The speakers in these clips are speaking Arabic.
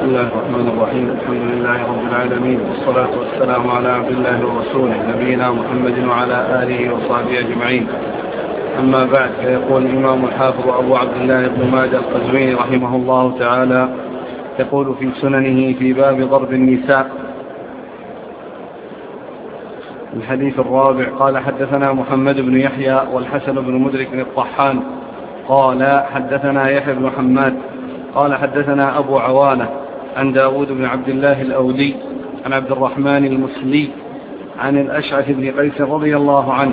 الله الرحمن الرحيم. الحمد لله رب العالمين، والصلاة والسلام على عبد الله ورسوله نبينا محمد وعلى آله وصحبه أجمعين. أما بعد، فيقول الإمام الحافظ أبو عبد الله بن ماجه القزويني رحمه الله تعالى يقول في سننه في باب ضرب النساء الحديث الرابع: قال حدثنا محمد بن يحيى والحسن بن مدرك الطحان قال حدثنا يحيى بن حماد قال حدثنا أبو عوانة عن داود بن عبد الله الأودي عن عبد الرحمن المسلي عن الأشعث بن قيس رضي الله عنه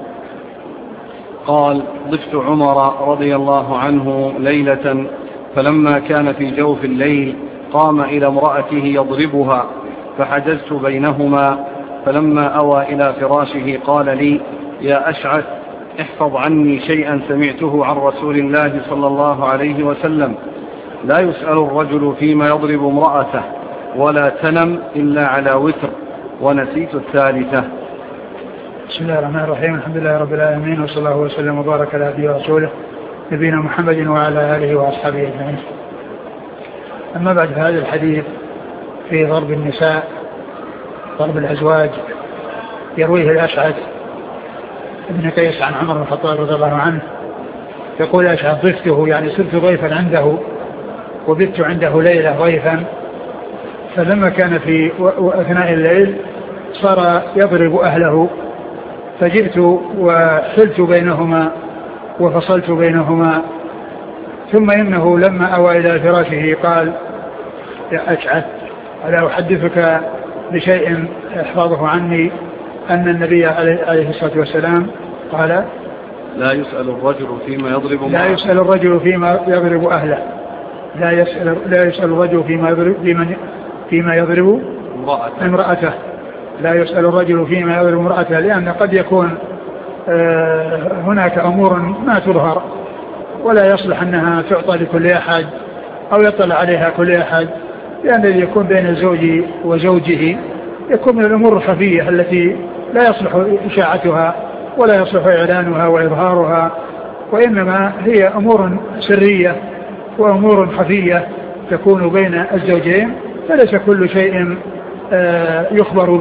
قال: ضفت عمر رضي الله عنه ليلة، فلما كان في جوف الليل قام إلى امرأته يضربها، فحجزت بينهما، فلما أوى إلى فراشه قال لي: يا أشعث، احفظ عني شيئا سمعته عن رسول الله صلى الله عليه وسلم: لا يسأل الرجل فيما يضرب امرأته، ولا تنم إلا على وتر. ونسيت الثالثة. بسم الله الرحمن الرحيم. الحمد لله رب العالمين، وصلى الله وسلم وبارك على عبده ورسوله نبينا محمد وعلى آله وأصحابه أجمعين. أما بعد، هذا الحديث في ضرب النساء، ضرب الأزواج، يرويه الأشعث ابن قيس عن عمر بن الخطاب رضي الله عنه. يقول الأشعث: ضفته، يعني صرت ضيفا عنده وبت عنده ليلة ضيفا، فلما كان في أثناء الليل صار يضرب أهله، فجئت وحلت بينهما وفصلت بينهما. ثم إنه لما أوى إلى فراشه قال: يا أشعث، ألا أحدثك بشيء احفظه عني أن النبي عليه الصلاة والسلام قال: لا يسأل الرجل فيما يضرب لا يسأل الرجل فيما يضرب أهله، لا يسأل الرجل فيما يضرب امرأته، لا يسأل الرجل فيما يضرب امرأته، لأن قد يكون هناك أمور ما تظهر ولا يصلح أنها تعطى لكل أحد أو يطلع عليها كل أحد، لأن الذي يكون بين الزوج وزوجه يكون من الأمور الخفية التي لا يصلح إشاعتها ولا يصلح إعلانها وإظهارها، وإنما هي أمور سرية وأمور خفية تكون بين الزوجين، فليس كل شيء يخبر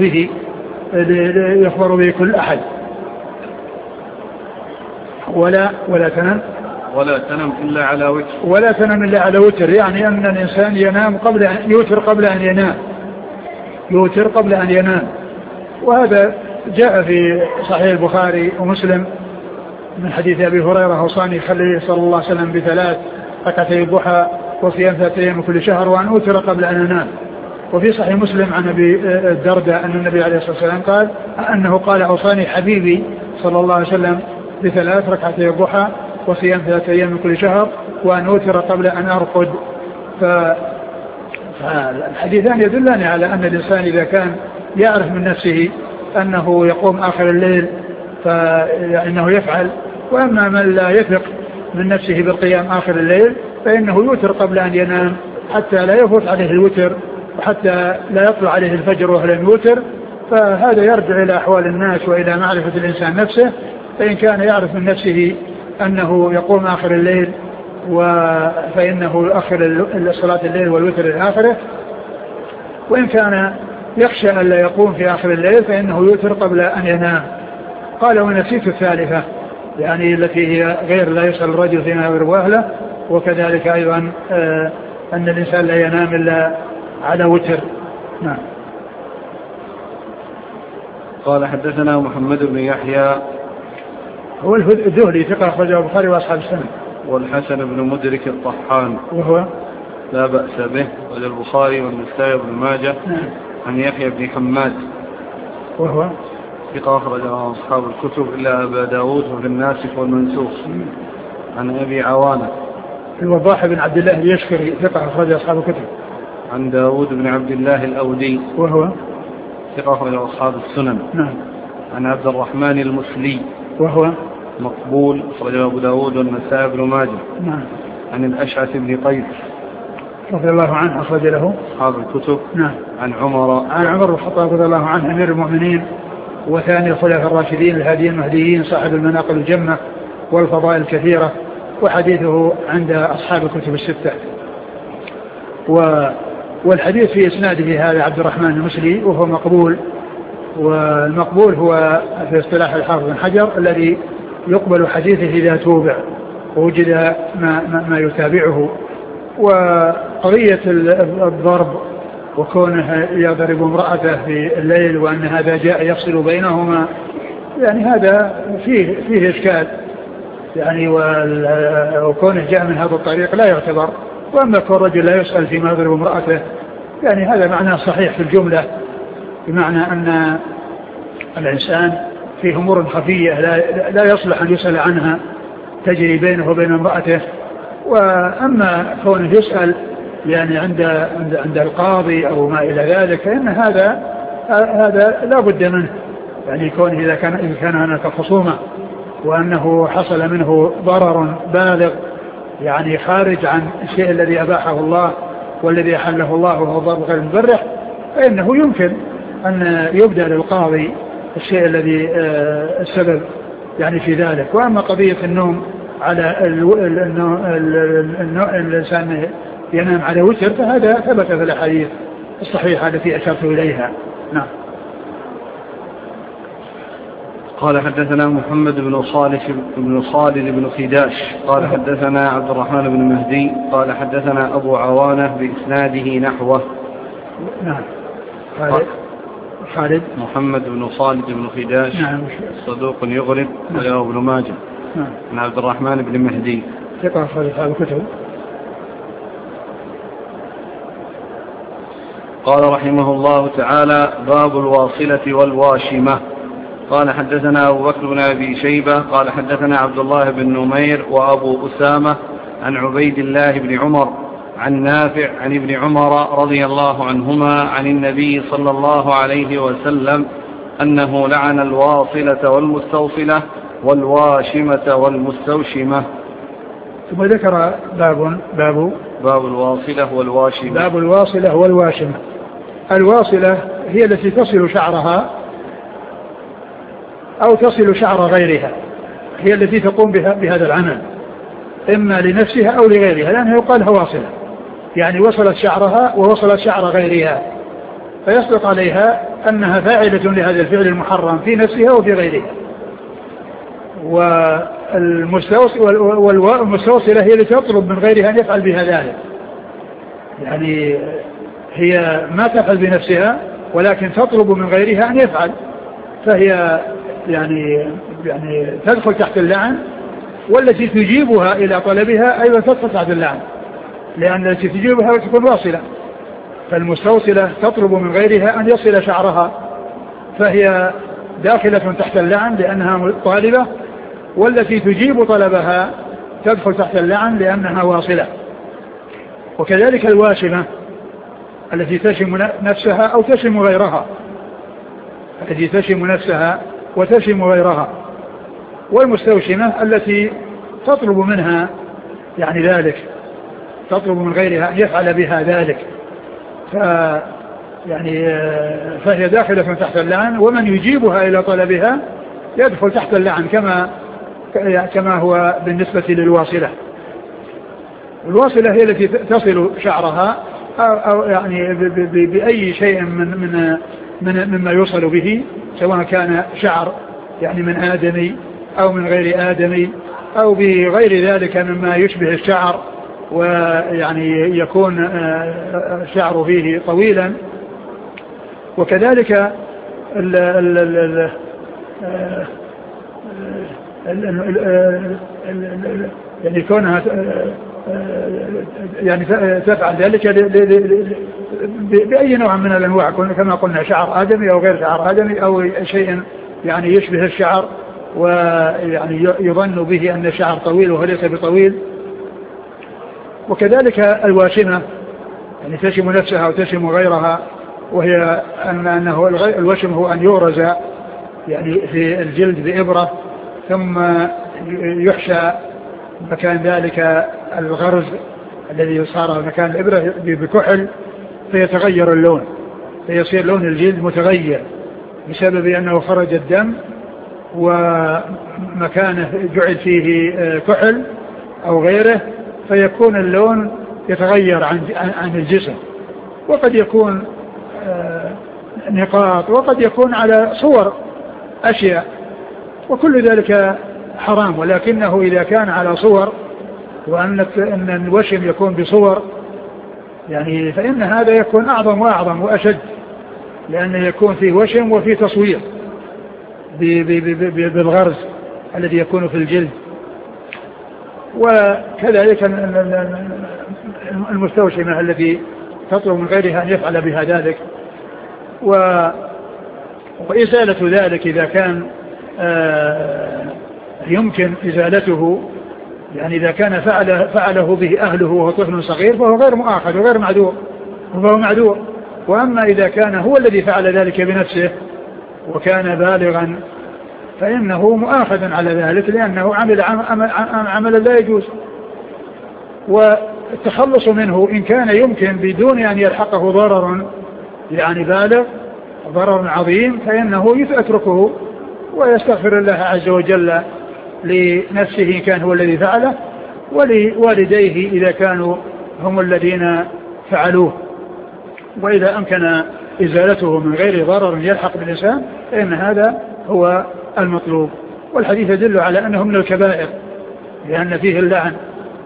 به كل أحد. ولا تنم إلا على وتر، ولا تنم إلا على وتر، يعني أن الإنسان ينام يوتر قبل أن ينام، يوتر قبل أن ينام. وهذا جاء في صحيح البخاري ومسلم من حديث أبي هريرة: أوصاني خليل صلى الله عليه وسلم ب3 ركعتي الضحى وصيام 3 أيام كل شهر وأن أوتر قبل أن أنام. وفي صحيح مسلم عن أبي الدرداء أن النبي عليه الصلاة والسلام قال أنه قال: أوصاني حبيبي صلى الله عليه وسلم ب3 ركعتي الضحى وصيام 3 أيام كل شهر وأن أوتر قبل أن أرقد. فالحديثان يدلان على أن الإنسان إذا كان يعرف من نفسه أنه يقوم آخر الليل فإنه يفعل، وأما من لا يثق من نفسه بالقيام آخر الليل فإنه يوتر قبل أن ينام حتى لا يفوت عليه الوتر وحتى لا يطلع عليه الفجر وهو لم يوتر. فهذا يرجع إلى أحوال الناس وإلى معرفة الإنسان نفسه، فإن كان يعرف من نفسه أنه يقوم آخر الليل فإنه يؤخر صلاة الليل والوتر إلى آخره، وإن كان يخشى أن لا يقوم في آخر الليل فإنه يوتر قبل أن ينام. قال: ونسيت الثالثة، يعني التي هي غير لا يسأل الرجل فيما يضرب أهله، وكذلك أيضا أن الإنسان لا ينام إلا على وتر. نعم. قال: حدثنا محمد بن يحيى هو الذهلي ثقة أخرجه البخاري وأصحاب السنن، والحسن بن مدرك الطحان وهو لا بأس به، وذا البخاري والنسائي بن ماجه. نعم. عن يحيى بن حماد وهو ثقة أخرجه أصحاب الكتب إلا أبا داود وفي الناسخ والمنسوخ. عن أبي عوانة الوضاح بن عبد الله اليشكري ثقة أخرجه أصحاب الكتب. عن داود بن عبد الله الأودي وهو ثقة أخرجه أصحاب السنن. نعم. عن عبد الرحمن المسلي وهو مقبول أخرجه أبو داود والنسائي بن ماجه. نعم. عن الأشعث بن قيس رضي الله عنه أخرج له أصحاب الكتب. نعم. عن عمر بن الخطاب رضي الله عنه أمير المؤمنين وثاني الخلفاء الراشدين الهاديين المهديين صاحب المناقب الجمة والفضائل الكثيرة، وحديثه عند أصحاب الكتب الستة. والحديث في إسناده هذا عبد الرحمن المسلي وهو مقبول، والمقبول هو في اصطلاح الحافظ بن حجر الذي يقبل حديثه إذا توبع ووجد ما يتابعه. وقضية الضرب وكونه يضرب امرأته في الليل وأن هذا جاء يفصل بينهما يعني هذا فيه إشكال يعني، وكونه جاء من هذا الطريق لا يعتبر. وأما كون رجل لا يسأل فيما يضرب امرأته يعني هذا معناه صحيح في الجملة، بمعنى أن الإنسان في أمور خفية لا يصلح أن يسأل عنها تجري بينه وبين امرأته. وأما كونه يسأل يعني عند القاضي أو ما إلى ذلك فإن هذا لا بد منه، يعني يكون إذا كان هناك خصومة وأنه حصل منه ضرر بالغ يعني خارج عن الشيء الذي أباحه الله والذي أحله الله وهو ضرب غير مبرح، فإنه يمكن أن يبدأ للقاضي الشيء الذي السبب يعني في ذلك. وأما قضية النوم على الإنسان ينام على وتر فهذا ثبت في الأحاديث الصحيحة التي أشرت إليها. نعم. قال حدثنا محمد بن خالد بن خداش قال حدثنا عبد الرحمن بن مهدي قال حدثنا أبو عوانة بإسناده نحوه. نعم. خالد محمد بن خالد بن خداش نعم. صدوق يغرب وله ابن ماجه. نعم. عن عبد الرحمن بن مهدي ثقة خالد هذا الكتب. قال رحمه الله تعالى باب الواصلة والواشمة. قال حدثنا أبو بكر بن أبي شيبة قال حدثنا عبد الله بن نمير وأبو أسامة عن عبيد الله بن عمر عن نافع عن ابن عمر رضي الله عنهما عن النبي صلى الله عليه وسلم أنه لعن الواصلة والمستوصلة والواشمة والمستوشمة. ثم ذكر باب الواصلة والواشمة. باب الواصلة والواشمة. الواصلة هي التي تصل شعرها أو تصل شعر غيرها، هي التي تقوم بهذا العمل إما لنفسها أو لغيرها، لأنه يقال واصلة يعني وصلت شعرها ووصلت شعر غيرها، فيصدق عليها أنها فاعلة لهذا الفعل المحرم في نفسها وفي غيرها. والمستوصلة هي التي تطلب من غيرها أن يفعل بها ذلك، يعني هي ما تفعل بنفسها ولكن تطلب من غيرها أن يفعل، فهي يعني تدخل تحت اللعن. والتي تجيبها إلى طلبها أيضا تدخل تحت اللعن، لأن التي تجيبها تكون واصلة. فالمستوصلة تطلب من غيرها أن يصل شعرها فهي داخلة تحت اللعن لأنها طالبة، والتي تجيب طلبها تدخل تحت اللعن لأنها واصلة. وكذلك الواشمة التي تشم نفسها أو تشم غيرها، التي تشم نفسها وتشم غيرها. والمستوشمة التي تطلب منها يعني ذلك، تطلب من غيرها أن يفعل بها ذلك، فهي داخلة تحت اللعن، ومن يجيبها إلى طلبها يدخل تحت اللعن كما هو بالنسبة للواصلة. الواصلة هي التي تصل شعرها أو يعني بأي شيء مما يوصل به، سواء كان شعر يعني من آدمي أو من غير آدمي أو بغير ذلك مما يشبه الشعر ويعني يكون الشعر فيه طويلا. وكذلك يعني كونها يعني تفعل ذلك بأي نوع من الأنواع، كما قلنا شعر آدمي أو غير شعر آدمي أو شيء يعني يشبه الشعر ويعني يظن به أن الشعر طويل وهو ليس بطويل. وكذلك الواشمة يعني تشم نفسها وتشم غيرها، وهي أنه الوشم هو أن يغرز يعني في الجلد بإبرة ثم يحشى مكان ذلك الغرز الذي صار مكان الإبرة بكحل فيتغير اللون، فيصير لون الجلد متغير بسبب أنه خرج الدم ومكانه جعل فيه كحل أو غيره، فيكون اللون يتغير عن الجسم، وقد يكون نقاط، وقد يكون على صور أشياء، وكل ذلك حرام. ولكنه إذا كان على صور، وأن الوشم يكون بصور يعني، فإن هذا يكون أعظم وأعظم وأشد، لأنه يكون فيه وشم وفيه تصوير بالغرز الذي يكون في الجلد. وكذلك المستوشمة التي تطلب من غيرها أن يفعل بها ذلك. وإزالة ذلك إذا كان يمكن إزالته، يعني إذا كان فعله به أهله وهو طفل صغير فهو غير مؤاخذ وغير معذور، وهو معذور. وأما إذا كان هو الذي فعل ذلك بنفسه وكان بالغا فإنه مؤاخذ على ذلك، لأنه عمل عملا لا يجوز. والتخلص منه إن كان يمكن بدون أن يلحقه ضرر يعني بالغ، ضرر عظيم، فإنه يتركه ويستغفر الله عز وجل لنفسه إن كان هو الذي فعله، ولوالديه إذا كانوا هم الذين فعلوه. وإذا أمكن إزالته من غير ضرر يلحق بالإنسان فإن هذا هو المطلوب. والحديث يدل على أنه من الكبائر، لأن فيه اللعن،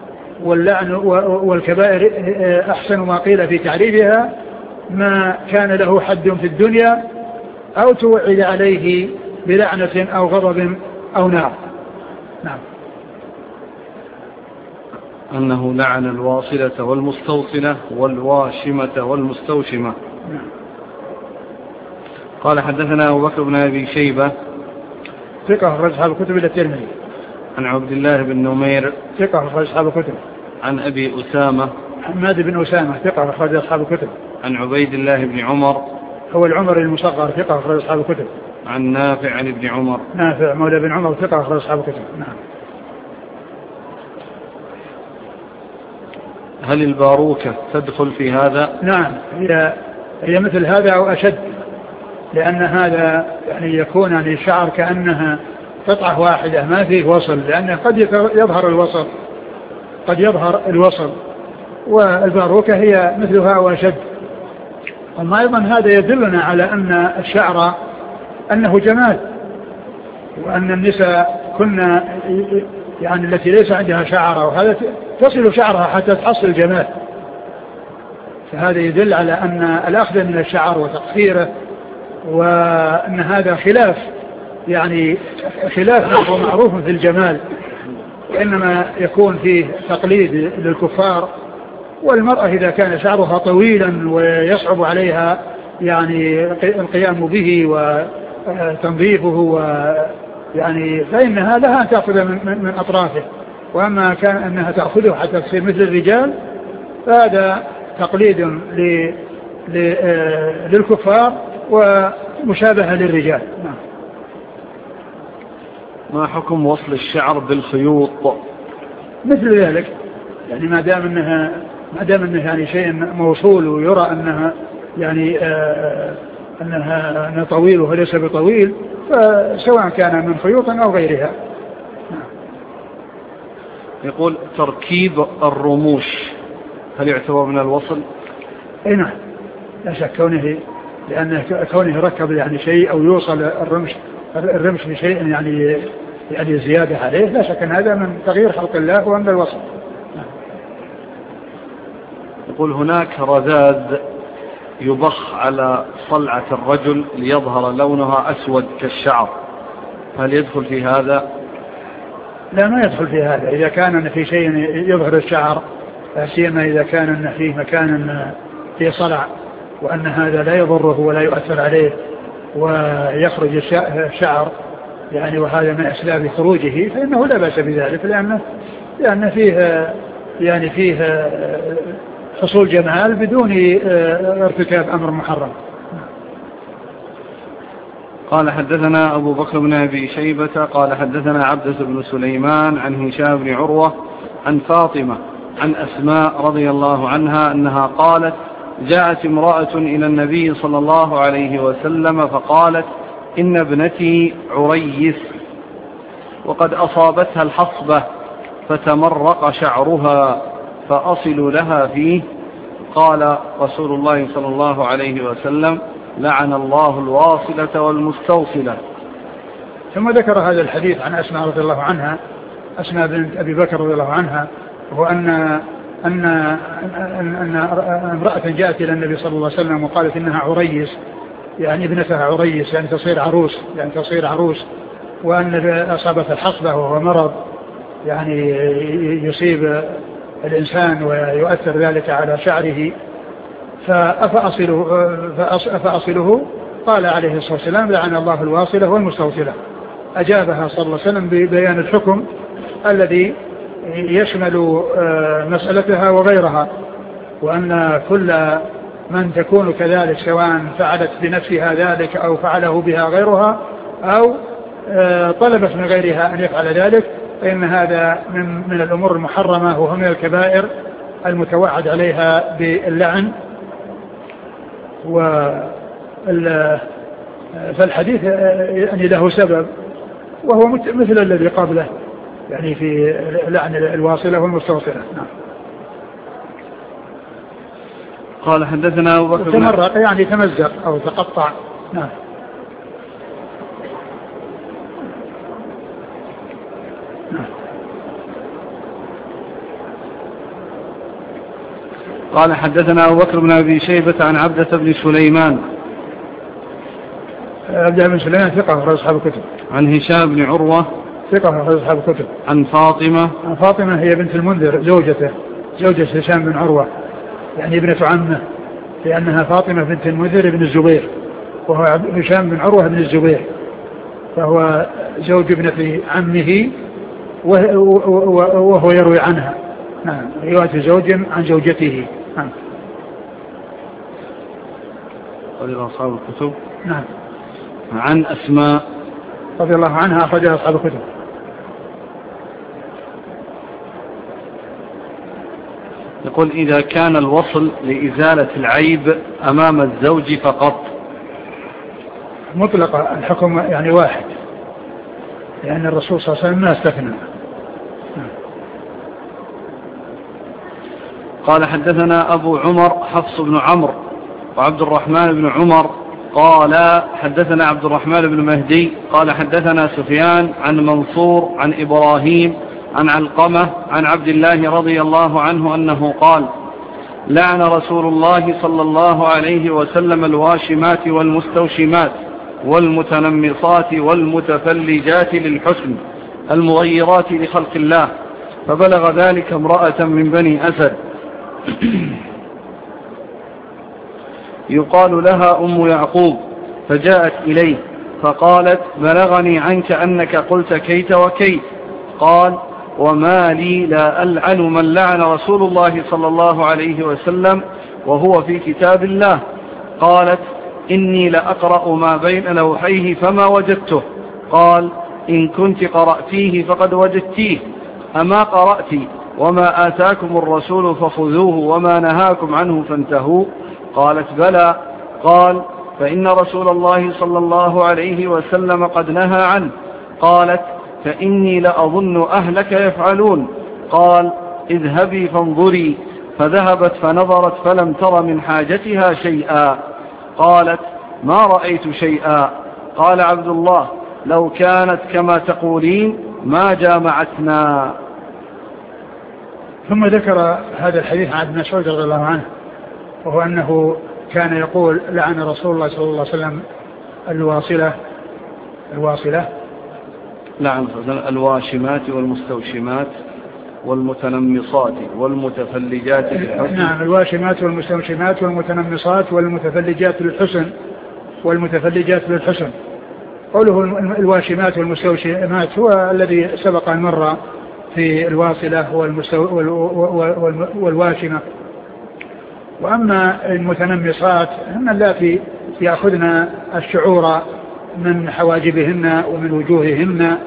والكبائر أحسن ما قيل في تعريفها ما كان له حد في الدنيا أو توعد عليه بلعنة أو غضب أو نار. نعم. أنه لعن الواصلة والمستوصلة والواشمة والمستوشمة. نعم. قال حدثنا أبو بكر بن أبي شيبة ثقة أخرج أصحاب الكتب إلى الترمذي. عن عبد الله بن نمير ثقة أخرج أصحاب الكتب. عن أبي أسامة حماد بن أسامة ثقة أخرج أصحاب الكتب. عن عبيد الله بن عمر هو العمري المصغر ثقة أخرج أصحاب الكتب. عن نافع عن ابن عمر نافع مولى بن عمر ثقة أخرج أصحاب الكتب. نعم. هل الباروكة تدخل في هذا؟ نعم، هي مثل هذا أو أشد، لأن هذا يعني يكون يعني الشعر كأنها قطعة واحدة ما فيه وصل، لأنه قد يظهر الوصل، والباروكة هي مثلها أو أشد. وما أيضا هذا يدلنا على أن الشعر أنه جمال، وأن النساء كنا يعني التي ليس عندها شعر وهذا تصل شعرها حتى تحصل جمال. فهذا يدل على أن الأخذ من الشعر وتقصيره وأن هذا خلاف معروف في الجمال، وإنما يكون فيه تقليد للكفار. والمرأة إذا كان شعرها طويلا ويصعب عليها يعني القيام به وتنظيفه يعني فإنها لها أن تأخذ من أطرافه. وأما كان أنها تأخذه حتى تصير مثل الرجال فهذا تقليد للكفار ومشابهة للرجال. ما حكم وصل الشعر بالخيوط؟ مثل ذلك، يعني ما دام انه يعني شيء موصول ويرى انها يعني انها طويل وليس بطويل، فسواء كان من خيوط او غيرها. يقول تركيب الرموش هل يعتبر من الوصل؟ اي نعم، لا شك كونه ركب يعني شيء او يوصل الرمش بشيء يعني زيادة عليه، لا شك ان هذا من تغيير خلق الله ومن الوصل. يقول هناك رذاذ يبخ على صلعة الرجل ليظهر لونها أسود كالشعر، هل يدخل في هذا؟ لا، ما يدخل في هذا. إذا كان في شيء يظهر الشعر، سيما إذا كان فيه مكان فيه صلع وأن هذا لا يضره ولا يؤثر عليه ويخرج الشعر يعني وهذا من أسباب خروجه، فإنه لا بأس بذلك، لأن فيه حصول جمال بدون ارتكاب أمر محرم. قال حدثنا أبو بكر بن أبي شيبة قال حدثنا عبدة بن سليمان عن هشام بن عروة عن فاطمة عن أسماء رضي الله عنها أنها قالت جاءت امرأة إلى النبي صلى الله عليه وسلم فقالت إن ابنتي عريس وقد أصابتها الحصبة فتمرق شعرها فأصل لها فيه؟ قال رسول الله صلى الله عليه وسلم: لعن الله الواصلة والمستوصلة. ثم ذكر هذا الحديث عن أسماء رضي الله عنها، أسماء بنت أبي بكر رضي الله عنها، وهو أن امرأة جاءت إلى النبي صلى الله عليه وسلم وقالت إنها عريس، يعني ابنتها عريس، يعني تصير عروس، وأن أصابت الحصبة وهو مرض يعني يصيب الإنسان ويؤثر ذلك على شعره، فأصله قال عليه الصلاة والسلام: لعن الله الواصلة والمستوصلة. أجابها صلى الله عليه وسلم ببيان الحكم الذي يشمل مسألتها وغيرها، وأن كل من تكون كذلك سواء فعلت بنفسها ذلك أو فعله بها غيرها أو طلبت من غيرها أن يفعل ذلك، فإن هذا من الأمور المحرمة وهو من الكبائر المتوعد عليها باللعن. فالحديث يعني له سبب، وهو مثل الذي قبله، يعني في لعن الواصلة والمستوصلة. نعم. قال حدثنا أبو بكر تمرق يعني تمزق أو تقطع. نعم. قال حدثنا أبو بكر بن أبي شيبة عن عبدة بن سليمان. عبدة بن سليمان ثقة أخرج أصحاب الكتب. عن هشام بن عروة ثقة أخرج أصحاب الكتب. عن فاطمة هي بنت المنذر زوجة هشام بن عروة، يعني ابنة عمه، لأنها فاطمة بنت المنذر بن الزبير، وهو هشام بن عروة بن الزبير، فهو زوج ابنة عمه وهو يروي عنها. نعم. رواية زوج عن زوجته. نعم. قال أصحاب الكتب. نعم. عن أسماء رضي الله عنها أخرجها أصحاب الكتب. يقول: إذا كان الوصل لإزالة العيب أمام الزوج فقط. مطلق الحكم يعني واحد، لأن الرسول صلى الله عليه وسلم ما استثنى. قال حدثنا أبو عمر حفص بن عمرو وعبد الرحمن بن عمر قال حدثنا عبد الرحمن بن مهدي قال حدثنا سفيان عن منصور عن إبراهيم عن علقمة عن عبد الله رضي الله عنه أنه قال: لعن رسول الله صلى الله عليه وسلم الواشمات والمستوشمات والمتنمصات والمتفلجات للحسن المغيرات لخلق الله، فبلغ ذلك امرأة من بني أسد يقال لها أم يعقوب، فجاءت إليه فقالت: بلغني عنك أنك قلت كيت وكيت. قال: وما لي لا ألعن من لعن رسول الله صلى الله عليه وسلم وهو في كتاب الله. قالت: إني لأقرأ ما بين لوحيه فما وجدته. قال: إن كنت قرأتيه فقد وجدتيه، أما قرأت وما آتاكم الرسول فخذوه وما نهاكم عنه فانتهوا؟ قالت: بلى. قال: فإن رسول الله صلى الله عليه وسلم قد نهى عنه. قالت: فإني لأظن أهلك يفعلون. قال: اذهبي فانظري. فذهبت فنظرت فلم تر من حاجتها شيئا. قالت: ما رأيت شيئا. قال عبد الله: لو كانت كما تقولين ما جامعتنا. ثم ذكر هذا الحديث عن ابن مسعود رضي الله عنه، وهو أنه كان يقول: لعن رسول الله صلى الله عليه وسلم الواصلة لعن الواشمات والمستوشمات والمتنمصات والمتفلجات للحسن. نعم، الواشمات والمستوشمات والمتنمصات والمتفلجات للحسن. قوله الواشمات والمستوشمات هو الذي سبق أن مر في الواصلة والواشمة. وأما المتنمصات هن اللاتي يأخذن الشعور من حواجبهن ومن وجوههن،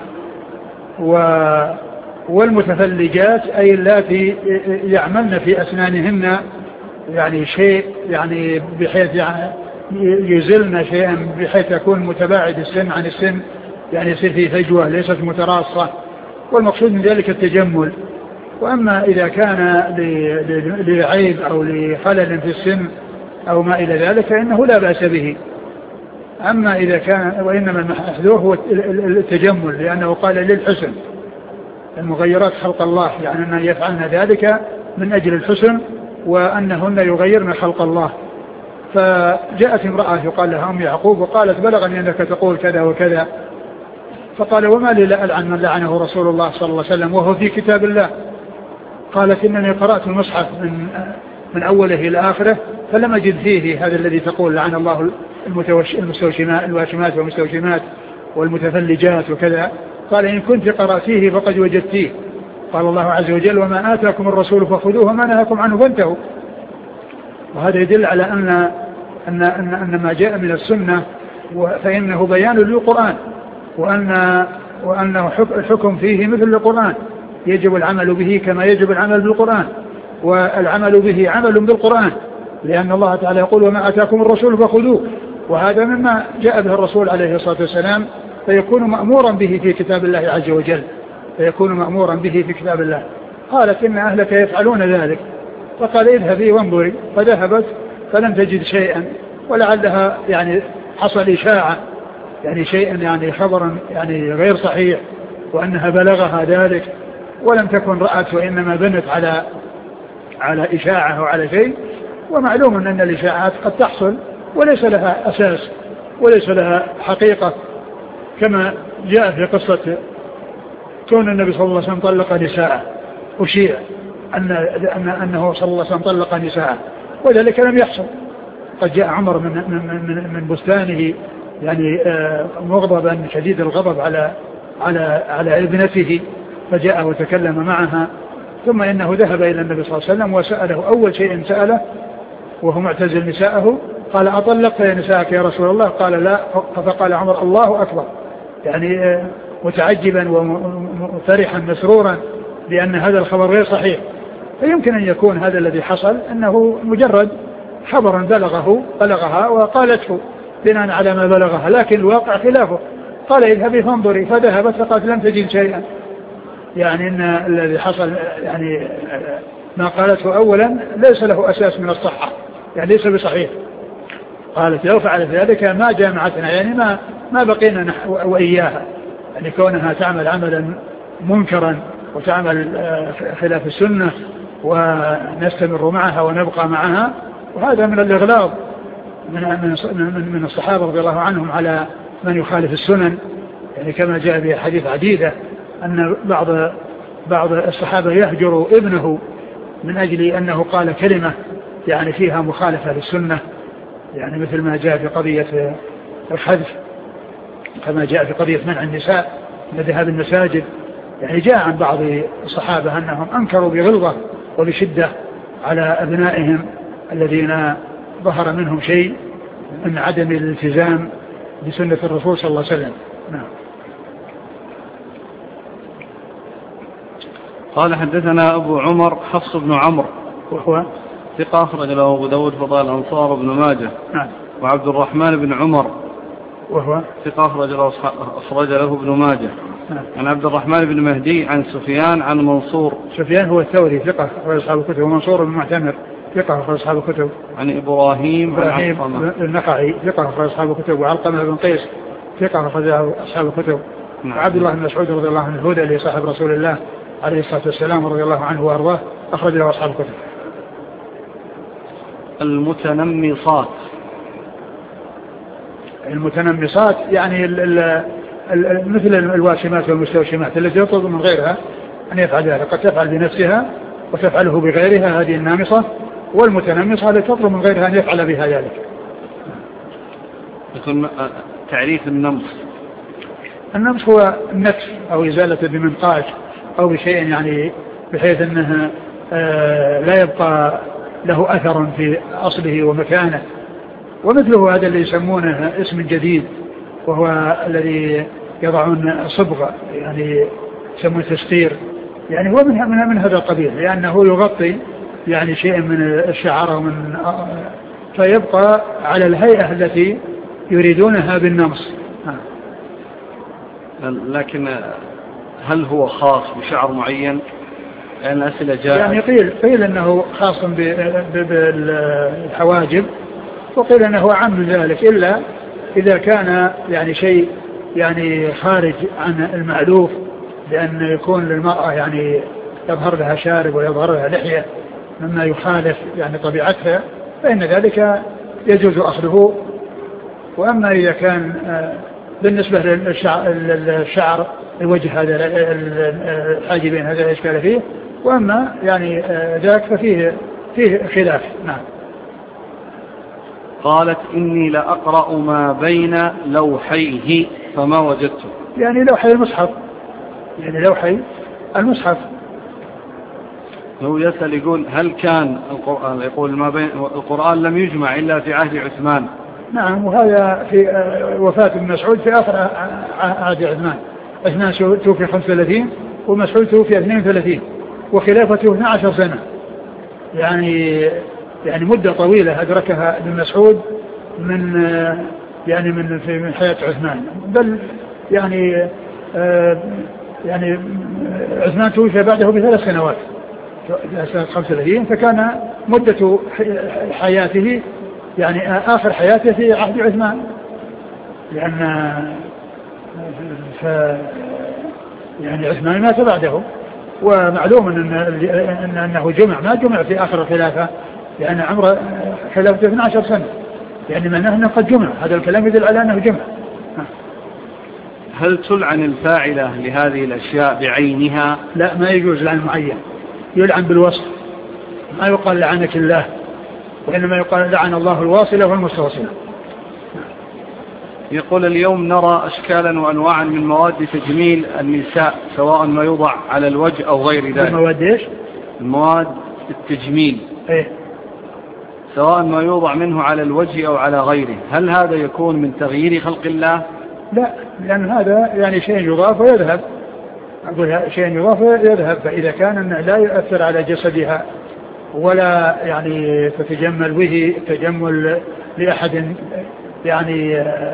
والمتفلجات أي اللاتي يعملن في أسنانهن يعني شيء، يعني بحيث يزلن شيئا بحيث يكون متباعد السن عن السن، يعني يصير في فجوة ليست متراصة، والمقصود من ذلك التجمل. وأما إذا كان لعيب أو لخلل في السن أو ما إلى ذلك فإنه لا بأس به. أما إذا كان وإنما المحذور هو التجمل، لأنه قال للحسن، المغيرات خلق الله، يعني أن يفعلن ذلك من أجل الحسن وأنهن يغيرن خلق الله. فجاءت امرأة يقال لها أم يعقوب وقالت بلغني أنك تقول كذا وكذا، فقال وما لي لا ألعن من لعنه رسول الله صلى الله عليه وسلم وهو في كتاب الله. قالت إنني قرأت المصحف من أوله إلى آخره فلم أجد فيه هذا الذي تقول لعن الله الواشمات والمستوشمات والمتفلجات وكذا. قال إن كنت قرأتيه فقد وجدتيه. قال الله عز وجل وما آتاكم الرسول فخذوه وما نهاكم عنه فانتهوا. وهذا يدل على أن ما جاء من السنة فإنه بيان للقرآن، وأنه الحكم فيه مثل القرآن، يجب العمل به كما يجب العمل بالقرآن، والعمل به عمل بالقرآن، لأن الله تعالى يقول وما آتاكم الرسول فخذوه، وهذا مما جاء به الرسول عليه الصلاة والسلام، فيكون مأمورا به في كتاب الله عز وجل، فيكون مأمورا به في كتاب الله. قالت إن أهلك يفعلون ذلك، فقال اذهبي وانظري، فذهبت فلم تجد شيئا، ولعلها يعني حصل إشاعة، يعني شيئا يعني خبرا يعني غير صحيح، وأنها بلغها ذلك ولم تكن رأت، وإنما بنت على إشاعة وعلى شيء. ومعلوم أن الإشاعات قد تحصل وليس لها أساس وليس لها حقيقة، كما جاء في قصة كون النبي صلى الله عليه وسلم طلق نساءه، أشيع أنه صلى الله عليه وسلم طلق نساءه، وذلك لم يحصل. قد جاء عمر من بستانه يعني مغضبا شديد الغضب على ابنته، فجاء وتكلم معها، ثم إنه ذهب إلى النبي صلى الله عليه وسلم وسأله أول شيء سأله وهو معتزل نساءه، قال أطلقت يا نساءك يا رسول الله؟ قال لا. فقال عمر الله أكبر، يعني متعجبا وفرحا مسرورا بأن هذا الخبر غير صحيح. فيمكن أن يكون هذا الذي حصل أنه مجرد خبرا بلغها وقالته بناء على ما بلغها، لكن الواقع خلافه. قال اذهبي فانظري، فذهبت فقالت لم تجد شيئا، يعني إن الذي حصل يعني ما قالته أولا ليس له أساس من الصحة، يعني ليس بصحيح. قالت لو فعلت ذلك ما جامعتنا، يعني ما بقينا وإياها، يعني كونها تعمل عملا منكرا وتعمل خلاف السنة ونستمر معها ونبقى معها. وهذا من الإغلاظ من الصحابة رضي الله عنهم على من يخالف السنن، يعني كما جاء في حديث عديدة أن بعض الصحابة يهجر ابنه من أجل أنه قال كلمة يعني فيها مخالفة للسنة، يعني مثل ما جاء في قضية الحذف، كما جاء في قضية منع النساء من ذهاب المساجد. يعني جاء عن بعض الصحابة أنهم أنكروا بغلظة وبشدة على أبنائهم الذين ظهر منهم شيء من عدم الالتزام بسنة الرسول صلى الله عليه وسلم. نعم. قال حدثنا أبو عمر حفص بن عمرو وهو ثقة أخرج له أبو داود فضائل الأنصار بن ماجه. نعم. وعبد الرحمن بن عمر وهو ثقة أخرج له ابن ماجه. نعم. عن عبد الرحمن بن مهدي عن سفيان عن منصور. سفيان هو الثوري ثقة أخرج أصحاب الكتب، ومنصور بن معتمر ثقة أخرج أصحاب الكتب. عن إبراهيم النخعي ثقة أخرج أصحاب الكتب. وعلقمة بن قيس ثقة أخرج أصحاب الكتب. نعم. وعبد الله بن مسعود رضي الله عنه الهدى صاحب رسول الله عليه الصلاة والسلام رضي الله عنه وأرضاه أخرج له أصحاب الكتب. المتنمصات يعني مثل الواشمات والمستوشمات التي يطلب من غيرها أن يفعل ذلك، قد تفعل بنفسها وتفعله بغيرها، هذه النامصة. والمتنمصة التي تطلب من غيرها أن يفعل بها ذلك. تعريف النمص. النمص هو النكس أو إزالة بمنقاش أو بشيء يعني بحيث أنه لا يبقى له أثر في أصله ومكانه. ومثله هذا اللي يسمونه اسم جديد، وهو الذي يضعون صبغة يعني يسمونه تستير، يعني هو من هذا القبيل، لأنه يغطي يعني شيء من الشعر ومن فيبقى على الهيئة التي يريدونها بالنمص. لكن هل هو خاص بشعر معين؟ يعني الأسئلة جاءت يعني قيل أنه خاص بالحواجب، وقيل أنه عام من ذلك، إلا إذا كان يعني شيء يعني خارج عن المألوف، بأن يكون للمرأة يعني يظهر لها شارب ويظهر لها لحية مما يخالف يعني طبيعتها، فإن ذلك يجوز أخذه. وأما إذا كان بالنسبة للشعر الوجه هذا الحاجبين هذا لا إشكال فيه، وأما يعني ذاك ففيه خلاف. نعم. قالت إني لأقرأ ما بين لوحيه فما وجدته. يعني لوحي المصحف، يعني لوحي المصحف. هو يسأل يقول هل كان القرآن يقول ما بين القرآن لم يجمع إلا في عهد عثمان. نعم، وهذا في وفاة ابن مسعود في آخر عهد عثمان. عثمان توفي 35 ومسعود توفي 32 وخلافته 12 سنة، يعني مدة طويلة أدركها ابن مسعود من حياة عثمان. بل يعني عثمان توفي بعده ب3 سنوات، سنة 35، فكان مدة حياته يعني آخر حياته في عهد عثمان، لأن يعني عثمان مات بعده. ومعلوم أنه ما جمع في آخر الخلافة، لأن عمر خلافته 12 سنة، يعني معناه أنه قد جمع. هذا الكلام يدل على أنه جمع. هل تلعن الفاعلة لهذه الأشياء بعينها؟ لا، ما يجوز لعن معين، يلعن بالوصف. ما يقال لعنك الله، وإنما يقال لعن الله الواصلة والمستوصلة. يقول اليوم نرى أشكالا وأنواعا من مواد تجميل النساء، سواء ما يوضع على الوجه أو غير ذلك. المواد إيش؟ المواد التجميل. إيه؟ سواء ما يوضع منه على الوجه أو على غيره، هل هذا يكون من تغيير خلق الله؟ لا، لأن هذا يعني شيء يضاف ويذهب. أقول شيء يضاف ويذهب، فإذا كان لا يؤثر على جسدها ولا يعني تتجمل به تجمل لأحد يعني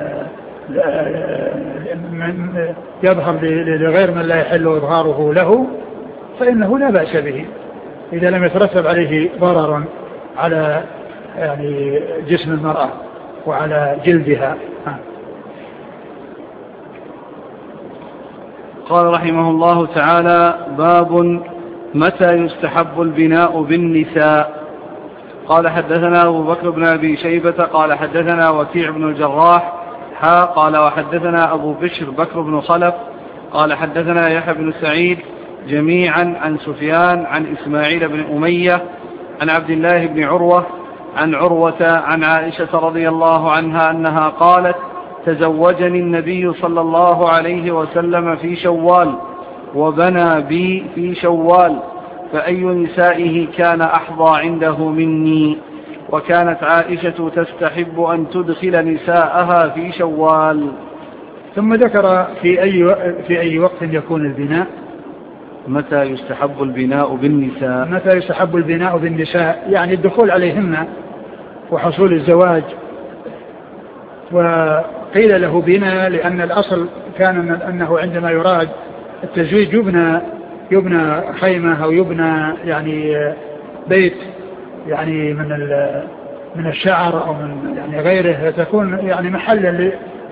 يظهر لغير من لا يحل إظهاره له، فإنه لا بأس به إذا لم يترتب عليه ضرر على يعني جسم المرأة وعلى جلدها. قال رحمه الله تعالى: باب متى يستحب البناء بالنساء. قال حدثنا أبو بكر بن أبي شيبة قال حدثنا وكيع بن الجراح قال وحدثنا أبو بشر بكر بن خلف قال حدثنا يحيى بن سعيد جميعا عن سفيان عن إسماعيل بن أمية عن عبد الله بن عروة عن عروة عن عائشة رضي الله عنها أنها قالت: تزوجني النبي صلى الله عليه وسلم في شوال وبنى بي في شوال، فأي نسائه كان أحظى عنده مني. وكانت عائشة تستحب أن تدخل نساءها في شوال. ثم ذكر في أي وقت يكون البناء. متى يستحب البناء بالنساء. متى يستحب البناء بالنساء يعني الدخول عليهن وحصول الزواج. وقيل له بناء لأن الأصل كان أنه عندما يراد التزويج يبنى خيمة أو يبنى يعني بيت يعني من الشعر أو من يعني غيره، تكون يعني محلا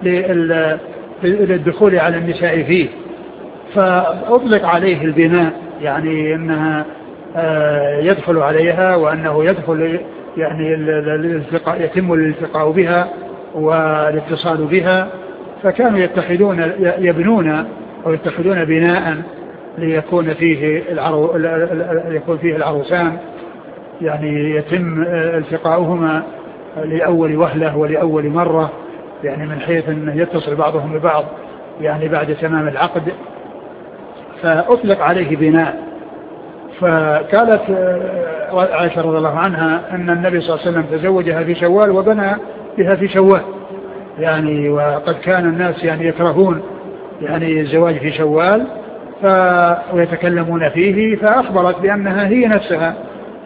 للدخول على النساء فيه، فأطلق عليه البناء، يعني أنها يدخل عليها وأنه يدخل يعني يتم الالتقاء بها والاتصال بها. فكانوا يبنون أو يتخذون بناء ليكون فيه العروسان يعني يتم التقاؤهما لأول وهلة ولأول مرة، يعني من حيث أن يتصل بعضهم ببعض يعني بعد تمام العقد، فأطلق عليه بناء. فقالت عائشة رضي الله عنها أن النبي صلى الله عليه وسلم تزوجها في شوال وبنى بها في شوال، يعني وقد كان الناس يعني يكرهون يعني الزواج في شوال ويتكلمون فيه، فأخبرت بأنها هي نفسها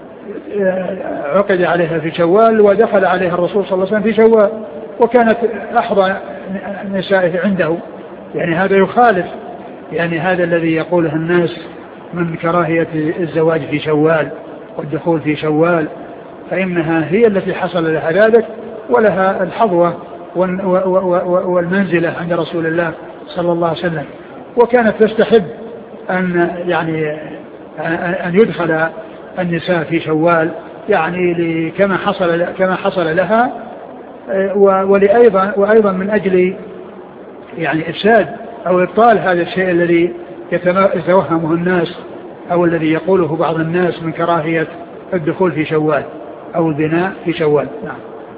عقد عليها في شوال ودخل عليها الرسول صلى الله عليه وسلم في شوال، وكانت أحظى نسائه عنده. يعني هذا يخالف يعني هذا الذي يقوله الناس من كراهية الزواج في شوال والدخول في شوال، فإنها هي التي حصل لها ذلك ولها الحظوة والمنزلة عند رسول الله صلى الله عليه وسلم، وكانت تستحب أن يدخل النساء في شوال يعني كما حصل لها، وأيضا من أجل يعني إفساد أو إبطال هذا الشيء الذي يتوهمه الناس أو الذي يقوله بعض الناس من كراهية الدخول في شوال أو البناء في شوال. نعم.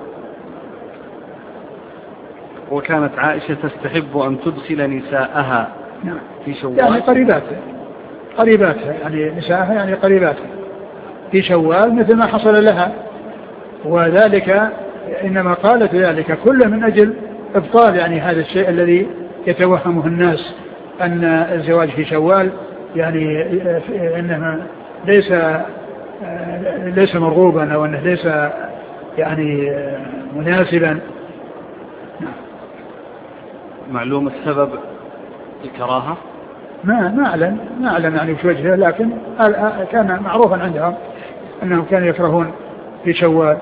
وكانت عائشة تستحب أن تدخل نساءها في شوال يعني قريباتها يعني نساءها يعني قريباتها في شوال مثل ما حصل لها، وذلك إنما قالت ذلك كله من أجل إبطال يعني هذا الشيء الذي يتوهمه الناس أن الزواج في شوال يعني إنما ليس مرغوبا أو أنه ليس يعني مناسبا. معلوم السبب الكراهة؟ ما أعلم يعني في وجهه، لكن كان معروفا عندهم أنهم كانوا يكرهون في شوال.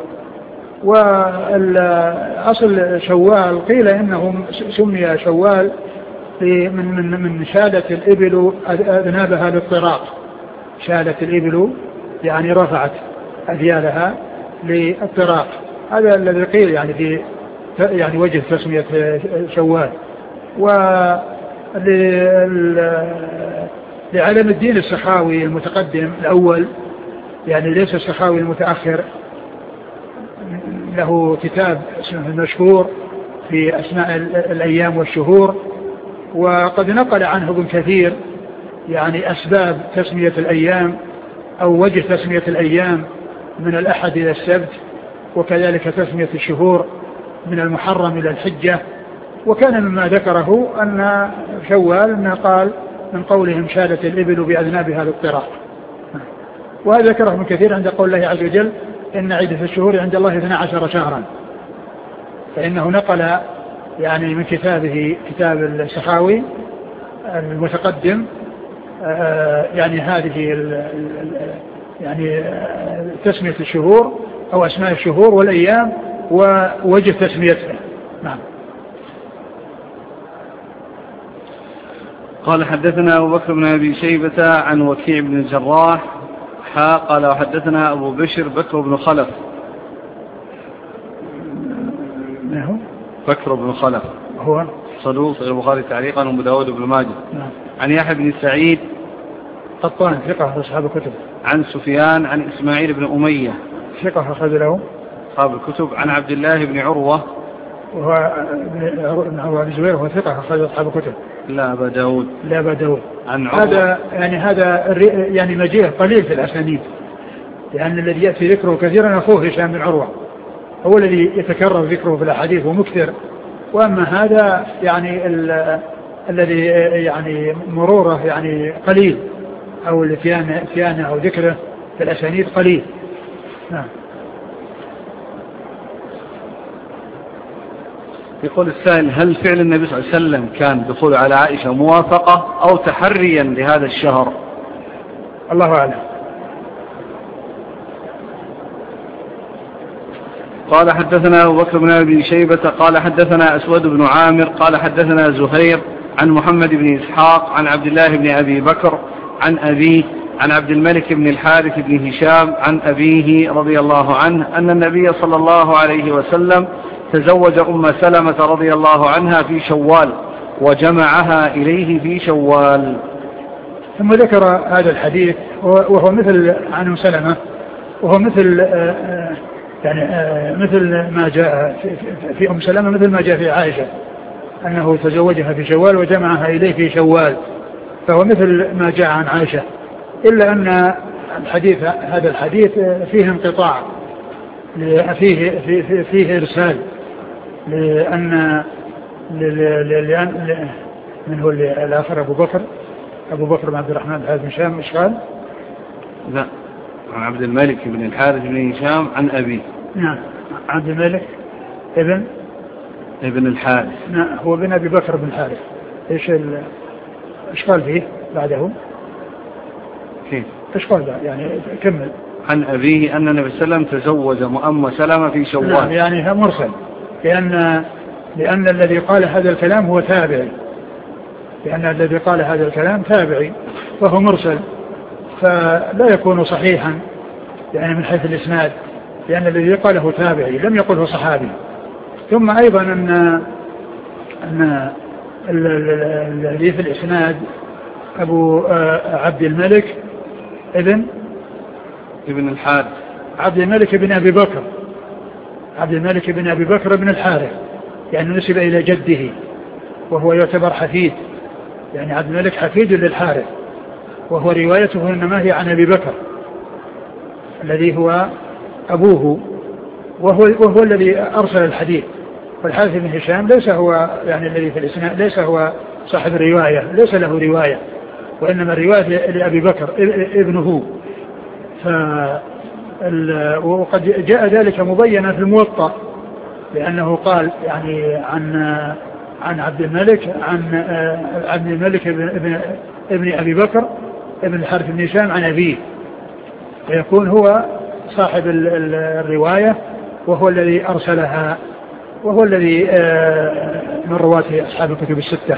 وأصل شوال قيل إنه سمي شوال من شالة الإبل أذنابها للطراق، شالة الإبل يعني رفعت أذيالها للطراق، هذا الذي قيل يعني في يعني وجه تسمية شوال. لعلم الدين السخاوي المتقدم الأول يعني ليس السخاوي المتأخر، له كتاب اسمه المشهور في أسماء الأيام والشهور، وقد نقل عنه ابن كثير يعني أسباب تسمية الأيام أو وجه تسمية الأيام من الأحد إلى السبت، وكذلك تسمية الشهور من المحرم إلى الحجة. وكان مما ذكره أن شوال أنه قال من قولهم شالت الإبل بأذنابها للطراق، وهذا ذكره ابن كثير عند قول الله عز وجل إن عدة الشهور عند الله 12 شهرا، فإنه نقل يعني من كتابه كتاب السخاوي المتقدم يعني هذه يعني تسمية الشهور أو أسماء الشهور والأيام ووجه تسميتها. نعم. قال حدثنا أبو بكر بن أبي شيبة عن وكيع بن الجراح قال وحدثنا أبو بشر بكر بن خلف. بكر بن خلف هو صدوق صحيح البخاري تعليقا وأبو داود بن ماجه. عن يحيى بن سعيد قطان ثقة أصحاب الكتب. عن سفيان عن إسماعيل بن أمية ثقة أخرج له أصحاب الكتب. عن عبد الله بن عروة وهو ابن عروة بن زبير وهو ثقة أخرج أصحاب الكتب. لا أبا داود عن هذا يعني مجيء قليل في الأسانيد، لأن الذي يأتي ذكره كثيرا أخوه هشام بن عروة هو الذي يتكرر ذكره في الأحاديث ومكثر، وأما هذا يعني الذي يعني مروره يعني قليل أو الاتيان أو ذكره في الأسانيد قليل. نعم. يقول السائل هل فعل النبي صلى الله عليه وسلم كان دخول على عائشة موافقة أو تحريا لهذا الشهر؟ الله أعلم. قال حدثنا أبو بكر بن أبي شيبة قال حدثنا أسود بن عامر قال حدثنا زهير عن محمد بن إسحاق عن عبد الله بن أبي بكر عن أبيه عن عبد الملك بن الحارث بن هشام عن أبيه رضي الله عنه أن النبي صلى الله عليه وسلم تزوج أم سلمة رضي الله عنها في شوال وجمعها إليه في شوال. ثم ذكر هذا الحديث وهو مثل عن أم سلمة، وهو مثل يعني مثل ما جاء في أم سلمة مثل ما جاء في عائشة أنه تزوجها في شوال وجمعها إليه في شوال، فهو مثل ما جاء عن عائشة، إلا أن هذا الحديث فيه انقطاع، فيه إرسال، لأن من هو الآخر أبو بكر بن عبد الرحمن بن هشام إشغال. لا، عن عبد الملك بن الحارث بن هشام عن أبيه. نعم، عبد الملك ابن الحارث. نعم، هو بن أبي بكر بن الحارث. إيش قال فيه بعده؟ كيف؟ إيش قال يعني كمل. عن أبيه أن النبي صلى الله عليه وسلم تزوج أم سلمة في شوال. نعم يعني مرسل، لأن الذي قال هذا الكلام هو تابعي، لأن الذي قال هذا الكلام تابعي وهو مرسل، فلا يكون صحيحا يعني من حيث الإسناد، لأن الذي قاله تابعي لم يقله صحابي. ثم أيضا أن الذي في الإسناد أبو عبد الملك ابن الحارث، عبد الملك بن أبي بكر، عبد الملك بن أبي بكر بن الحارث، يعني نسب إلى جده وهو يعتبر حفيد، يعني عبد الملك حفيد للحارث، وهو روايته إنما هي عن أبي بكر الذي هو أبوه، وهو الذي أرسل الحديث. والحارث بن هشام ليس هو يعني الذي في الإسناد، ليس هو صاحب الرواية، ليس له رواية، وإنما الرواية لأبي بكر ابنه. وقد جاء ذلك مبينا في الموطأ، لأنه قال يعني عن عبد الملك، عن عبد الملك ابن أبي بكر ابن الحارث بن هشام عن أبيه، فيكون هو صاحب الرواية وهو الذي أرسلها، وهو الذي من رواة أصحاب الكتب الستة.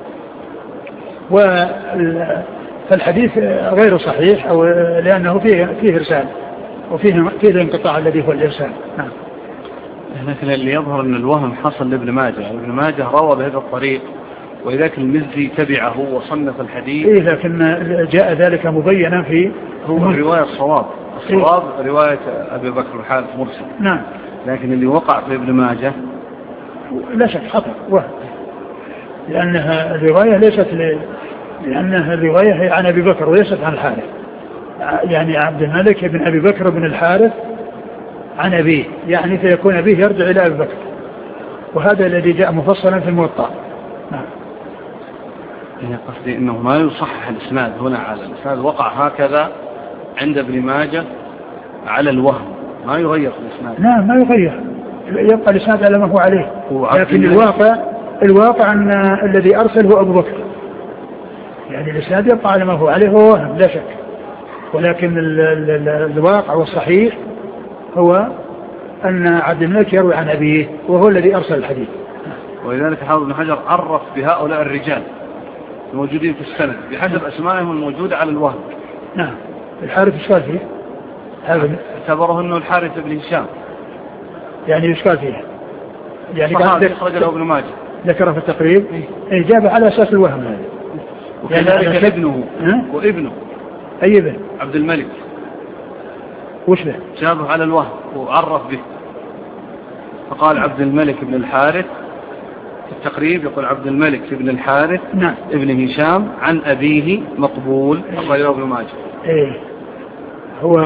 فالحديث غير صحيح، أو لأنه فيه إرسال، وفيه الانقطاع الذي هو الإرسال. نعم. لكن اللي يظهر أن الوهم حصل لابن ماجه، ابن ماجه روى بهذا الطريق، وإذاك المزي تبعه وصنف الحديث. إيه، لكن جاء ذلك مبينا في هو الرواية الصواب رواية أبي بكر الحارث مرسل. نعم. لكن اللي وقع في ابن ماجه لا شك خطأ وهم، لأنها الرواية لأنها الرواية هي عن أبي بكر وليست عن الحارث، يعني عبد الملك بن أبي بكر بن الحارث عن أبيه، يعني فيكون أبيه يرجع إلى أبي بكر، وهذا الذي جاء مفصلا في الموطأ. نعم. يعني قصدي أنه ما يصحح الإسناد هنا على الإسناد، وقع هكذا عند ابن ماجه على الوهم، ما يغير في الإسناد. نعم ما يغير، يبقى الإسناد على ما هو عليه، لكن الواقع أن الذي أرسل هو أبو بكر، يعني الإسناد يبقى على ما هو عليه، هو وهم لا شك، ولكن الواقع والصحيح هو أن عبد الملك يروي عن أبيه وهو الذي أرسل الحديث. ولذلك حافظ ابن حجر عرف بهؤلاء الرجال الموجودين في السند بحسب أسمائهم الموجودة على الوهم. نعم. الحارث إشكال فيه، اعتبره أنه الحارث بن هشام، يعني إشكال فيه، يعني قال أخرج له ابن ماجه، ذكر في التقريب إجابة على أساس الوهم هذا. وكذلك يعني ابنه وابنه أي ابن عبد الملك وش به جابه على الوهم وعرف به، فقال عبد الملك بن الحارث في التقريب، يقول عبد الملك بن الحارث نعم ابن هشام عن أبيه مقبول، أخرجه ابن ماجه. إيه هو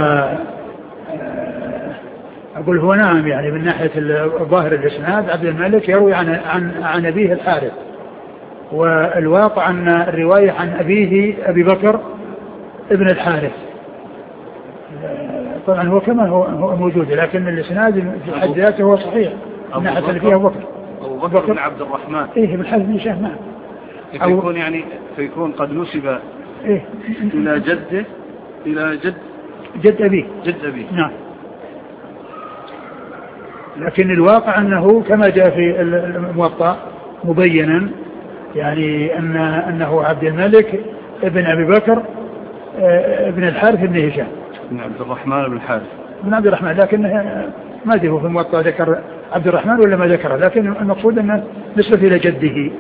أقول هو نعم، يعني من ناحية ظاهر الإسناد عبد الملك يروي عن أبيه الحارث، والواقع أن الرواية عن أبيه أبي بكر ابن الحارث، طبعا هو كما هو موجود، لكن الإسناد في حد ذاته هو صحيح من ناحية اللي فيها أبو بكر بن عبد الرحمن. إيه بالحارث بن هشام. نعم. فيكون يعني فيكون قد نسب إيه إلى جده، إلى جد أبيه. نعم. لكن الواقع أنه كما جاء في الموطأ مبينا، يعني أنه عبد الملك ابن أبي بكر ابن الحارث بن هشام بن عبد الرحمن بن الحارث بن عبد الرحمن، لكن ما أدري هو في الموطأ ذكر عبد الرحمن ولا ما ذكره، لكن المقصود أنه نسبة إلى جده.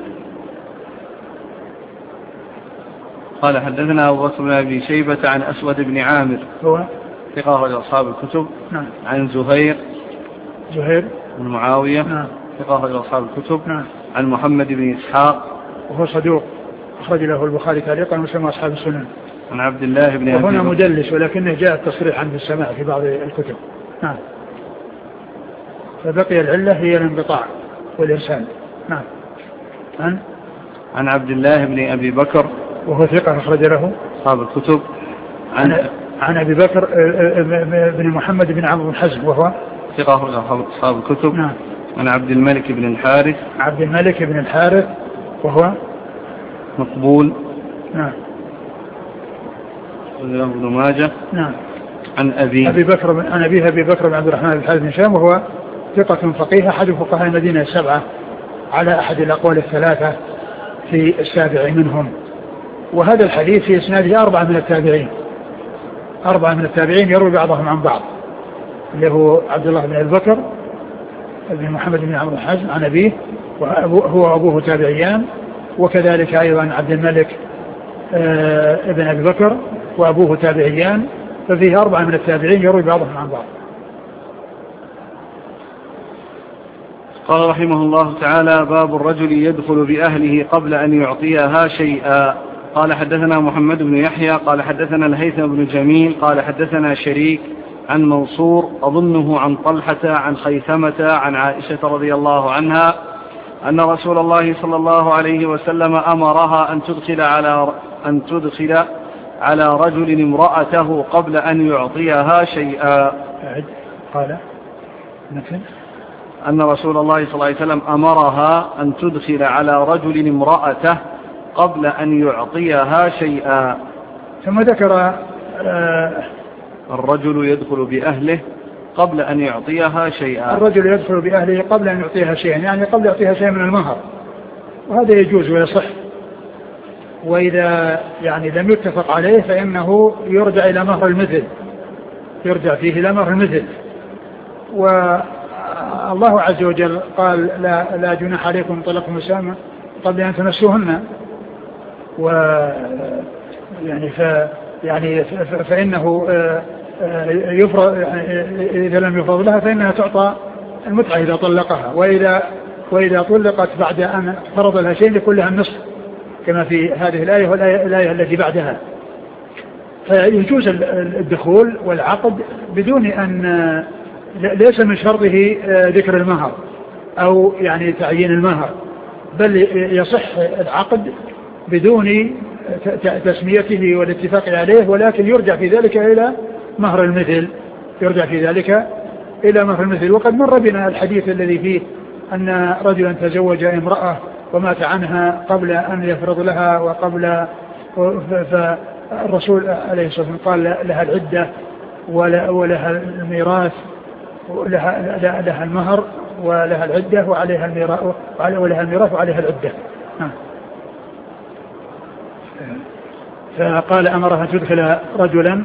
قال حدثنا أبو بكر بن أبي شيبة عن أسود بن عامر هو ثقة أخرج أصحاب الكتب. نعم. عن زهير بن معاوية. نعم. ثقة أخرج أصحاب الكتب. نعم. عن محمد بن إسحاق وهو صدوق أخرج له البخاري تعليقا ومسلم أصحاب السنن. عن عبد الله بن أبي وهنا مدلس، ولكنه جاء التصريح عنه السماع في بعض الكتب. نعم. فبقي العلة هي الانقطاع والإرسال. نعم. عن عبد الله بن أبي بكر وهو ثقة أخرج له أصحاب الكتب. عن أبي بكر بن محمد بن عمرو بن حزم وهو ثقة أخرج أصحاب الكتب. نعم. عن عبد الملك بن الحارث وهو مقبول. نعم. ابن ماجه. نعم. عن أبي بكر بن عبد الرحمن بن الحارث بن هشام، وهو ثقة فقيه أحد فقهاء المدينة السبعة على أحد الأقوال الثلاثة في السابع منهم. وهذا الحديث في إسناده أربعة من التابعين يروي بعضهم عن بعض، اللي هو عبد الله بن أبي بكر بن محمد بن عمرو بن حزم عن أبيه، وهو أبوه تابعيان، وكذلك أيضا عبد الملك ابن أبي بكر وأبوه تابعيان، ففيه أربعة من التابعين يروي بعضهم عن بعض. قال رحمه الله تعالى: باب الرجل يدخل بأهله قبل أن يعطيها شيئا. قال حدثنا محمد بن يحيى قال حدثنا الهيثم بن جميل قال حدثنا شريك عن منصور أظنه عن طلحة عن خيثمة عن عائشة رضي الله عنها أن رسول الله صلى الله عليه وسلم أمرها أن تدخل على رجل امرأته قبل أن يعطيها شيئا. قال مثل أن رسول الله صلى الله عليه وسلم أمرها أن تدخل على رجل امرأته قبل أن يعطيها شيئا. ثم ذكر الرجل يدخل بأهله قبل أن يعطيها شيئا. الرجل يدخل بأهله قبل أن يعطيها شيئا، يعني قبل يعطيها شيئا من المهر، وهذا يجوز ويصح. وإذا يعني لم يتفق عليه فإنه يرجع إلى مهر المثل، يرجع فيه إلى مهر المثل. والله عز وجل قال: لا جناح عليكم طلاق النساء قبل أن تمسوهن، فإنه يفرض، إذا لم يفرض لها فإنها تعطى المتعة إذا طلقها، وإذا طلقت بعد أن فرض لها شيء يكون لها النصف كما في هذه الآية والآية التي بعدها. فيجوز الدخول والعقد بدون أن ليس من شرطه ذكر المهر أو يعني تعيين المهر، بل يصح العقد بدون تسميته والاتفاق عليه، ولكن يرجع في ذلك إلى مهر المثل. وقد مر بنا الحديث الذي فيه أن رجلا تزوج امرأة ومات عنها قبل أن يفرض لها، فالرسول عليه الصلاة والسلام قال لها العدة ولها الميراث، لها المهر ولها العدة وعليها الميراث وعليها العدة. فقال أمرها تدخل رجلا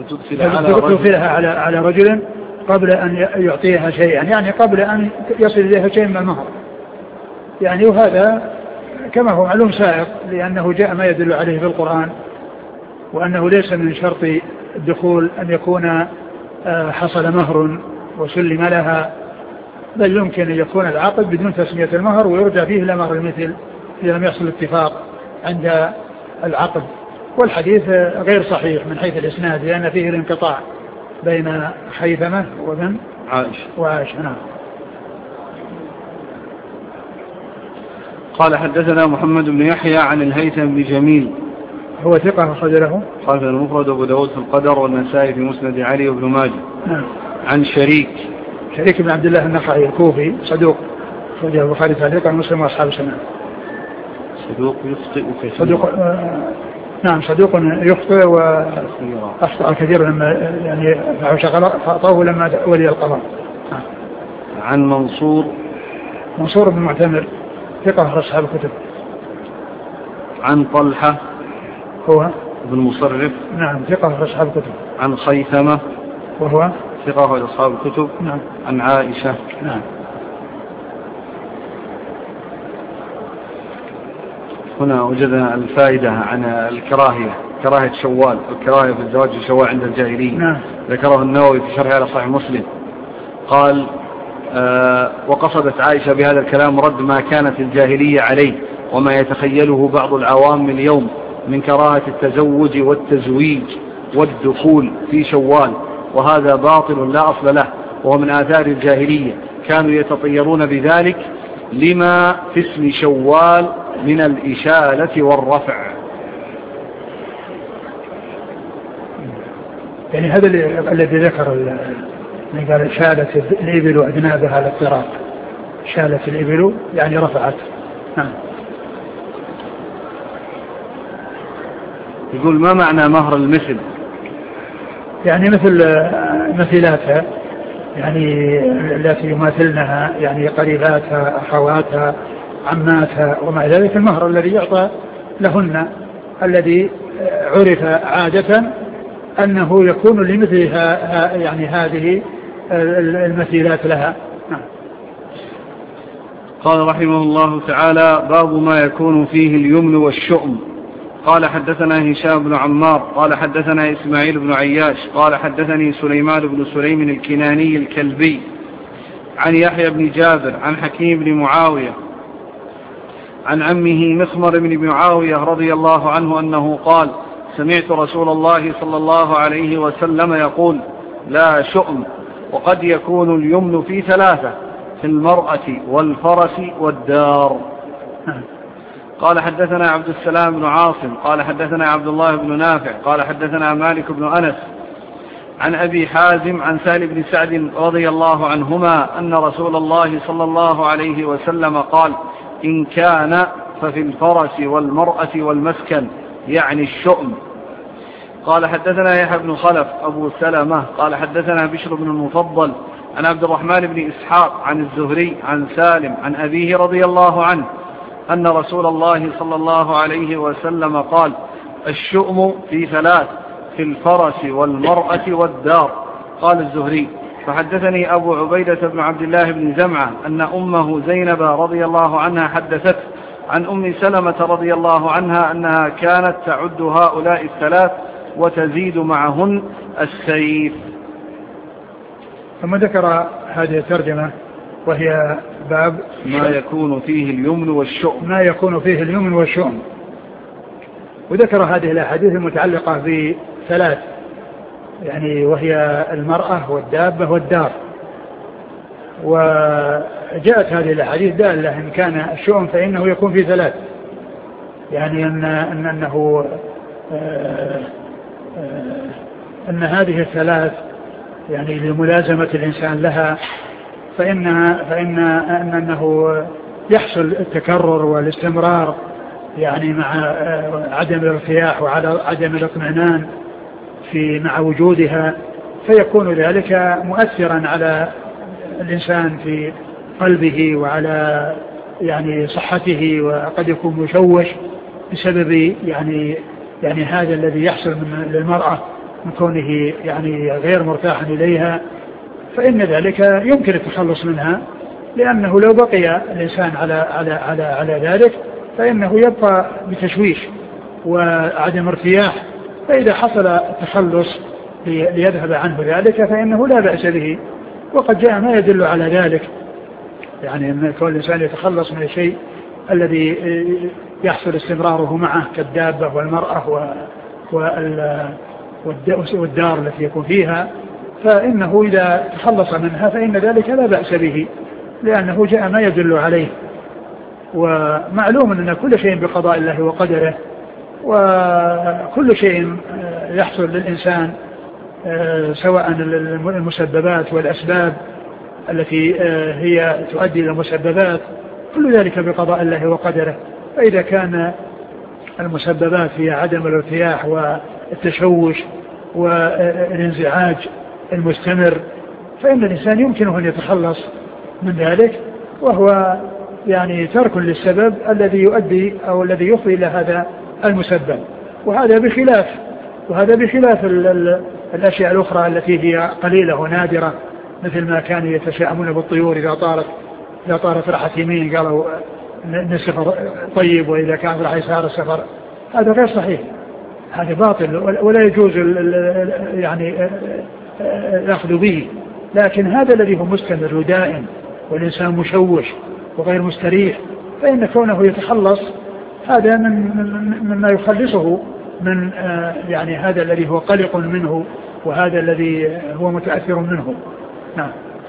على رجل قبل أن يعطيها شيئا، يعني قبل أن يصل إليها شيء من المهر، يعني وهذا كما هو معلوم سائق، لأنه جاء ما يدل عليه في القرآن، وأنه ليس من شرط الدخول أن يكون حصل مهر وسلم لها، بل يمكن أن يكون العقد بدون تسمية المهر ويرجع فيه إلى مهر المثل إذا لم يحصل اتفاق عند العقد. والحديث غير صحيح من حيث الإسناد، لأن فيه الانقطاع بين خيثمة وابن وعائشة. نعم. قال حدثنا محمد بن يحيى عن الهيثم بن جميل، هو ثقة أخرج له قال المفرد أبو داود في القدر والنسائي في مسند علي وابن ماجه. نعم. عن شريك بن عبد الله النخعي الكوفي صدوق، أخرجه البخاري تعليقا ومسلم وأصحاب السنن. صدوق يخطئ كثيرا. نعم صدوق يخطئ وأخطأ كثيرا لما يعني فأعطاه لما ولي القضاء. عن منصور بن معتمر ثقة أصحاب الكتب. عن طلحة هو بن مصرف. نعم ثقة أصحاب الكتب. عن خيثمة وهو ثقة أصحاب الكتب. نعم. عن عائشة. نعم. هنا وجدنا الفائدة عن كراهية شوال، الكراهية في الزواج شوال عند الجاهلية. نعم. ذكره النووي في شرحه على صحيح مسلم، قال وقصدت عائشة بهذا الكلام رد ما كانت الجاهلية عليه وما يتخيله بعض العوام اليوم من كراهة التزوج والتزويج والدخول في شوال، وهذا باطل لا أصل له، وهو من آثار الجاهلية، كانوا يتطيرون بذلك لما في اسم شوال من الإشالة والرفع. يعني هذا الذي ذكر قال شالت الإبل وأذنابها على الطراق، شالت الإبل يعني رفعت. نعم. يقول ما معنى مهر المثل يعني مثلاتها، يعني التي يماثلنها، يعني قريباتها، أخواتها، عماتها وما ذلك، المهر الذي يعطى لهن الذي عرف عادة أنه يكون لمثلها يعني هذه المثيلات لها. قال رحمه الله تعالى: باب ما يكون فيه اليمن والشؤم. قال حدثنا هشام بن عمار قال حدثنا إسماعيل بن عياش قال حدثني سليمان بن سليم الكناني الكلبي عن يحيى بن جابر عن حكيم بن معاوية عن عمه مخمر بن معاوية رضي الله عنه أنه قال: سمعت رسول الله صلى الله عليه وسلم يقول: لا شؤم، وقد يكون اليمن في ثلاثة: في المرأة والفرس والدار. قال حدثنا عبد السلام بن عاصم قال حدثنا عبد الله بن نافع قال حدثنا مالك بن أنس عن أبي حازم عن سهل بن سعد رضي الله عنهما أن رسول الله صلى الله عليه وسلم قال: إن كان ففي الفرس والمرأة والمسكن، يعني الشؤم. قال حدثنا يحيى بن خلف أبو سلمة قال حدثنا بشر بن المفضل عن عبد الرحمن بن إسحاق عن الزهري عن سالم عن أبيه رضي الله عنه أن رسول الله صلى الله عليه وسلم قال: الشؤم في ثلاث: في الفرس والمرأة والدار. قال الزهري: فحدثني أبو عبيدة بن عبد الله بن زمعة أن أمه زينب رضي الله عنها حدثت عن أم سلمة رضي الله عنها أنها كانت تعد هؤلاء الثلاث وتزيد معهن السيف. ثم ذكر هذه الترجمة وهي باب ما يكون فيه اليمن والشؤم. ما يكون فيه اليمن والشؤم. وذكر هذه الأحاديث المتعلقة بثلاث، يعني وهي المرأة والدابة والدار. وجاءت هذه الأحاديث دالة إن كان الشؤم فإنه يكون في ثلاث، يعني أن هذه الثلاث يعني لملازمة الإنسان لها فإنه يحصل التكرر والاستمرار، يعني مع عدم الارتياح وعدم الاطمئنان مع وجودها، فيكون ذلك مؤثرا على الإنسان في قلبه وعلى يعني صحته، وقد يكون مشوش بسبب يعني هذا الذي يحصل من للمرأة من كونه يعني غير مرتاح إليها، فإن ذلك يمكن التخلص منها، لأنه لو بقي الإنسان على ذلك فإنه يبقى بتشويش وعدم ارتياح. فإذا حصل التخلص ليذهب عنه ذلك فإنه لا بأس به. وقد جاء ما يدل على ذلك، يعني أن كل إنسان يتخلص من الشيء الذي يحصل استمراره معه كالدابة والمرأة والدار التي يكون فيها، فإنه إذا تخلص منها فإن ذلك لا بأس به، لأنه جاء ما يدل عليه. ومعلوم أن كل شيء بقضاء الله وقدره، وكل شيء يحصل للإنسان سواء المسببات والأسباب التي هي تؤدي إلى المسببات، كل ذلك بقضاء الله وقدره. فإذا كان المسببات هي عدم الارتياح والتشوش والانزعاج المستمر، فإن الإنسان يمكنه أن يتخلص من ذلك، وهو يعني ترك للسبب الذي يؤدي أو الذي يفضي إلى هذا المسبب. وهذا بخلاف الأشياء الأخرى التي هي قليلة ونادرة، مثل ما كانوا يتشاءمون بالطيور إذا طارت راحت يمين قالوا إن السفر طيب، وإذا كان راح يسار السفر. هذا غير صحيح، هذا باطل ولا يجوز يعني الأخذ به. لكن هذا الذي هو مستمر ودائم والإنسان مشوش وغير مستريح، فإن كونه يتخلص هذا مما يخلصه من يعني هذا الذي هو قلق منه وهذا الذي هو متأثر منه. نعم.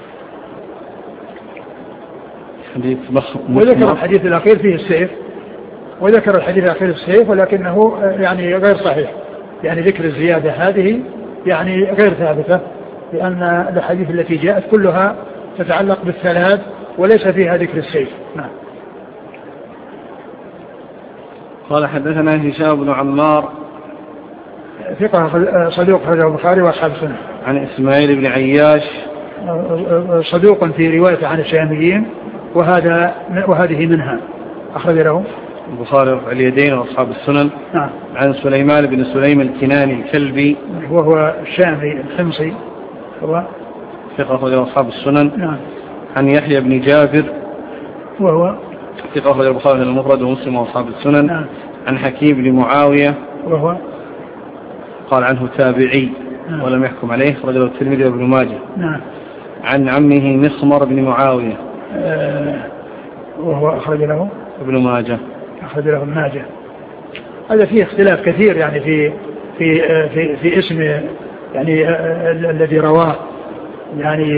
وذكر الحديث الأخير فيه السيف، وذكر الحديث الأخير السيف، ولكنه يعني غير صحيح، يعني ذكر الزيادة هذه يعني غير ثابتة، لأن الحديث التي جاءت كلها تتعلق بالثلاث وليس فيها ذكر السيف. نعم. قال حدثنا هشام بن عمار. ثقة صدوق أخرجه البخاري وأصحاب السنن. عن إسماعيل بن عياش صدوق في رواية عن الشاميين وهذه منها، أخرج له البخاري اليدين وأصحاب السنن. نعم. عن سليمان بن سليم الكناني الكلبي وهو الشامي الحمصي هو ثقة أخرج أصحاب السنن. نعم. عن يحيى بن جابر وهو ثقة أخرج البخاري المفرد ومسلم وأصحاب السنن. نعم. عن حكيم بن معاوية وهو قال عنه تابعي. نعم. ولم يحكم عليه، أخرجه الترمذي وابن ماجه. نعم. عن عمه مخمر بن معاوية وهو أخرج له ابن ماجه. أخرج له ابن ماجه. هذا فيه اختلاف كثير يعني في اسم يعني الذي رواه يعني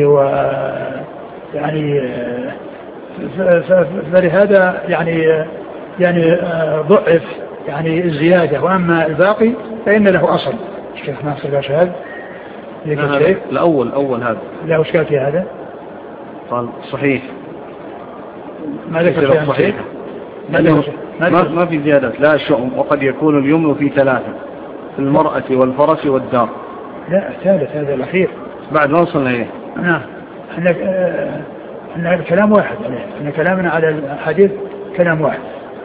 فلهذا يعني ضعف يعني الزيادة، وأما الباقي فإن له أصل. الشيخ ناصر الأشهاد الأول هذا لا أشكال في هذا، قال صحيح ما ذكر شيء صحيح، ما في زيادات لا شؤم، وقد يكون اليمن في 3 في المرأة والفرس والدار. لا الثالث هذا الأخير بعد ما وصلنا إليه. نعم. إحنا الكلام واحد، إحنا كلامنا على الحديث كلام واحد.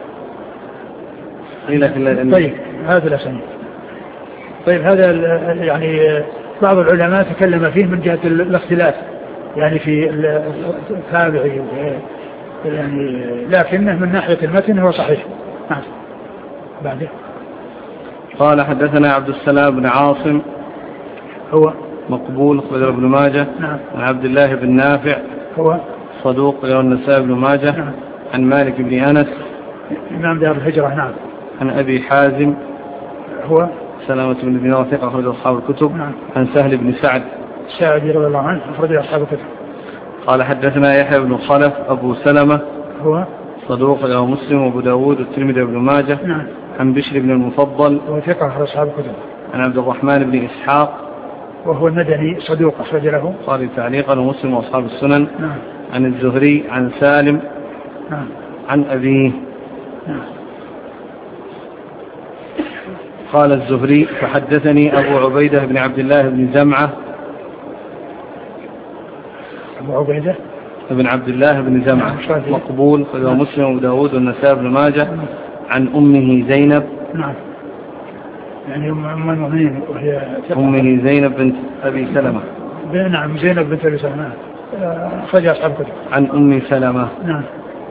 طيب هذا الأسنى. طيب هذا يعني بعض العلماء تكلم فيه من جهة الاختلاف يعني في التابعي يعني، لكنه من ناحية المتن هو صحيح. نعم. بعده قال حدثنا عبد السلام بن عاصم هو مقبول أخرجه ابن ماجه. نعم. عن عبد الله بن نافع هو صدوق أخرجه النسائي بن ماجه. نعم. عن مالك بن أنس إمام دار الهجرة. نعم. عن أبي حازم هو سلامة بن دينار ثقة أخرجه أصحاب الكتب. نعم. عن سهل بن سعد رضي الله عنه أخرجه أصحاب الكتب. قال حدثنا يحيى بن خلف أبو سلمة هو صدوق له مسلم وابو داود والترمذي وابن ماجه. نعم. عن بشر بن المفضل وثقة أخرج أصحاب الكتب. عن عبد الرحمن بن إسحاق وهو المدني صدوق أخرج له قال تعليقا ومسلم وأصحاب السنن. نعم. عن الزهري عن سالم. نعم. عن أبيه. نعم. قال الزهري فحدثني أبو عبيدة بن عبد الله بن زمعة. أبو عبيدة بن عبد الله بن زمعة مقبول قال مسلم وابو داود والنسائي بن ماجه. عن أمه زينب. نعم. يعني أم المؤمنين وهي أمه زينب بنت أبي سلمة. نعم زينب بنت أبي سلمة أخرج أصحاب الكتب. عن أم سلمة. نعم.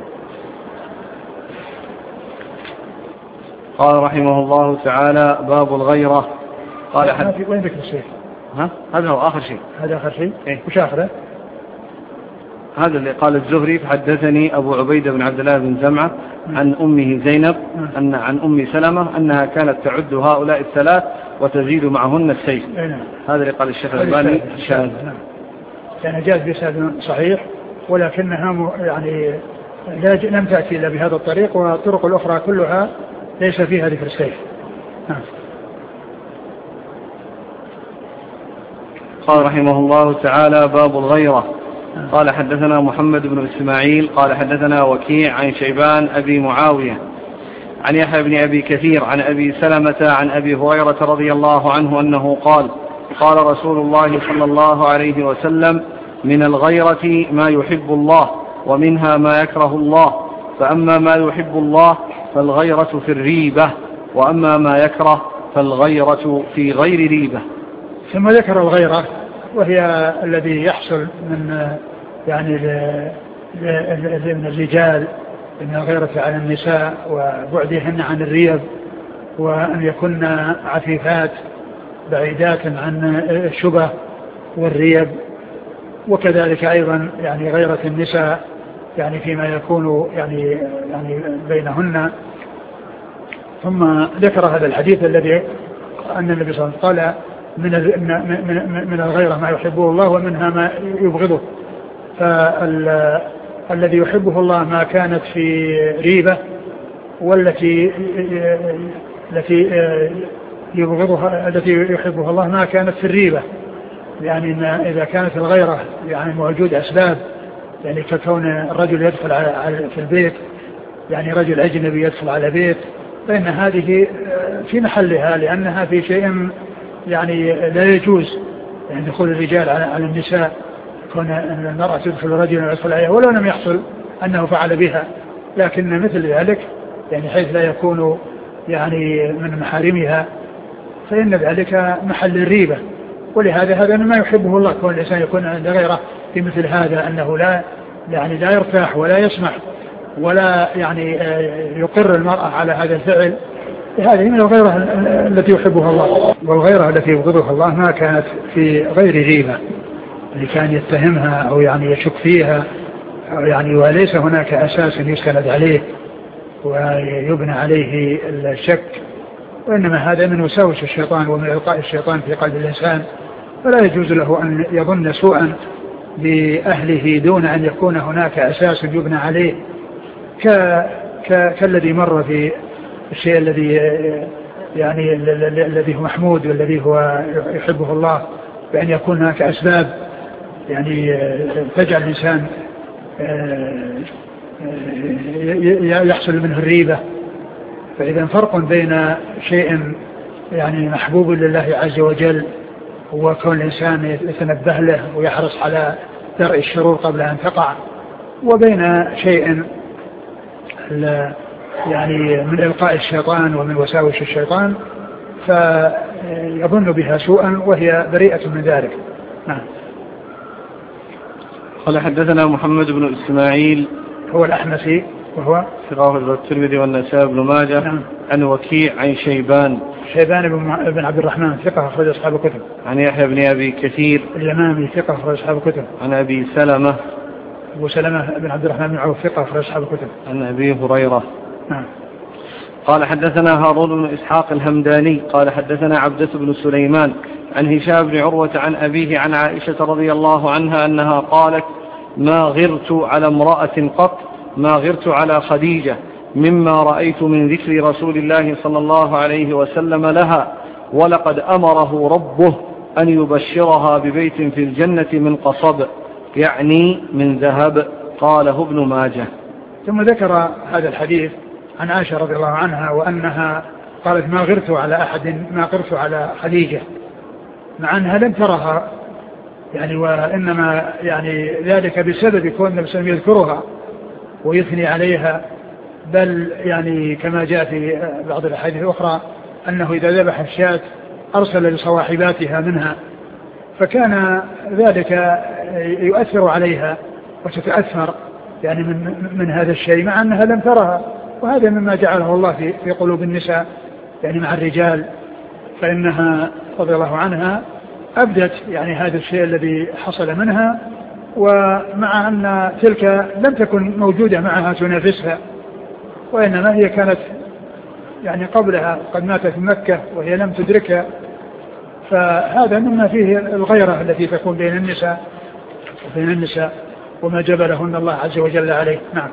قال رحمه الله تعالى باب الغيرة. قال وين ذكر الشيء؟ هذا هو آخر شيء. هذا آخر شيء. إيه؟ وش آخره؟ هذا اللي قال الزهري فحدثني أبو عبيدة بن عبد الله بن زمعة عن أمه زينب عن أم سلمة أنها كانت تعد هؤلاء الثلاث وتزيد معهن السيف. هذا اللي قال الشيخ الألباني شاذ. يعني جاز بسند صحيح، ولكنها يعني لم تأتي إلا بهذا الطريق، والطرق الأخرى كلها ليس فيها ذكر السيف. قال رحمه الله تعالى باب الغيرة. قال حدثنا محمد بن إسماعيل قال حدثنا وكيع عن شيبان أبي معاوية عن يحيى بن أبي كثير عن أبي سلمة عن أبي هريرة رضي الله عنه أنه قال قال رسول الله صلى الله عليه وسلم من الغيرة ما يحب الله ومنها ما يكره الله، فأما ما يحب الله فالغيرة في الريبة، وأما ما يكره فالغيرة في غير ريبة. ثم ذكر الغيرة وهي الذي يحصل من يعني من الرجال من الغيرة على النساء وبعدهن عن الريب، وأن يكن عفيفات بعيدات عن الشبه والريب، وكذلك أيضا يعني غيرة النساء يعني فيما يكون يعني بينهن. ثم ذكر هذا الحديث الذي أن النبي صلى الله عليه وسلم قال من الغيرة ما يحبه الله ومنها ما يبغضه، فالذي يحبه الله ما كانت في ريبة، والتي يبغضها التي يحبه الله ما كانت في الريبة. يعني إذا كانت الغيرة يعني موجود أسباب، يعني ككون الرجل يدخل في البيت، يعني رجل أجنبي يدخل على بيت، فإن هذه في محلها لأنها في شيء يعني لا يجوز يعني دخول الرجال على النساء، كون أن المرأة تدخل رجلا ويدخل عليها ولو لم يحصل أنه فعل بها، لكن مثل ذلك يعني حيث لا يكون يعني من محارمها فإن ذلك محل الريبة. ولهذا هذا مما يحبه الله، كون الإنسان يكون عند غيره في مثل هذا، أنه لا يعني لا يرتاح ولا يسمح ولا يعني يقر المرأة على هذا الفعل. هذه من الغيرة التي يحبها الله. والغيرة التي يبغضها الله ما كانت في غير ريبة، اللي كان يتهمها أو يعني يشك فيها أو يعني وليس هناك أساس يستند عليه ويبنى عليه الشك، وإنما هذا من وساوس الشيطان ومن إلقاء الشيطان في قلب الإنسان، فلا يجوز له أن يظن سوءا بأهله دون أن يكون هناك أساس يبنى عليه، كالذي مر في الشيء الذي يعني الذي هو محمود والذي هو يحبه الله، بأن يكون هناك أسباب يعني تجعل الإنسان يحصل منه الريبة. فإذا فرق بين شيء يعني محبوب لله عز وجل وكون الإنسان يتنبه له ويحرص على درء الشرور قبل أن تقع، وبين شيء يعني من إلقاء الشيطان ومن وساوس الشيطان فيظن بها سوءا وهي بريئة من ذلك. نعم. قال حدثنا محمد بن إسماعيل هو الأحمسي وهو ثقة الترمذي والنسائي بن ماجه. نعم. عن وكيع عن شيبان بن عبد الرحمن ثقة أخرج أصحاب الكتب. عن يحيى بن أبي كثير اليمامي ثقة أخرج أصحاب الكتب. عن أبي سلمة أبو سلمة بن عبد الرحمن بن عوف ثقة أخرج أصحاب الكتب. عن أبي هريرة. نعم. قال حدثنا هارون بن إسحاق الهمداني قال حدثنا عبدة بن سليمان عن هشام بن عروة عن أبيه عن عائشة رضي الله عنها أنها قالت: ما غرت على امرأة قط ما غرت على خديجة مما رأيت من ذكر رسول الله صلى الله عليه وسلم لها، ولقد أمره ربه أن يبشرها ببيت في الجنة من قصب، يعني من ذهب. قاله ابن ماجه. ثم ذكر هذا الحديث عن عائشة رضي الله عنها وأنها قالت: ما غرت على أحد ما غرت على خديجة، مع أنها لم ترها يعني، وإنما يعني ذلك بسبب كون النبي صلى الله عليه وسلم يذكرها ويثني عليها، بل يعني كما جاء في بعض الأحاديث الأخرى أنه إذا ذبح الشاة أرسل لصواحباتها منها، فكان ذلك يؤثر عليها وتتأثر يعني من هذا الشيء، مع أنها لم ترها. وهذا مما جعله الله في قلوب النساء يعني مع الرجال، فإنها رضي الله عنها أبدت يعني هذا الشيء الذي حصل منها، ومع أن تلك لم تكن موجودة معها تنافسها، وإنما هي كانت يعني قبلها قد ماتت في مكة وهي لم تدركها، فهذا مما فيه الغيرة التي تكون بين النساء وما جبلهن الله عز وجل عليه. نعم.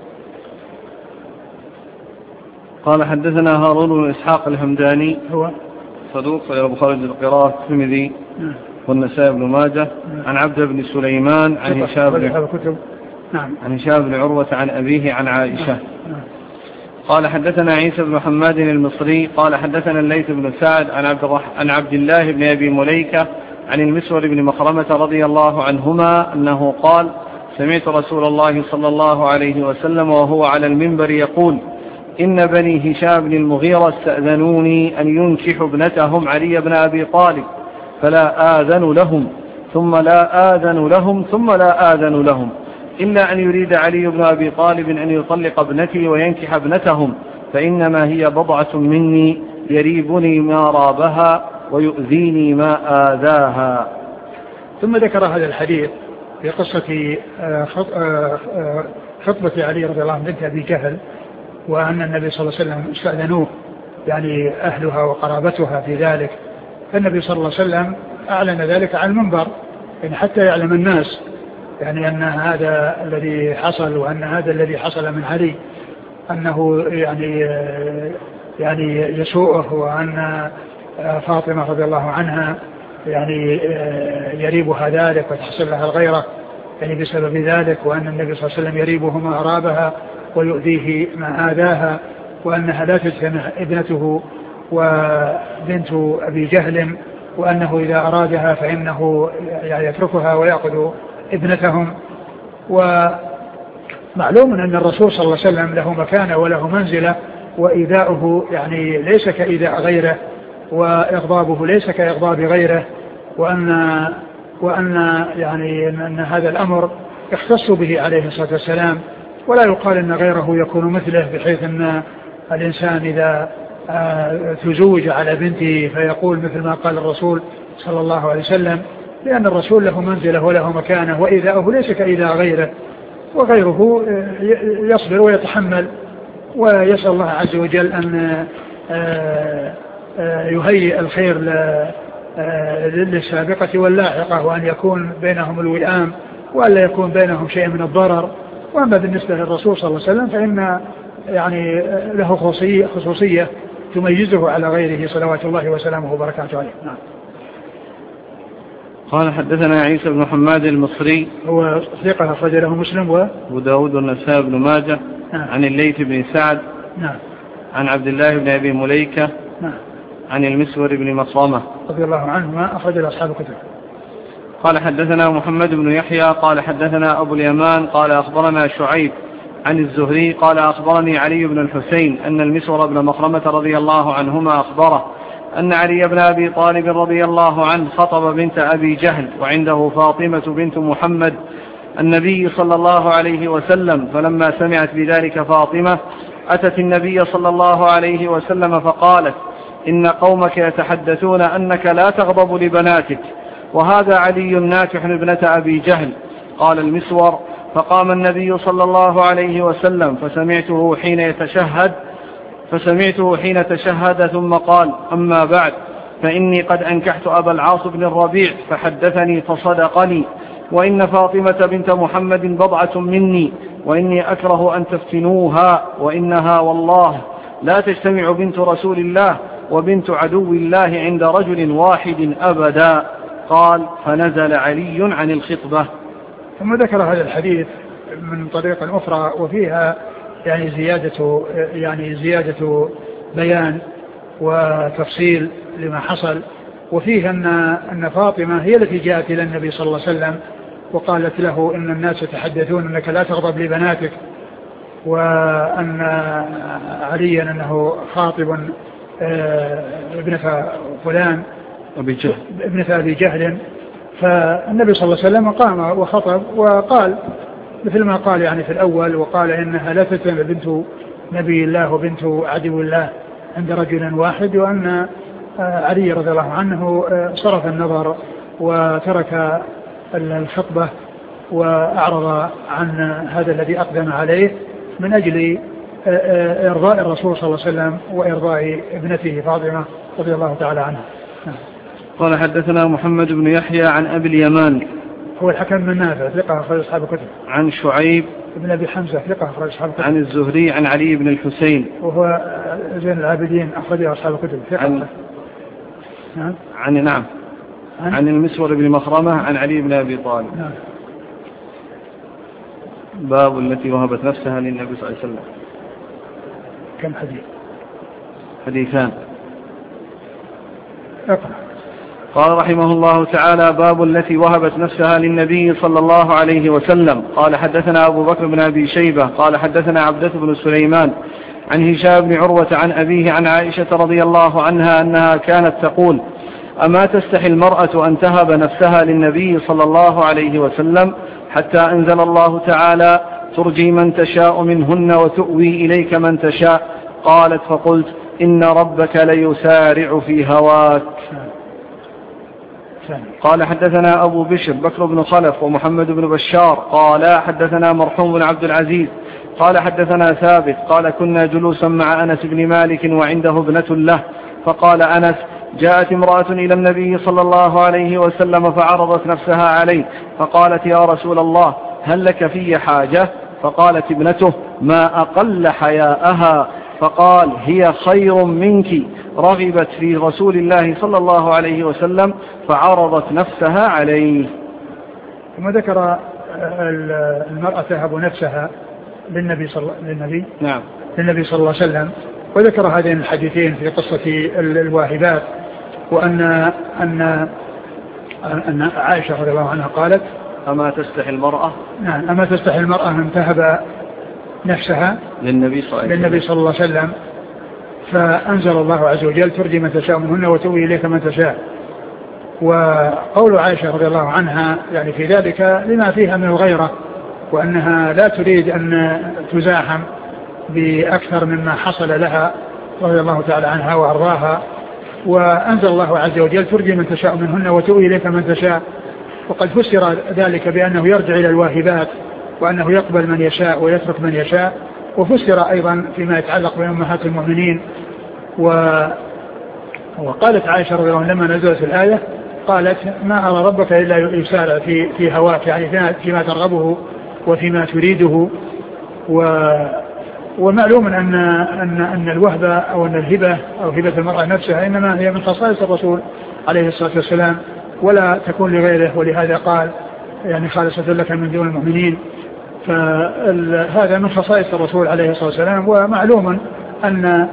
قال حدثنا هارون بن إسحاق الهمداني هو صدوق في البخاري القراءة الترمذي والنسائي بن ماجه. عن عبد بن سليمان عن هشام بن عروة عن أبيه عن عائشة. قال حدثنا عيسى بن حماد المصري قال حدثنا الليث بن سعد عن عبد الله بن أبي مليكة عن المسور بن مخرمة رضي الله عنهما أنه قال: سمعت رسول الله صلى الله عليه وسلم وهو على المنبر يقول: إن بني هشام بن المغيرة استأذنوني أن ينكحوا ابنتهم علي بن أبي طالب، فلا آذن لهم ثم لا آذن لهم ثم لا آذن لهم، إلا أن يريد علي بن أبي طالب أن يطلق ابنتي وينكح ابنتهم، فإنما هي بضعة مني يريبني ما رابها ويؤذيني ما آذاها. ثم ذكر هذا الحديث في قصة خطبة علي رضي الله عنه بنت أبي جهل، وأن النبي صلى الله عليه وسلم استأذنوه يعني أهلها وقرابتها في ذلك، فالنبي صلى الله عليه وسلم أعلن ذلك على المنبر يعني حتى يعلم الناس يعني أن هذا الذي حصل وأن هذا الذي حصل من علي أنه يعني يسوءه، وأن فاطمة رضي الله عنها يعني يريبها ذلك وتحصل لها الغيرة يعني بسبب ذلك، وأن النبي صلى الله عليه وسلم يريبه ما أرابها ويؤذيه ما آذاها، وأنها لا تجتمع ابنته وبنت أبي جهل وأنه إذا أرادها فإنه يعني يتركها ويأخذ ابنتهم. ومعلوم أن الرسول صلى الله عليه وسلم له مكانة وله منزلة، وإيذاؤه يعني ليس كإيذاء غيره، وإغضابه ليس كإغضاب غيره، وأن يعني أن هذا الأمر يختص به عليه الصلاة والسلام، ولا يقال أن غيره يكون مثله، بحيث أن الإنسان إذا تزوج على بنته فيقول مثل ما قال الرسول صلى الله عليه وسلم، لأن الرسول له منزلة وله مكانة، وإيذاؤه ليس كإيذاء غيره، وغيره يصبر ويتحمل ويسأل الله عز وجل أن يهيئ الخير للسابقة واللاحقة، وأن يكون بينهم الوئام وأن لا يكون بينهم شيء من الضرر. وأما بالنسبة للرسول صلى الله عليه وسلم فإن يعني له خصوصية تميزه على غيره صلوات الله وسلامه وبركاته عليه. نعم. قال حدثنا عيسى بن حماد المصري، هو ثقة أخرج له مسلم وأبو داود والنسائي بن ماجه. نعم. عن الليث بن سعد. نعم. عن عبد الله بن أبي مليكة. نعم. عن المسور بن مخرمة رضي الله عنهما أخرج له أصحاب الكتب. قال حدثنا محمد بن يحيى قال حدثنا أبو اليمان قال أخبرنا شعيب عن الزهري قال أخبرني علي بن الحسين أن المسور بن مخرمة رضي الله عنهما أخبره أن علي بن أبي طالب رضي الله عنه خطب بنت أبي جهل وعنده فاطمة بنت محمد النبي صلى الله عليه وسلم، فلما سمعت بذلك فاطمة أتت النبي صلى الله عليه وسلم فقالت: إن قومك يتحدثون أنك لا تغضب لبناتك، وهذا علي ناكح ابنة أبي جهل. قال المسور: فقام النبي صلى الله عليه وسلم فسمعته حين تشهد ثم قال: أما بعد، فإني قد أنكحت أبا العاص بن الربيع فحدثني فصدقني، وإن فاطمة بنت محمد بضعة مني، وإني أكره أن تفتنوها، وإنها والله لا تجتمع بنت رسول الله وبنت عدو الله عند رجل واحد أبدا. قال: فنزل علي عن الخطبة. ثم ذكر هذا الحديث من طريق أخرى، وفيها يعني زيادة بيان وتفصيل لما حصل، وفيه أن فاطمة هي التي جاءت إلى النبي صلى الله عليه وسلم وقالت له: إن الناس يتحدثون أنك لا تغضب لبناتك، وأن عليا أنه خاطب ابنة فلان ابنة أبي جهل. فالنبي صلى الله عليه وسلم قام وخطب وقال مثل ما قال يعني في الأول، وقال: إنها لا تتم بنت نبي الله وبنت عدو الله عند رجل واحد، وأن علي رضي الله عنه صرف النظر وترك الخطبة وأعرض عن هذا الذي أقدم عليه من أجل إرضاء الرسول صلى الله عليه وسلم وإرضاء ابنته فاطمة رضي الله تعالى عنها. قال حدثنا محمد بن يحيى عن أبي اليمان، هو الحكم بن نافع ثقة أخرج أصحاب الكتب. عن شعيب بن أبي حمزة ثقة أخرج أصحاب الكتب. عن الزهري عن علي بن الحسين وهو زين العابدين أخرج أصحاب الكتب ثقة. عن المسور بن مخرمة عن علي بن أبي طالب. نعم. باب التي وهبت نفسها للنبي صلى الله عليه وسلم. كم حديث؟ حديثان. اقرأ. قال رحمه الله تعالى: باب التي وهبت نفسها للنبي صلى الله عليه وسلم. قال حدثنا أبو بكر بن أبي شيبة قال حدثنا عبدة بن سليمان عن هشام بن عروة عن أبيه عن عائشة رضي الله عنها أنها كانت تقول: أما تستحي المرأة أن تهب نفسها للنبي صلى الله عليه وسلم حتى أنزل الله تعالى: ترجي من تشاء منهن وتؤوي إليك من تشاء. قالت: فقلت: إن ربك ليسارع في هواك. قال حدثنا أبو بشر بكر بن خلف ومحمد بن بشار قال حدثنا مرحوم بن عبد العزيز قال حدثنا ثابت قال: كنا جلوسا مع أنس بن مالك وعنده ابنة له، فقال أنس: جاءت امرأة إلى النبي صلى الله عليه وسلم فعرضت نفسها عليه، فقالت: يا رسول الله، هل لك في حاجة؟ فقالت ابنته: ما أقل حياءها. فقال: هي خير منك، رغبت في رسول الله صلى الله عليه وسلم فعرضت نفسها عليه. ثم ذكر المرأة تهب نفسها للنبي صلى الله عليه وسلم، وذكر هذين الحديثين في قصة الواهبات، أن عائشة رضي الله عنها قالت: أما تستحي المرأة؟ نعم، أما تستحي المرأة أن تهب نفسها للنبي صلى الله عليه وسلم. فأنزل الله عز وجل: ترجي من تشاء منهن وتؤوي إليك من تشاء. وقول عائشة رضي الله عنها يعني في ذلك لما فيها من الغيرة، وأنها لا تريد أن تزاحم بأكثر مما حصل لها رضي الله تعالى عنها وأرضاها. وأنزل الله عز وجل: ترجي من تشاء منهن وتؤوي إليك من تشاء. وقد فسر ذلك بأنه يرجع إلى الواهبات، وأنه يقبل من يشاء ويترك من يشاء. وفسر أيضا فيما يتعلق بأمهات المؤمنين. وقالت عائشة رضي الله عنها لما نزلت الآية قالت: ما أرى ربك إلا يسارع في هواك، يعني فيما ترغبه وفيما تريده. ومعلوم أن الوهبة أو أن الهبة أو هبة المرأة نفسها إنما هي من خصائص الرسول عليه الصلاة والسلام، ولا تكون لغيره. ولهذا قال: يعني خالصة لك من دون المؤمنين. فهذا من خصائص الرسول عليه الصلاة والسلام. ومعلوم أن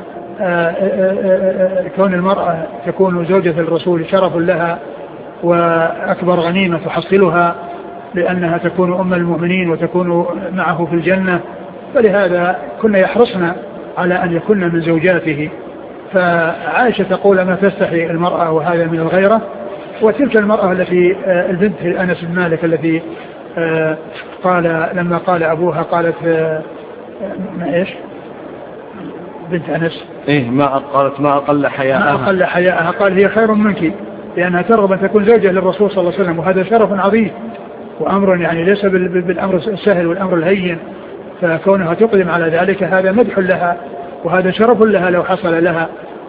كون المرأة تكون زوجة الرسول شرف لها وأكبر غنيمة تحصلها، لأنها تكون أم المؤمنين وتكون معه في الجنة. فلهذا كنا يحرصنا على أن يكون من زوجاته. فعائشة تقول: ما تستحي المرأة، وهذا من الغيرة. وتلك المرأة التي البنت أنس بن مالك التي قال لما قال أبوها قالت ما إيش بنت أنس قالت ما أقل حياءها قال: هي خير منك، لأنها ترغب أن تكون زوجة للرسول صلى الله عليه وسلم. وهذا شرف عظيم وأمر يعني ليس بالأمر السهل والأمر الهين. فكونها تقدم على ذلك هذا مدح لها وهذا شرف لها لو حصل لها.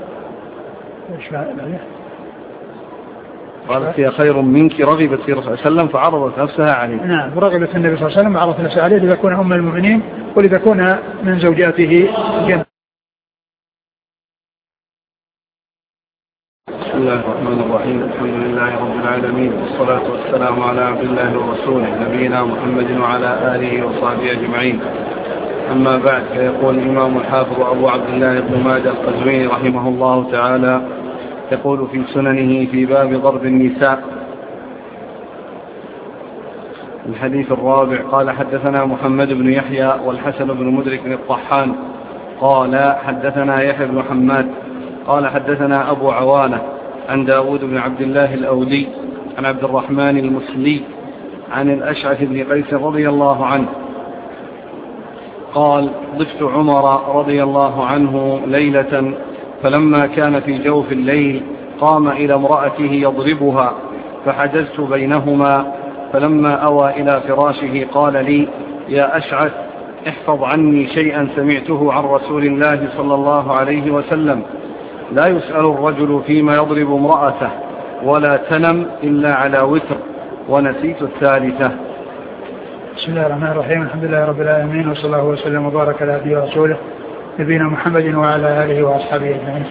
قالت: هي خير منك، رغبت في رسول الله صلى الله عليه وسلم فعرضت نفسها عليه. نعم، رغبت النبي صلى الله عليه وسلم وعرضت نفسها عليه لتكون أم المؤمنين ولتكون من زوجاته جنة. بسم الله الرحمن الرحيم. الحمد لله رب العالمين، والصلاة والسلام على عبد الله ورسوله نبينا محمد وعلى آله وصحبه أجمعين. أما بعد، فيقول الإمام الحافظ أبو عبد الله بن ماجه القزويني رحمه الله تعالى يقول في سننه في باب ضرب النساء الحديث الرابع: قال: حدثنا محمد بن يحيى والحسن بن مدرك الطحان قال: حدثنا يحيى بن حماد قال: حدثنا أبو عوانة عن داود بن عبد الله الأودي عن عبد الرحمن المسلي عن الأشعث بن قيس رضي الله عنه قال: ضفت عمر رضي الله عنه ليلة، فلما كان في جوف الليل قام إلى امرأته يضربها، فحجزت بينهما، فلما أوى إلى فراشه قال لي: يا أشعث، احفظ عني شيئا سمعته عن رسول الله صلى الله عليه وسلم: لا يسأل الرجل فيما يضرب امرأته، ولا تنم إلا على وتر. ونسيت الثالثة. بسم الله الرحمن الرحيم. الحمد لله رب العالمين، وصلى الله وسلم وبارك على عبده ورسوله نبينا محمد وعلى آله وأصحابه أجمعين.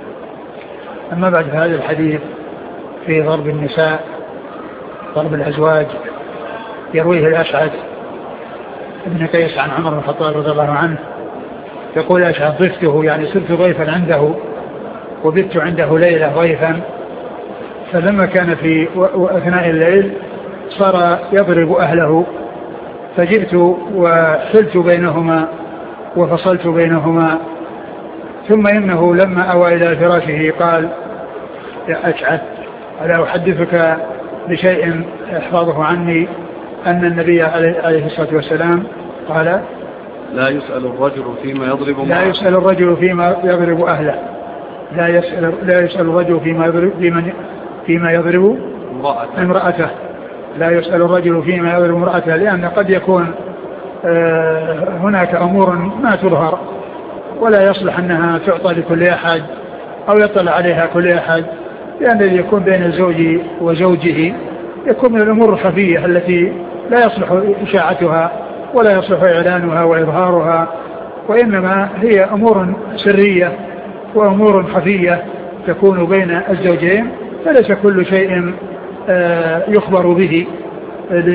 أما بعد، هذا الحديث في ضرب النساء، ضرب الأزواج، يرويه الأشعث ابن قيس عن عمر بن الخطاب رضي الله عنه. يقول الأشعث: ضفته، يعني صرت ضيفا عنده وبت عنده ليلة ضيفا، فلما كان في أثناء الليل صار يضرب أهله، فجئت وحلت بينهما وفصلت بينهما. ثم إنه لما أوى إلى فراشه قال: يا أشعث، ألا أحدثك بشيء احفظه عني، أن النبي عليه الصلاة والسلام قال: لا يسأل الرجل فيما يضرب لا يسأل الرجل فيما يضرب أهله، لا يسأل الرجل فيما يضرب امرأته، لا يسأل الرجل فيما يضرب امرأته، لأن قد يكون هناك أمور ما تظهر ولا يصلح أنها تعطى لكل أحد أو يطلع عليها كل أحد، لأن الذي يكون بين الزوج وزوجه يكون من الأمور الخفية التي لا يصلح إشاعتها ولا يصلح إعلانها وإظهارها، وإنما هي أمور سرية وأمور خفية تكون بين الزوجين، فليس كل شيء يخبر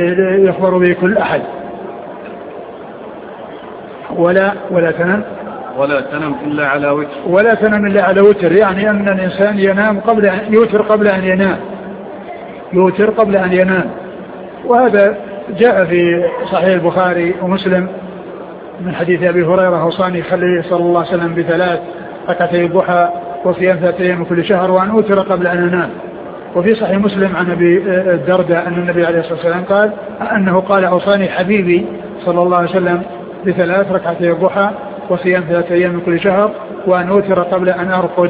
به كل أحد. ولا تنم ولا تنم إلا على وتر. ولا تنم إلا على وتر، يعني أن الإنسان ينام يوتر قبل أن ينام، يوتر قبل أن ينام. وهذا جاء في صحيح البخاري ومسلم من حديث أبي هريرة: أوصاني خليل صلى الله عليه وسلم ب3 ركعتي الضحى وصيام 3 أيام من كل شهر وأن أوتر قبل أن أنام. وفي صحيح مسلم عن أبي الدرداء أن النبي عليه الصلاة والسلام قال أنه قال: أوصاني حبيبي صلى الله عليه وسلم ب3 ركعتي الضحى وصيام 3 أيام من كل شهر وأن أوتر قبل أن أرقد.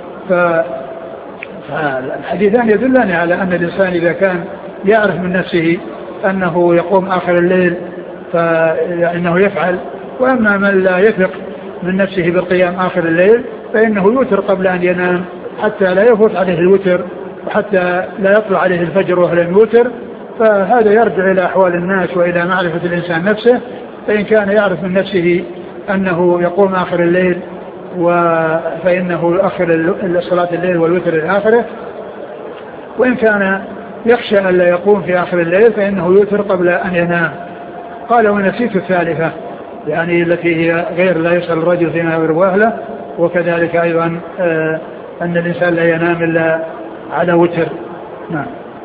فالحديثان يدلان على أن الإنسان إذا كان يعرف من نفسه أنه يقوم آخر الليل فإنه يفعل، وأما من لا يثق من نفسه بالقيام آخر الليل فإنه يوتر قبل أن ينام حتى لا يفوت عليه الوتر وحتى لا يطلع عليه الفجر وهو لم يوتر. فهذا يرجع إلى أحوال الناس وإلى معرفة الإنسان نفسه، فإن كان يعرف من نفسه أنه يقوم آخر الليل فإنه يؤخر صلاة الليل والوتر لآخره، وإن كان يخشى أن لا يقوم في آخر الليل فإنه يوتر قبل أن ينام. قال: ونسيت الثالثة، يعني التي هي غير لا يسأل الرجل فيما يضرب أهله، وكذلك أيضا أن الإنسان لا ينام إلا على وتر. نعم.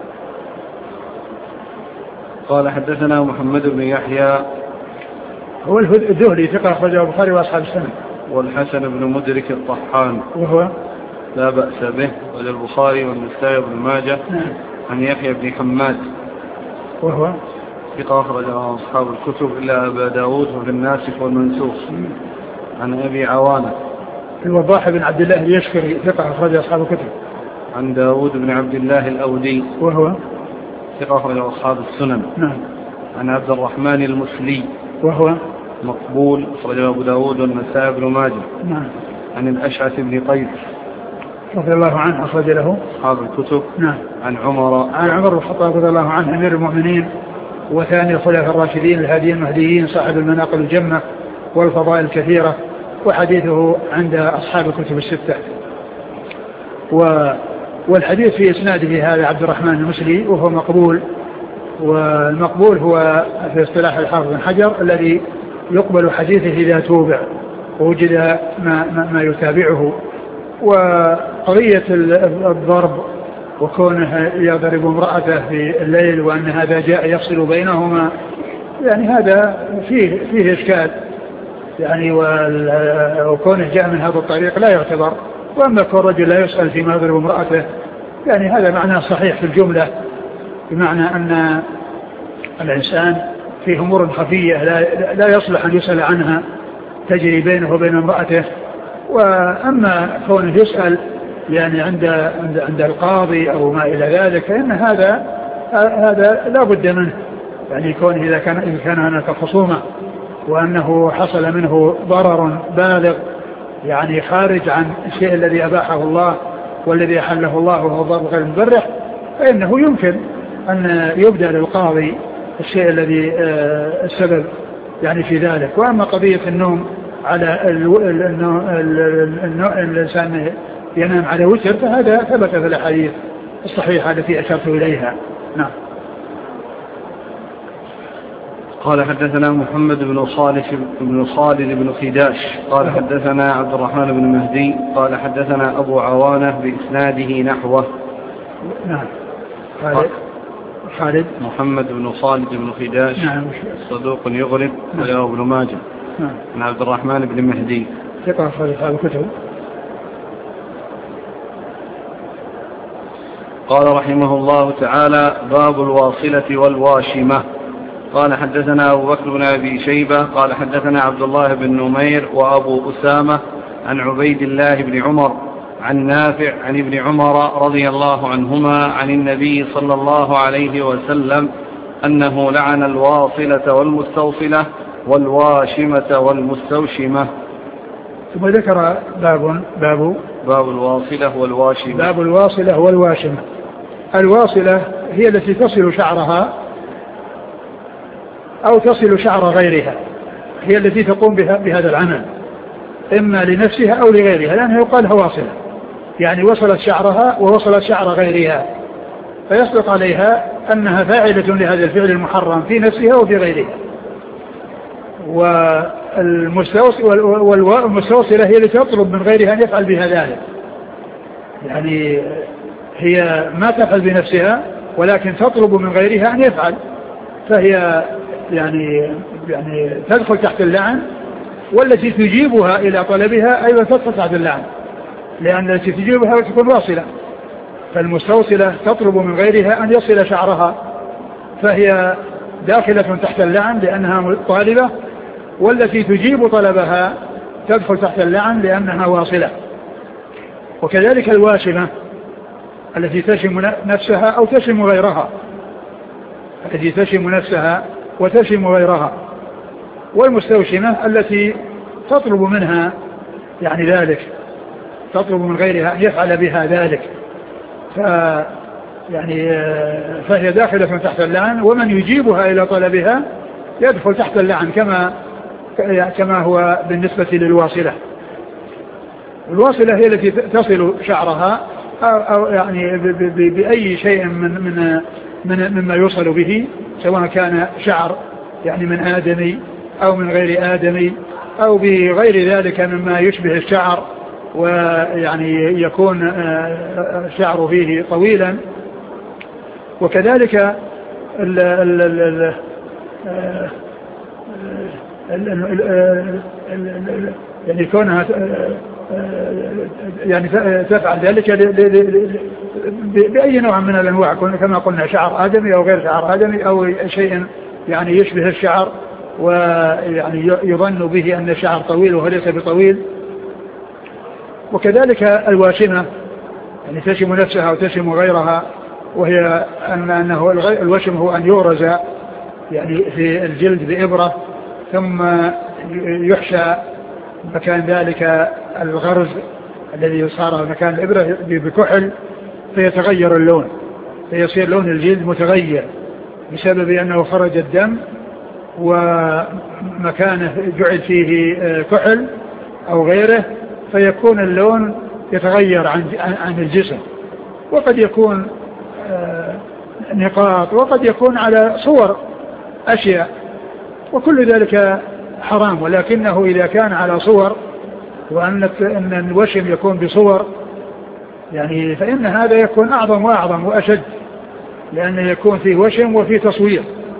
قال: حدثنا محمد بن يحيى هو الذهلي ثقة أخرجه البخاري وأصحاب السنة. والحسن بن مدرك الطحان وهو لا بأس به، وللبخاري والنسائي بن ماجه. نعم. عن يحيى بن حماد وهو ثقة أخرجه أصحاب الكتب إلا أبا داود وفي الناسخ والمنسوخ. عن أبي عوانة الوضاح بن عبد الله اليشكري ثقة أخرجه أصحاب الكتب. عن داود بن عبد الله الأودي وهو ثقة أخرجه أصحاب السنن. نعم. عن عبد الرحمن المسلي وهو مقبول أخرجه أبو داود والنسائي بن ماجه. نعم. عن الأشعث بن قيس رضي الله عنه أخرج له أصحاب الكتب. نعم. عن عمر بن الخطاب رضي الله عنه أمير المؤمنين وثاني الخلفاء الراشدين الهاديين المهديين صاحب المناقب الجمة والفضائل الكثيرة، وحديثه عند أصحاب الكتب الستة. والحديث في إسناده هذا عبد الرحمن المسلي وهو مقبول، والمقبول هو في اصطلاح الحافظ بن حجر الذي يقبل حديثه إذا توبع ووجد ما يتابعه. وقضية الضرب وكونه يضرب امرأته في الليل وأن هذا جاء يفصل بينهما، يعني هذا فيه إشكال، يعني وكونه جاء من هذا الطريق لا يعتبر. وأما كون رجل لا يسأل فيما يضرب امرأته، يعني هذا معناه صحيح في الجملة، بمعنى أن الإنسان فيه أمور خفية لا يصلح أن يسأل عنها تجري بينه وبين امرأته. وأما كونه يسأل يعني عند القاضي أو ما إلى ذلك فإن هذا لا بد منه، يعني كونه إذا كان هناك خصومة وأنه حصل منه ضرر بالغ يعني خارج عن الشيء الذي أباحه الله والذي أحله الله وهو ضرب غير مبرح، فإنه يمكن أن يبدأ للقاضي الشيء الذي السبب يعني في ذلك. وأما قضية النوم على الإنسان ينام على وتر فهذا ثبت في الأحاديث الصحيحة التي أشرت إليها. نعم. قال: حدثنا محمد بن خالد بن خداش قال: حدثنا عبد الرحمن بن مهدي قال: حدثنا أبو عوانة بإسناده نحوه. نعم. خالد محمد بن خالد بن خداش. نعم. صدوق يغرب وله ابن ماجه. نعم. عن عبد الرحمن بن مهدي ثقة أخرج أصحاب الكتب. قال رحمه الله تعالى: باب الواصلة والواشمة. قال: حدثنا أبو بكر بن أبي شيبة قال: حدثنا عبد الله بن نمير وأبو أسامة عن عبيد الله بن عمر عن نافع عن ابن عمر رضي الله عنهما عن النبي صلى الله عليه وسلم أنه لعن الواصلة والمستوصلة والواشمة والمستوشمة. ثم ذكر باب الواصلة والواشمة. باب الواصلة والواشمة. الواصلة هي التي تصل شعرها أو تصل شعر غيرها، هي التي تقوم بهذا العمل إما لنفسها أو لغيرها، لأنه يقال واصلة يعني وصلت شعرها ووصلت شعر غيرها، فيصدق عليها أنها فاعلة لهذا الفعل المحرم في نفسها وفي غيرها. والمستوصلة هي التي تطلب من غيرها أن يفعل بها ذلك، يعني هي ما تفعل بنفسها ولكن تطلب من غيرها أن يفعل، فهي يعني تدخل تحت اللعن. والتي تجيبها إلى طلبها أيضا تدخل تحت اللعن، لأن التي تجيبها تكون واصلة، فالمستوصلة تطلب من غيرها أن يصل شعرها، فهي داخلة تحت اللعن لأنها طالبة، والتي تجيب طلبها تدخل تحت اللعن لأنها واصلة. وكذلك الواشمة التي تشم نفسها أو تشم غيرها، التي تشم نفسها وتشم غيرها، والمستوشمة التي تطلب منها يعني ذلك، تطلب من غيرها أن يفعل بها ذلك، فهي داخلة تحت اللعن، ومن يجيبها إلى طلبها يدخل تحت اللعن كما هو بالنسبة للواصلة. الواصلة هي التي تصل شعرها أو يعني بأي شيء مما يوصل به، سواء كان شعر يعني من آدمي أو من غير آدمي أو بغير ذلك مما يشبه الشعر، ويعني يكون الشعر فيه طويلا. وكذلك يعني كونها يعني تفعل ذلك بأي نوع من الأنواع، كما قلنا شعر آدمي أو غير شعر آدمي أو شيء يعني يشبه الشعر ويعني يظن به أن الشعر طويل وهو ليس بطويل. وكذلك الواشمة يعني تشم نفسها وتشم غيرها، وهي أنه الوشم هو أن يغرز يعني في الجلد بإبرة ثم يحشى مكان ذلك الغرز الذي صار مكان الإبرة بكحل فيتغير اللون، فيصير لون الجلد متغير بسبب أنه خرج الدم ومكانه جعل فيه كحل أو غيره، فيكون اللون يتغير عن الجسم، وقد يكون نقاط وقد يكون على صور أشياء، وكل ذلك حرام. ولكنه إذا كان على صور، وأن الوشم يكون بصور يعني فإن هذا يكون أعظم وأعظم وأشد، لأنه يكون فيه وشم وفيه تصوير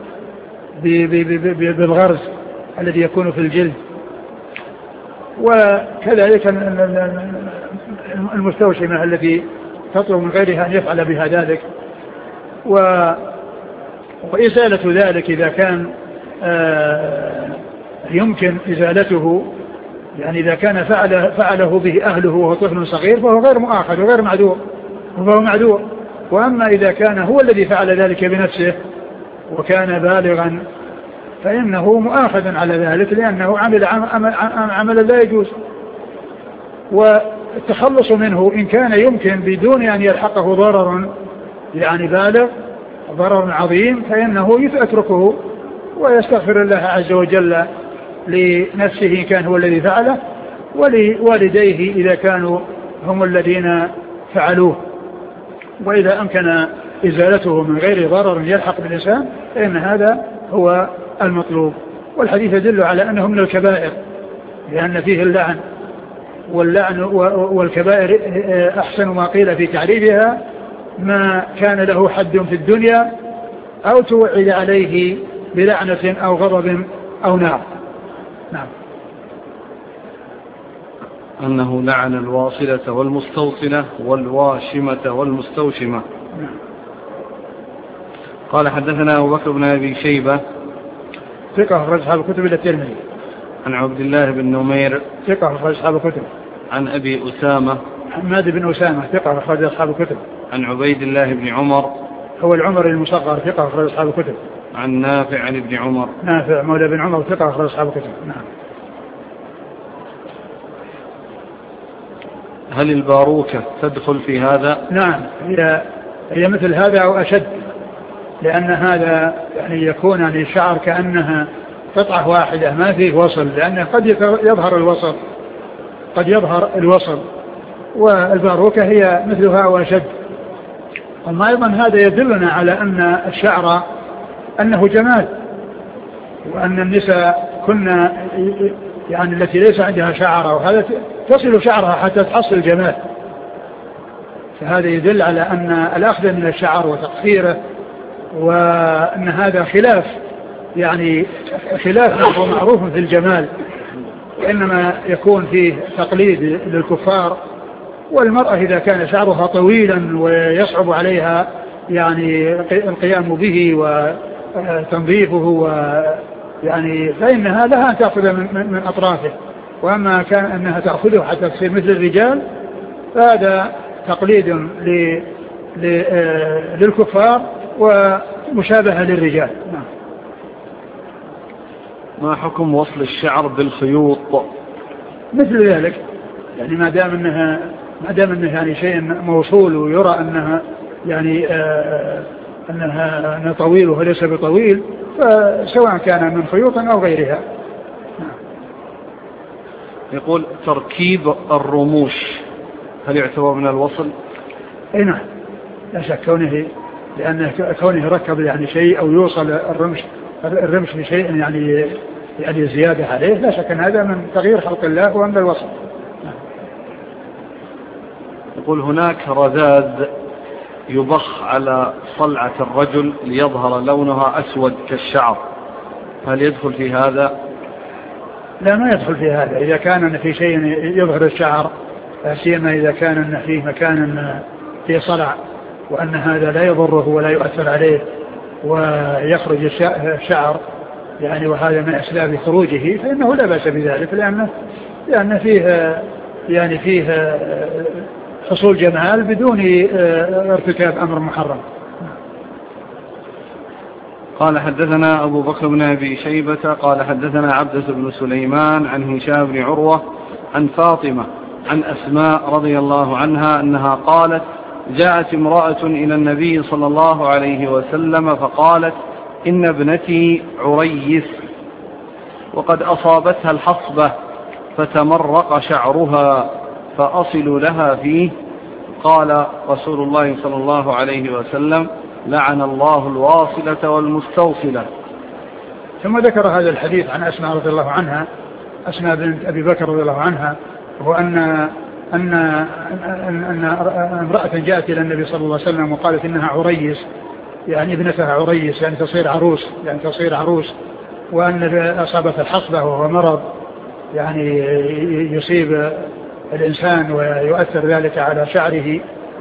بالغرز الذي يكون في الجلد. وكذلك المستوشمة التي تطلب من غيرها أن يفعل بها ذلك، وإزالة ذلك إذا كان يمكن إزالته، يعني إذا كان فعله به أهله وهو طفل صغير فهو غير مؤاخذ وغير معذور، وهو معذور. وأما إذا كان هو الذي فعل ذلك بنفسه وكان بالغا فإنه مؤاخذ على ذلك، لأنه عمل عملا لا يجوز. والتخلص منه إن كان يمكن بدون أن يلحقه ضرر يعني بالغ، ضرر عظيم، فإنه يتركه ويستغفر الله عز وجل لنفسه إن كان هو الذي فعله، ولوالديه إذا كانوا هم الذين فعلوه. وإذا أمكن إزالته من غير ضرر يلحق بالإنسان فإن هذا هو المطلوب. والحديث يدل على أنه من الكبائر، لأن فيه اللعن، والكبائر أحسن ما قيل في تعريفها ما كان له حد في الدنيا أو توعد عليه بلعنة أو غضب أو نار. نعم. أنه لعن الواصلة والمستوصلة والواشمة والمستوشمة. نعم. قال حدثنا أبو بكر بن أبي شيبة ثقة أخرج أصحاب الكتب إلى الترمذي. عن عبد الله بن نمير ثقة أخرج أصحاب الكتب. عن أبي أسامة حماد بن أسامة ثقة أخرج أصحاب الكتب. عن عبيد الله بن عمر هو العمري المصغر ثقة أخرج أصحاب الكتب. عن نافع عن ابن عمر نافع مولى بن عمر ثقة أخرج أصحاب الكتب. نعم. هل الباروكة تدخل في هذا؟ نعم، هي مثل هذا أو أشد، لأن هذا يعني يكون يعني الشعر كأنها قطعة واحدة ما فيه وصل، لأنه قد يظهر الوصل، والباروكة هي مثلها وأشد. وما أيضا هذا يدلنا على أن الشعر أنه جمال، وأن النساء وكنا يعني التي ليس عندها شعر أو هذا تصل شعرها حتى تحصل جمال. فهذا يدل على أن الأخذ من الشعر وتقصيره وأن هذا خلاف يعني خلاف معروف في الجمال، وإنما يكون فيه تقليد للكفار. والمرأة إذا كان شعرها طويلا ويصعب عليها يعني القيام به وتنظيفه يعني فإنها لها أن تأخذ من أطرافه. وأما كان أنها تأخذه حتى تصير مثل الرجال فهذا تقليد للكفار ومشابهة للرجال. ما حكم وصل الشعر بالخيوط؟ مثل ذلك يعني ما دام انه يعني شيء موصول ويرى انها يعني انها طويل وليس بطويل، فسواء كان من خيوط او غيرها. يقول تركيب الرموش هل يعتبر من الوصل؟ اي نعم لا شك، كونه ركب يعني شيء او يوصل الرمش بشيء يعني زيادة عليه، لا شك ان هذا من تغيير خلق الله ومن الوصل. يقول هناك رذاذ يبخ على صلعة الرجل ليظهر لونها أسود كالشعر، هل يدخل في هذا؟ لا ما يدخل في هذا. إذا كان في شيء يظهر الشعر، سيما إذا كان فيه مكان فيه صلع وأن هذا لا يضره ولا يؤثر عليه ويخرج الشعر يعني وهذا من أسباب خروجه، فإنه لا بأس بذلك، لأن فيه حصول جمال بدون ارتكاب أمر محرم. قال حدثنا أبو بكر بن أبي شيبة قال حدثنا عبدة بن سليمان عن هشام بن عروة عن فاطمة عن أسماء رضي الله عنها أنها قالت جاءت امرأة إلى النبي صلى الله عليه وسلم فقالت إن ابنتي عريس وقد أصابتها الحصبة فتمرق شعرها فأصل لها فيه. قال رسول الله صلى الله عليه وسلم لعن الله الواصلة والمستوصلة. ثم ذكر هذا الحديث عن أسماء رضي الله عنها، أسماء بنت أبي بكر رضي الله عنها، وهو أن امرأة جاءت إلى النبي صلى الله عليه وسلم وقالت إنها عريس، يعني ابنتها عريس يعني تصير عروس، وأن أصابت الحصبة وهو مرض يعني يصيب الإنسان ويؤثر ذلك على شعره،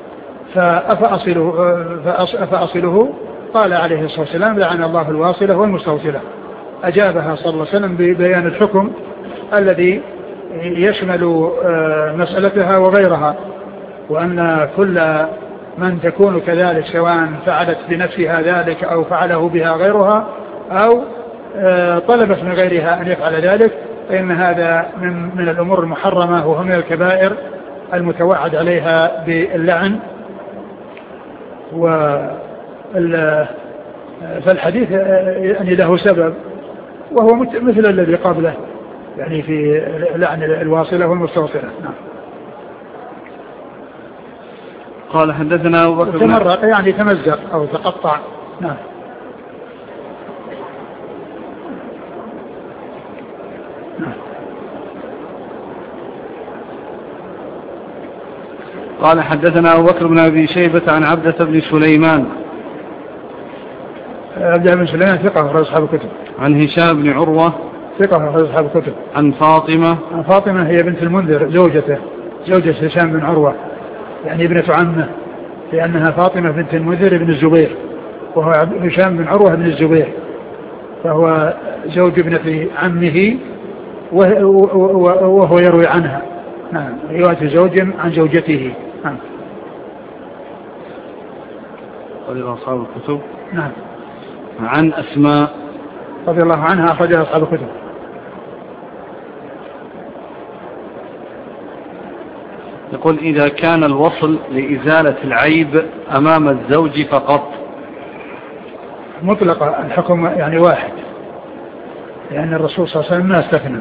فأصله قال عليه الصلاة والسلام لعن الله الواصلة والمستوصلة. أجابها صلى الله عليه وسلم ببيان الحكم الذي يشمل مسألتها وغيرها، وأن كل من تكون كذلك سواء فعلت بنفسها ذلك أو فعله بها غيرها أو طلبت من غيرها أن يفعل ذلك، فإن هذا من الأمور المحرمة وهو من الكبائر المتوعد عليها باللعن. فالحديث يعني له سبب وهو مثل الذي قبله يعني في لعن الواصلة والمستوصلة. نعم. قال حدثنا أبو بكر تمرق يعني تمزق أو تقطع. نعم. قال حدثنا أبو بكر بن أبي شيبة عن عبدة بن سليمان. عبدة بن سليمان ثقة أخرج أصحاب الكتب. عن هشام بن عروة ثقة أخرج أصحاب الكتب. عن فاطمة هي بنت المنذر زوجة هشام بن عروة يعني ابنة عمه، لأنها فاطمة بنت المنذر بن الزبير وهو هشام بن عروة بن الزبير، فهو زوج ابنة عمه وهو يروي عنها. نعم. رواية زوج عن زوجته. نعم. قال أصحاب الكتب. نعم. عن أسماء رضي الله عنها أخرجها أصحاب الكتب. يقول إذا كان الوصل لإزالة العيب أمام الزوج فقط مطلق الحكم يعني واحد، لأن الرسول صلى الله عليه وسلم ما استثنى.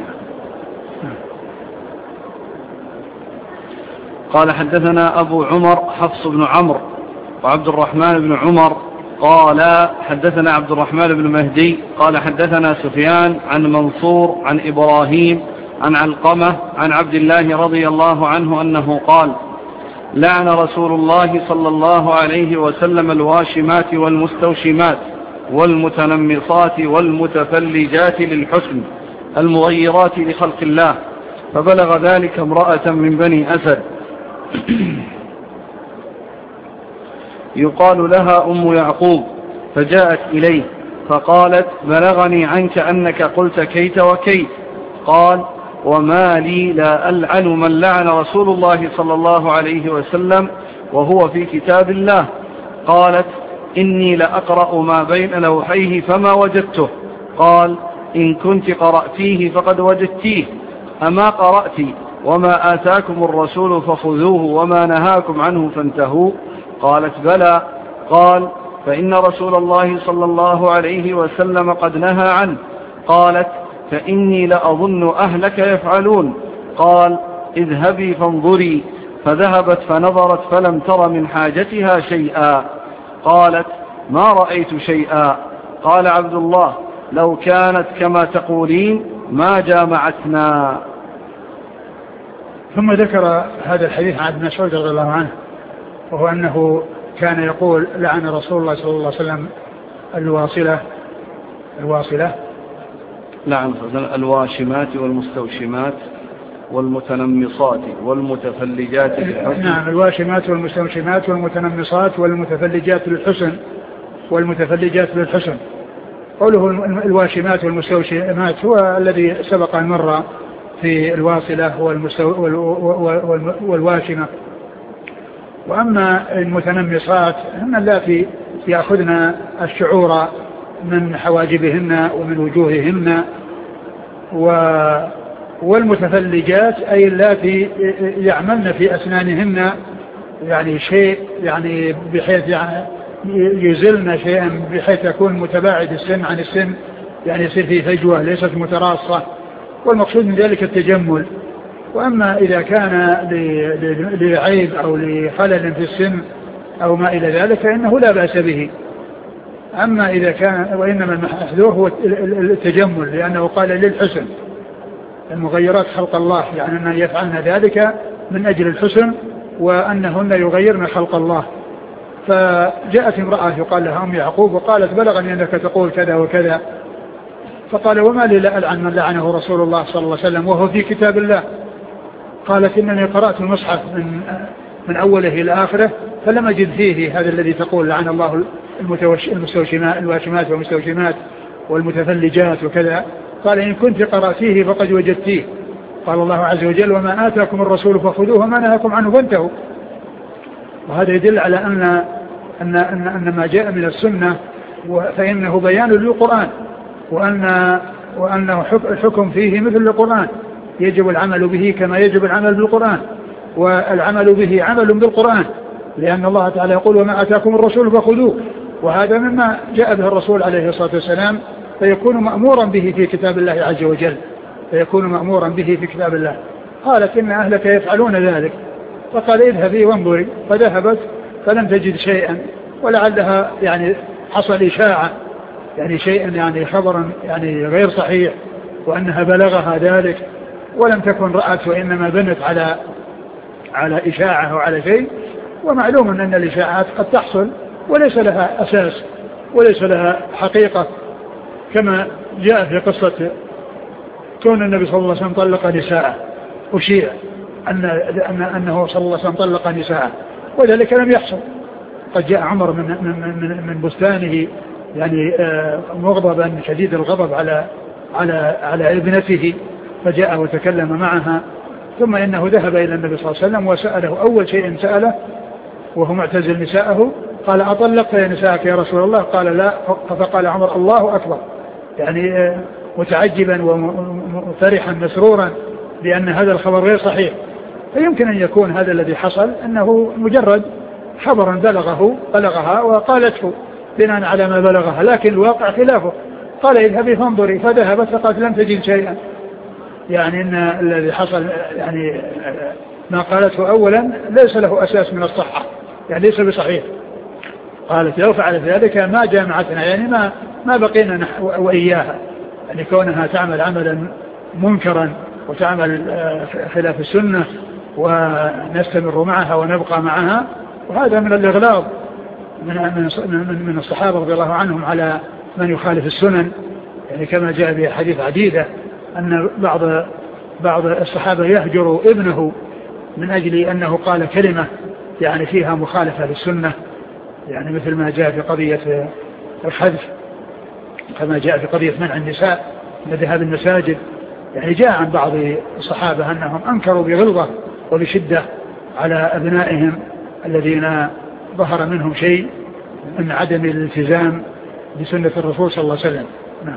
قال حدثنا أبو عمر حفص بن عمرو وعبد الرحمن بن عمر قال حدثنا عبد الرحمن بن مهدي قال حدثنا سفيان عن منصور عن إبراهيم عن علقمة عن عبد الله رضي الله عنه أنه قال لعن رسول الله صلى الله عليه وسلم الواشمات والمستوشمات والمتنمصات والمتفلجات للحسن المغيرات لخلق الله، فبلغ ذلك امرأة من بني أسد يقال لها أم يعقوب، فجاءت إليه فقالت بلغني عنك أنك قلت كيت وكيت. قال وما لي لا ألعن من لعن رسول الله صلى الله عليه وسلم وهو في كتاب الله. قالت إني لأقرأ ما بين لوحيه فما وجدته. قال إن كنت قرأتيه فقد وجدتيه، أما قرأت وما آتاكم الرسول فخذوه وما نهاكم عنه فانتهوا؟ قالت بلى. قال فإن رسول الله صلى الله عليه وسلم قد نهى عنه. قالت فإني لأظن أهلك يفعلون. قال اذهبي فانظري، فذهبت فنظرت فلم تر من حاجتها شيئا. قالت ما رأيت شيئا. قال عبد الله لو كانت كما تقولين ما جامعتنا. ثم ذكر هذا الحديث عن ابن مسعود رضي الله عنه، وهو أنه كان يقول لعن رسول الله صلى الله عليه وسلم الواصلة لعن الواشمات والمستوشمات والمتنمصات والمتفلجات للحسن. نعم، الواشمات والمستوشمات والمتنمصات والمتفلجات للحسن قوله الواشمات والمستوشمات هو الذي سبق أن مر في الواصلة والواشمة. وأما المتنمصات هن اللاتي يأخذن الشعور من حواجبهن ومن وجوههن، والمتفلجات أي اللاتي يعملن في أسنانهن يعني شيء يعني بحيث يزلن شيئا بحيث يكون متباعد السن عن السن، يعني يصير في فجوة ليست متراصة، والمقصود من ذلك التجمل. وأما إذا كان لعيب أو لخلل في السن أو ما إلى ذلك فإنه لا بأس به. أما إذا كان وإنما المحذور هو التجمل، لأنه قال للحسن المغيرات خلق الله، يعني أن يفعلن ذلك من أجل الحسن وأنهن يغيرن خلق الله. فجاءت امرأة يقال لها أم يعقوب وقالت بلغني أنك تقول كذا وكذا. فقال وما لي لا ألعن من لعنه رسول الله صلى الله عليه وسلم وهو في كتاب الله. قالت إنني قرأت المصحف من أوله إلى آخره فلم أجد فيه هذا الذي تقول لعن الله الواشمات والمستوشمات والمتفلجات وكذا. قال إن كنت قرأتيه فقد وجدتيه. قال الله عز وجل وما آتاكم الرسول فخذوه وما نهاكم عنه فانتهوا. وهذا يدل على أن ما جاء من السنة فإنه بيان للقرآن، وأنه الحكم فيه مثل القرآن، يجب العمل به كما يجب العمل بالقرآن، والعمل به عمل بالقرآن، لأن الله تعالى يقول وما آتاكم الرسول فخذوه، وهذا مما جاء به الرسول عليه الصلاة والسلام، فيكون مأمورا به في كتاب الله عز وجل، فيكون مأمورا به في كتاب الله. قالت إن أهلك يفعلون ذلك، فقال اذهبي وانظري، فذهبت فلم تجد شيئا، ولعلها يعني حصل إشاعة، يعني شيئا يعني خبرا يعني غير صحيح، وأنها بلغها ذلك ولم تكن رأت، وإنما بنت على إشاعة وعلى شيء. ومعلوم أن الإشاعات قد تحصل وليس لها أساس وليس لها حقيقة، كما جاء في قصة كون النبي صلى الله عليه وسلم طلق نساءه، أشيع أنه صلى الله عليه وسلم طلق نساءه، وذلك لم يحصل. قد جاء عمر من بستانه يعني مغضبا شديد الغضب على ابنته، فجاء وتكلم معها، ثم إنه ذهب إلى النبي صلى الله عليه وسلم وسأله. أول شيء سأله وهو معتزل نساءه قال أطلقت يا نساءك يا رسول الله؟ قال لا. فقال عمر الله أكبر، يعني متعجبا وفرحا مسرورا بأن هذا الخبر غير صحيح. فيمكن أن يكون هذا الذي حصل أنه مجرد خبرا بلغها وقالته بناء على ما بلغها، لكن الواقع خلافه. قال اذهبي فانظري، فذهبت فقالت لم تجد شيئا، يعني أن الذي حصل يعني ما قالته أولا ليس له أساس من الصحة، يعني ليس بصحيح. قالت لو فعلت ذلك ما جامعتنا، يعني ما بقينا وإياها، يعني كونها تعمل عملا منكرا وتعمل خلاف السنة ونستمر معها ونبقى معها. وهذا من الإغلاظ من الصحابة رضي الله عنهم على من يخالف السنن، يعني كما جاء في حديث عديدة أن بعض الصحابة يهجر ابنه من أجل أنه قال كلمة يعني فيها مخالفة للسنة، يعني مثل ما جاء في قضية الحذف، كما جاء في قضية منع النساء من ذهاب المساجد. يعني جاء عن بعض الصحابة أنهم أنكروا بغلظة وبشدة على أبنائهم الذين ظهر منهم شيء من عدم الالتزام بسنة الرسول صلى الله عليه وسلم. نعم.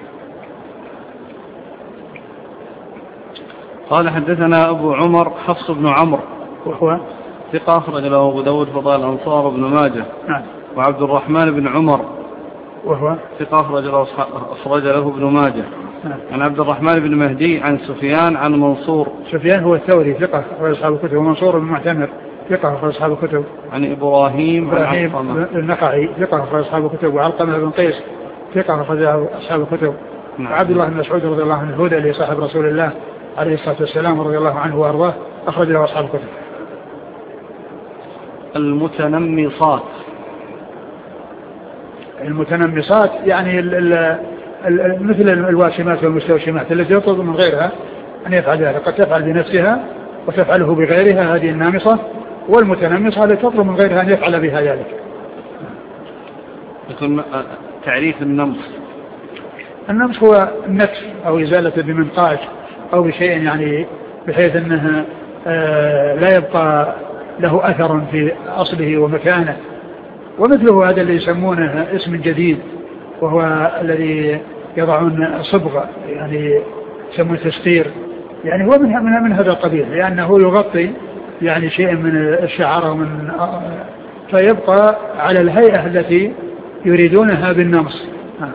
قال حدثنا أبو عمر حفص بن عمرو وهو ثقة أخرج له أبو داود فضائل الأنصار بن ماجه. نعم. وعبد الرحمن بن عمر وهو ثقة أخرج له ابن ماجه. نعم. عن عبد الرحمن بن مهدي عن سفيان عن منصور. سفيان هو الثوري ثقة أخرج أصحاب الكتب، ومنصور بن معتمر ثقة أخرج أصحاب الكتب. عن إبراهيم النقعي ثقة أخرج أصحاب الكتب. وعلقمة بن قيس ثقة أخرج أصحاب الكتب. نعم. وعبد الله بن مسعود رضي الله عنه الهدى صاحب رسول الله عليه الصلاة والسلام رضي الله عنه وأرضاه أخرج له أصحاب الكتب. المتنمصات يعني مثل الواشمات والمستوشمات التي يطلب من غيرها أن يفعل ذلك، قد تفعل بنفسها وتفعله بغيرها، هذه النامصة. والمتنمصة التي تطلب من غيرها أن يفعل بها ذلك. تعريف النمص. النمص هو النتف أو إزالة بمنقاش أو بشيء يعني بحيث أنه لا يبقى له أثر في أصله ومكانه. ومثله هذا اللي يسمونه اسم جديد، وهو الذي يضعون صبغة يعني يسمونه تستير، يعني هو من هذا القبيل، لأنه يغطي يعني شيء من الشعر ومن فيبقى على الهيئة التي يريدونها بالنمص.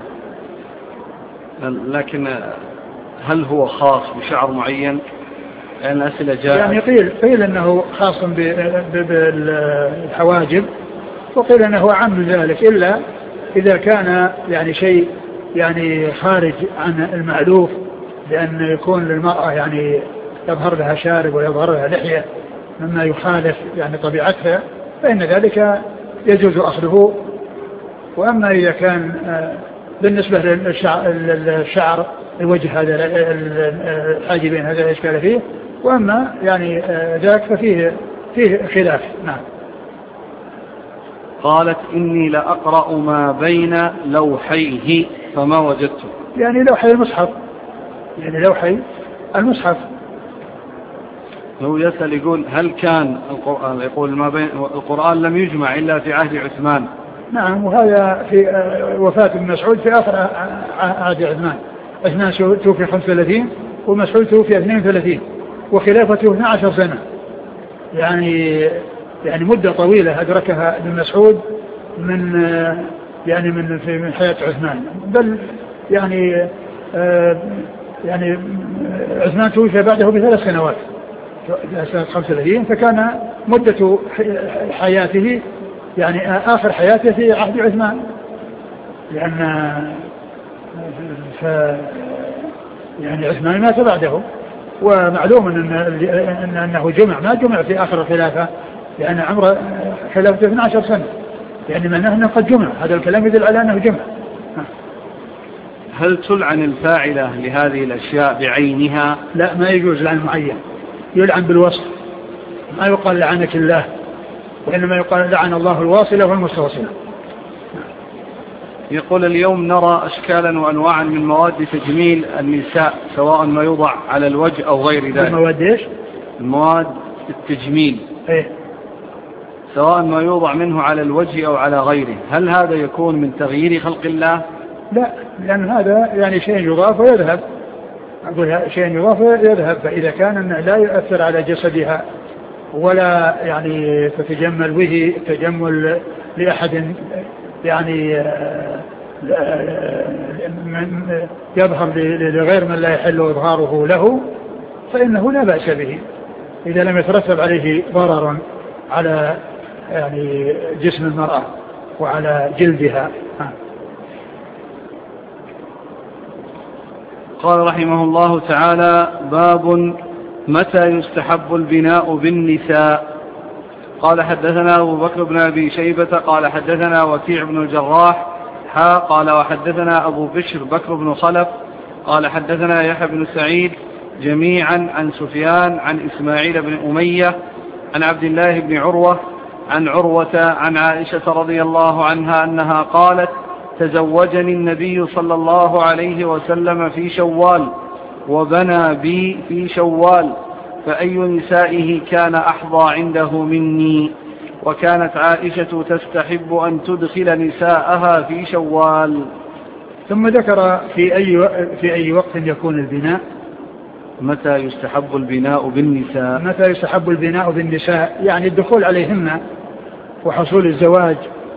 لكن هل هو خاص بشعر معين؟ لأن الأسئلة جاءت يعني قيل أنه خاص بالحواجب، وقيل أنه عام من ذلك، إلا إذا كان يعني شيء يعني خارج عن المألوف، لأن يكون للمرأة يعني يظهر لها شارب ويظهر لها لحية مما يخالف يعني طبيعتها، فإن ذلك يجوز أخذه. وأما إذا كان بالنسبة للشعر الوجه هذا الحاجبين هذا لا إشكال فيه، وأما يعني ذاك ففيه خلاف. نعم. قالت إني لأقرأ ما بين لوحيه فما وجدته، يعني لوحي المصحف، يعني لوحي المصحف. لو يسأل يقول هل كان القرآن، يقول ما بين القرآن لم يجمع إلا في عهد عثمان. نعم. وهذا في وفاة ابن مسعود في آخر عهد عثمان. عثمان توفي 35 ومسعود توفي 32 وخلافته 12 سنة، يعني مدة طويلة أدركها ابن مسعود من حياة عثمان. بل يعني عثمان توفي بعده ب3 سنوات، سنة 35، فكان مدة حياته يعني آخر حياته في عهد عثمان، لأن يعني عثمان مات بعده. ومعلوم أنه ما جمع في آخر الخلافة، لأن عمره خلافته 12 سنة، يعني معناه أنه قد جمع. هذا الكلام يدل على أنه جمع. هل تلعن الفاعلة لهذه الأشياء بعينها؟ لا، ما يجوز لعن معين، يلعن بالوصف. ما يقال لعنك الله، وإنما يقال لعن الله الواصلة والمستوصلة. يقول اليوم نرى أشكالا وأنواعا من مواد تجميل النساء، سواء ما يوضع على الوجه أو غير ذلك. المواد إيش؟ المواد التجميل. إيه؟ سواء ما يوضع منه على الوجه أو على غيره، هل هذا يكون من تغيير خلق الله؟ لا، لأن هذا يعني شيء يضاف ويذهب. أقول شيء يضاف ويذهب، فإذا كان لا يؤثر على جسدها ولا يعني تتجمل به تجمل لأحد يعني يظهر لغير من لا يحل إظهاره له، فإنه لا بأس به إذا لم يترتب عليه ضرر على يعني جسم المرأة. وعلى جلدها. قال رحمه الله تعالى: باب متى يستحب البناء بالنساء. قال حدثنا أبو بكر بن أبي شيبة قال حدثنا وكيع بن الجراح قال وحدثنا أبو بشر بكر بن خلف قال حدثنا يحيى بن سعيد جميعا عن سفيان عن إسماعيل بن أمية عن عبد الله بن عروة عن عروة عن عائشة رضي الله عنها أنها قالت: تزوجني النبي صلى الله عليه وسلم في شوال وبنى بي في شوال، فأي نسائه كان أحظى عنده مني. وكانت عائشة تستحب أن تدخل نساءها في شوال. ثم ذكر في أي وقت يكون البناء. متى يستحب البناء بالنساء. متى يستحب البناء بالنساء يعني الدخول عليهن وحصول الزواج.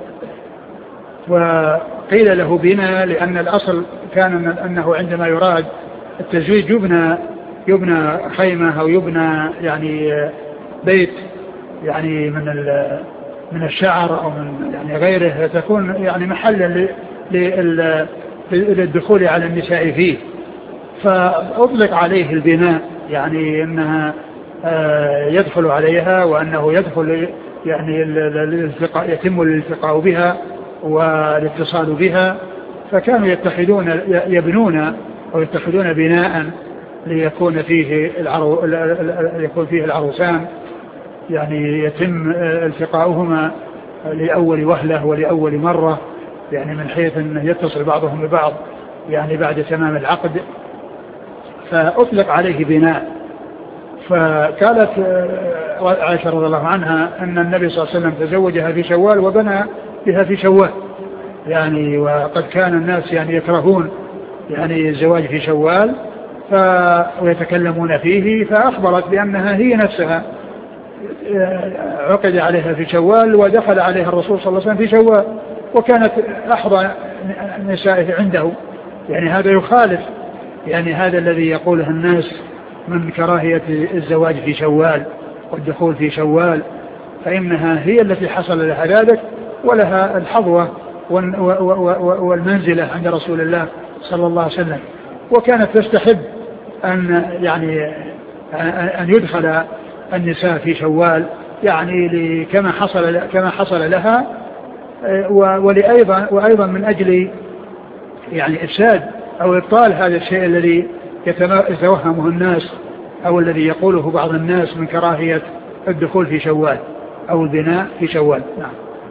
وقيل له بناء لأن الأصل كان أنه عندما يراد التزويج يبنى خيمة أو يبنى يعني بيت يعني من الشعر أو من يعني غيره، تكون يعني محلا للدخول على النساء فيه، فأطلق عليه البناء يعني أنها يدخل عليها وأنه يدخل يعني يتم الالتقاء بها والاتصال بها. فكانوا يبنون أو يتخذون بناء ليكون فيه العروسان يعني يتم التقاؤهما لأول وهلة ولأول مرة، يعني من حيث أن يتصل بعضهم ببعض يعني بعد تمام العقد، فأطلق عليه بناء. فقالت عائشة رضي الله عنها أن النبي صلى الله عليه وسلم تزوجها في شوال وبنى بها في شوال، يعني وقد كان الناس يعني يكرهون يعني الزواج في شوال ويتكلمون فيه، فأخبرت بأنها هي نفسها عقد عليها في شوال ودخل عليها الرسول صلى الله عليه وسلم في شوال وكانت أحظى نسائه عنده. يعني هذا يخالف يعني هذا الذي يقوله الناس من كراهية الزواج في شوال والدخول في شوال، فإنها هي التي حصل لها ذلك ولها الحظوة والمنزلة عند رسول الله صلى الله عليه وسلم. وكانت تستحب أن يدخل النساء في شوال يعني كما حصل لها، وأيضا من أجل يعني إفساد أو إبطال هذا الشيء الذي يتوهمه الناس أو الذي يقوله بعض الناس من كراهية الدخول في شوال أو البناء في شوال. نعم.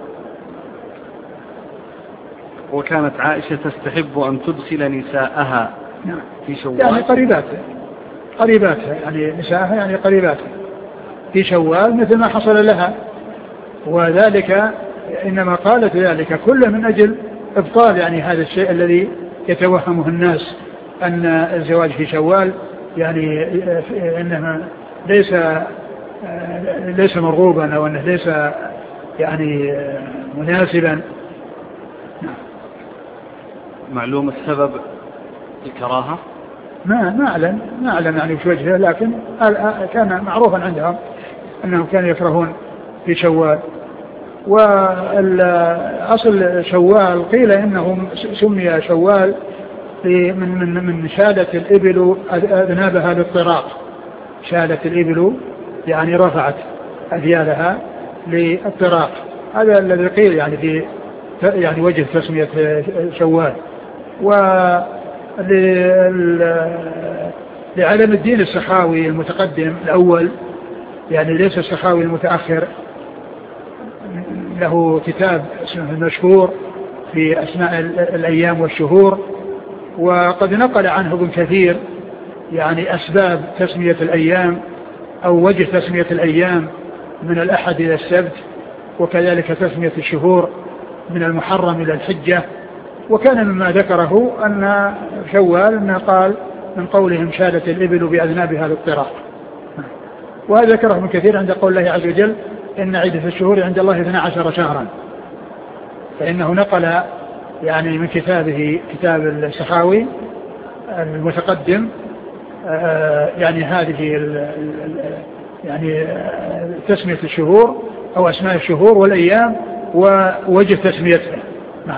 وكانت عائشة تستحب أن تدخل نساءها في شوال يعني قريباتها يعني نساءها يعني قريباتها في شوال مثل ما حصل لها، وذلك إنما قالت ذلك كله من أجل إبطال يعني هذا الشيء الذي يتوهمه الناس أن الزواج في شوال يعني إنما ليس مرغوبا أو أنه ليس يعني مناسبا. معلوم السبب الكراهة؟ ما أعلم يعني في وجهه، لكن كان معروفا عندهم أنهم كانوا يكرهون في شوال. والأصل شوال قيل إنه سمي شوال من شالة الإبل أذنابها للطراق. شالة الإبل يعني رفعت أذيالها للطراق، هذا الذي قيل يعني في يعني وجه تسمية شوال. لعلم الدين السخاوي المتقدم الأول يعني ليس السخاوي المتأخر، له كتاب اسمه المشهور في أسماء الأيام والشهور، وقد نقل عنه ابن كثير يعني أسباب تسمية الأيام أو وجه تسمية الأيام من الأحد إلى السبت، وكذلك تسمية الشهور من المحرم إلى الحجة. وكان مما ذكره أن شوال أنه قال من قولهم شالت الإبل بأذنابها للطراق، وهذا ذكره ابن كثير عند قول الله عز وجل إن عدة الشهور عند الله 12 شهرا، فإنه نقل يعني من كتابه كتاب السخاوي المتقدم يعني هذه يعني تسمية الشهور أو أسماء الشهور والأيام ووجه تسميته. نعم.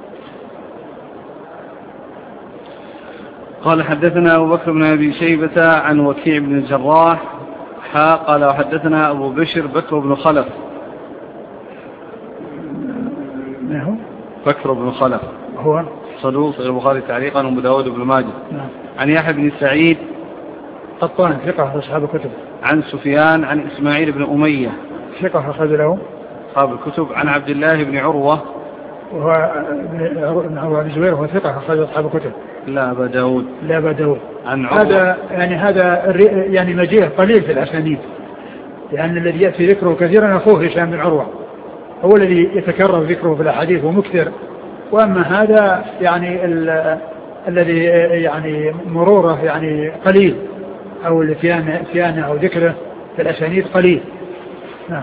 قال حدثنا أبو بكر بن أبي شيبة عن وكيع بن الجراح قال وحدثنا أبو بشر بكر بن خلف. بكر بن خلف هو صدوق صحيح البخاري تعليقا وأبو داود بن ماجه. نعم. عن يحيى بن سعيد قطان ثقة أصحاب الكتب. عن سفيان عن إسماعيل بن أمية ثقة أخرج له أصحاب الكتب. عن عبد الله بن عروة وهو ابن عروة بن الزبير وهو ثقة أخرج أصحاب الكتب. لا أبا داود. عن هذا يعني مجيء قليل في الأسانيد، لأن الذي يأتي ذكره كثيرا أخوه هشام بن عروة هو الذي يتكرر ذكره في الأحاديث ومكثر، وأما هذا يعني الذي يعني مروره يعني قليل، أو الاتيان أو ذكره في الأسانيد قليل. نعم.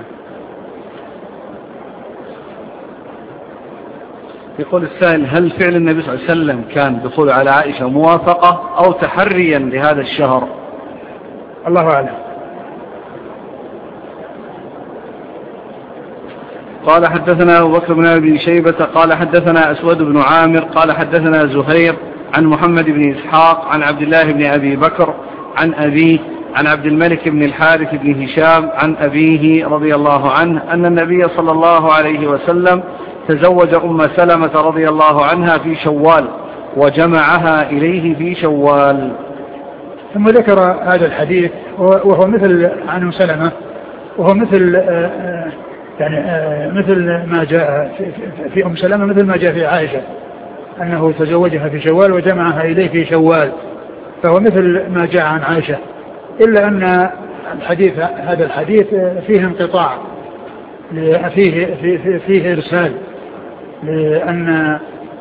يقول السائل: هل فعل النبي صلى الله عليه وسلم كان دخول على عائشة موافقة أو تحريا لهذا الشهر؟ الله أعلم. قال حدثنا أبو بكر بن أبي شيبة قال حدثنا أسود بن عامر قال حدثنا زهير عن محمد بن إسحاق عن عبد الله بن أبي بكر عن أبيه عن عبد الملك بن الحارث بن هشام عن أبيه رضي الله عنه أن النبي صلى الله عليه وسلم تزوج أم سلمة رضي الله عنها في شوال وجمعها إليه في شوال. ثم ذكر هذا الحديث وهو مثل عن أم سلمة، وهو مثل مثل ما جاء في أم سلمة، مثل ما جاء في عائشة أنه تزوجها في شوال وجمعها إليه في شوال، فهو مثل ما جاء عن عائشة، إلا أن هذا الحديث فيه انقطاع، فيه إرسال، لأن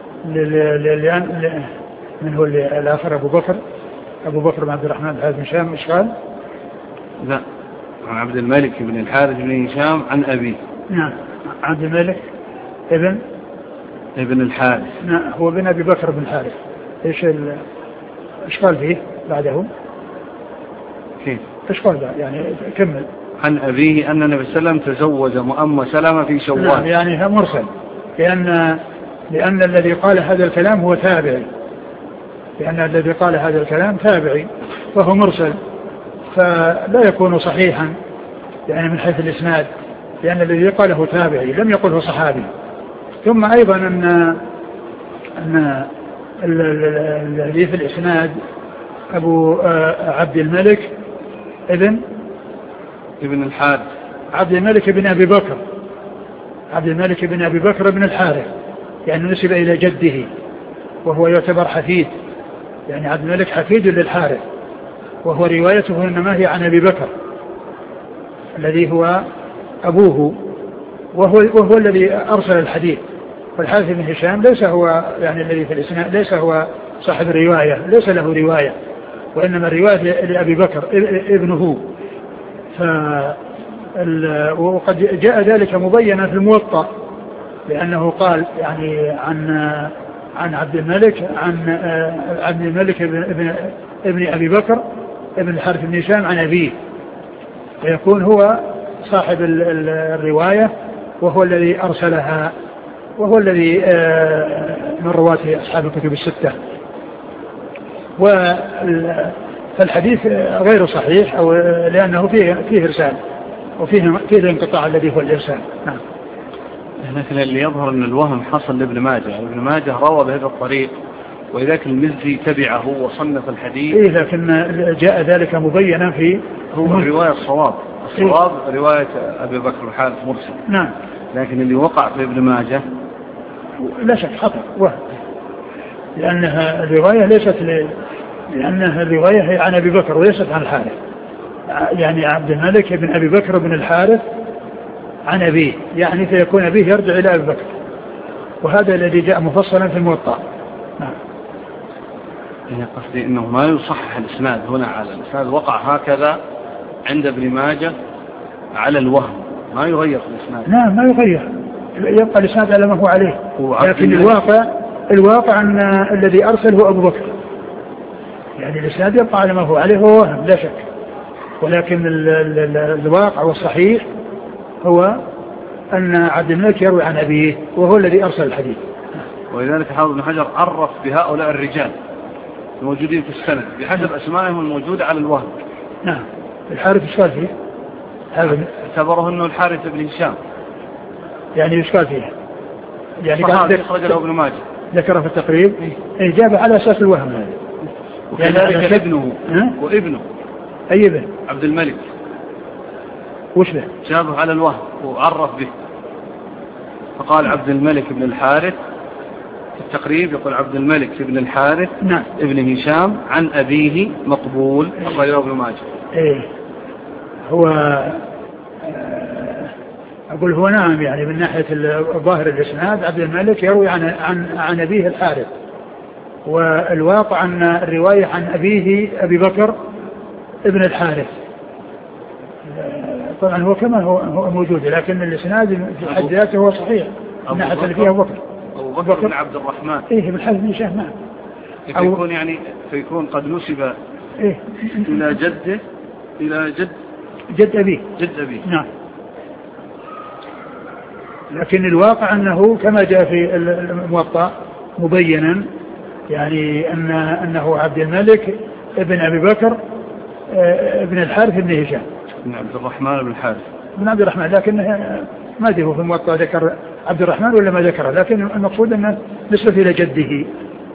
من هو الآخر أبو بكر بن عبد الرحمن بن الحارث بن هشام إشغال. لا، عن عبد الملك بن الحارث بن هشام عن أبيه. نعم، عبد الملك ابن الحارث. نعم، هو بن أبي بكر بن الحارث. إيش إشغال فيه بعده؟ كيف إشغال يعني كمل. عن أبيه أن النبي صلى الله عليه وسلم تزوج أم سلمة في شوال. نعم، يعني مرسل، لأن الذي قال هذا الكلام هو تابعي، وهو مرسل، فلا يكون صحيحا يعني من حيث الإسناد، لأن الذي قاله تابعي لم يقله صحابي. ثم أيضا أن الذي في الإسناد أبو عبد الملك ابن الحارث، عبد الملك بن أبي بكر بن الحارث، يعني نسب إلى جده، وهو يعتبر حفيد، يعني عبد الملك حفيد للحارث، وهو روايته إنما هي عن أبي بكر الذي هو أبوه، وهو الذي أرسل الحديث. والحارث بن هشام ليس هو يعني الذي في الإسناد، ليس هو صاحب الرواية، ليس له رواية، وإنما الرواية لأبي بكر ابنه. وقد جاء ذلك مبينا في الموطأ، لأنه قال يعني عن عبد الملك ابن أبي بكر ابن الحارث بن هشام عن أبيه، فيكون هو صاحب الرواية، وهو الذي أرسلها، وهو الذي من رواة أصحاب الكتب الستة. فالحديث غير صحيح، أو لأنه فيه إرسال، وفيه الانقطاع الذي هو الإرسال. نعم. لكن اللي يظهر أن الوهم حصل لابن ماجه، ابن ماجه روى بهذا الطريق، وإذاك المزي تبعه وصنف الحديث. إيه، لكن جاء ذلك مبينا في الرواية الصواب رواية أبي بكر الحارث مرسل. نعم. لكن اللي وقع في ابن ماجه لا شك خطأ وهم، لأنها الرواية هي عن أبي بكر وليست عن الحارث، يعني عبد الملك بن أبي بكر بن الحارث عن أبيه، يعني فيكون أبيه يرجع إلى أبي بكر، وهذا الذي جاء مفصلا في الموطأ. نعم. يعني قصدي أنه ما يصحح الإسناد هنا على الإسناد، وقع هكذا عند ابن ماجه على الوهم، ما يغير في الإسناد. نعم، ما يغير، يبقى الإسناد على ما هو عليه، لكن الواقع أن الذي أرسل هو أبو بكر، يعني الإسناد يبقى على ما هو عليه، هو وهم لا شك، ولكن الواقع والصحيح هو أن عبد الملك يروي عن أبيه وهو الذي أرسل الحديث. ولذلك حافظ بن حجر عرف بهؤلاء الرجال الموجودين في السند بحسب أسمائهم الموجودة على الوهم. نعم. الحارث إشكال فيه اعتبره أنه الحارث بن هشام، يعني إشكال فيه، يعني قال أخرجه ابن ماجه ذكر في التقريب إجابة على أساس الوهم هذا. وكذلك يعني ابنه وابنه أي ابن عبد الملك وش به جابه على الوهم وعرف به، فقال عبد الملك بن الحارث في التقريب، يقول عبد الملك بن الحارث نعم ابن هشام عن أبيه مقبول أخرجه ابن ماجه. إيه هو أقول هو نعم، يعني من ناحية ظاهر الإسناد عبد الملك يروي عن أبيه الحارث، والواقع أن الرواية عن أبيه أبي بكر ابن الحارث طبعا هو كما هو موجود، لكن الإسناد في حد ذاته هو صحيح من ناحية اللي فيها أبو بكر بن عبد الرحمن إيه بالحارث بن هشام نعم، فيكون يعني فيكون قد نسب إيه إلى جده إلى جد أبيه نعم. لكن الواقع أنه كما جاء في الموطأ مبينا يعني أنه عبد الملك ابن أبي بكر ابن الحارث بن هشام بن عبد الرحمن بن الحارث بن عبد الرحمن، لكن ما أدري هو في الموطأ ذكر عبد الرحمن ولا ما ذكره، لكن المقصود أنه نسبة إلى جده.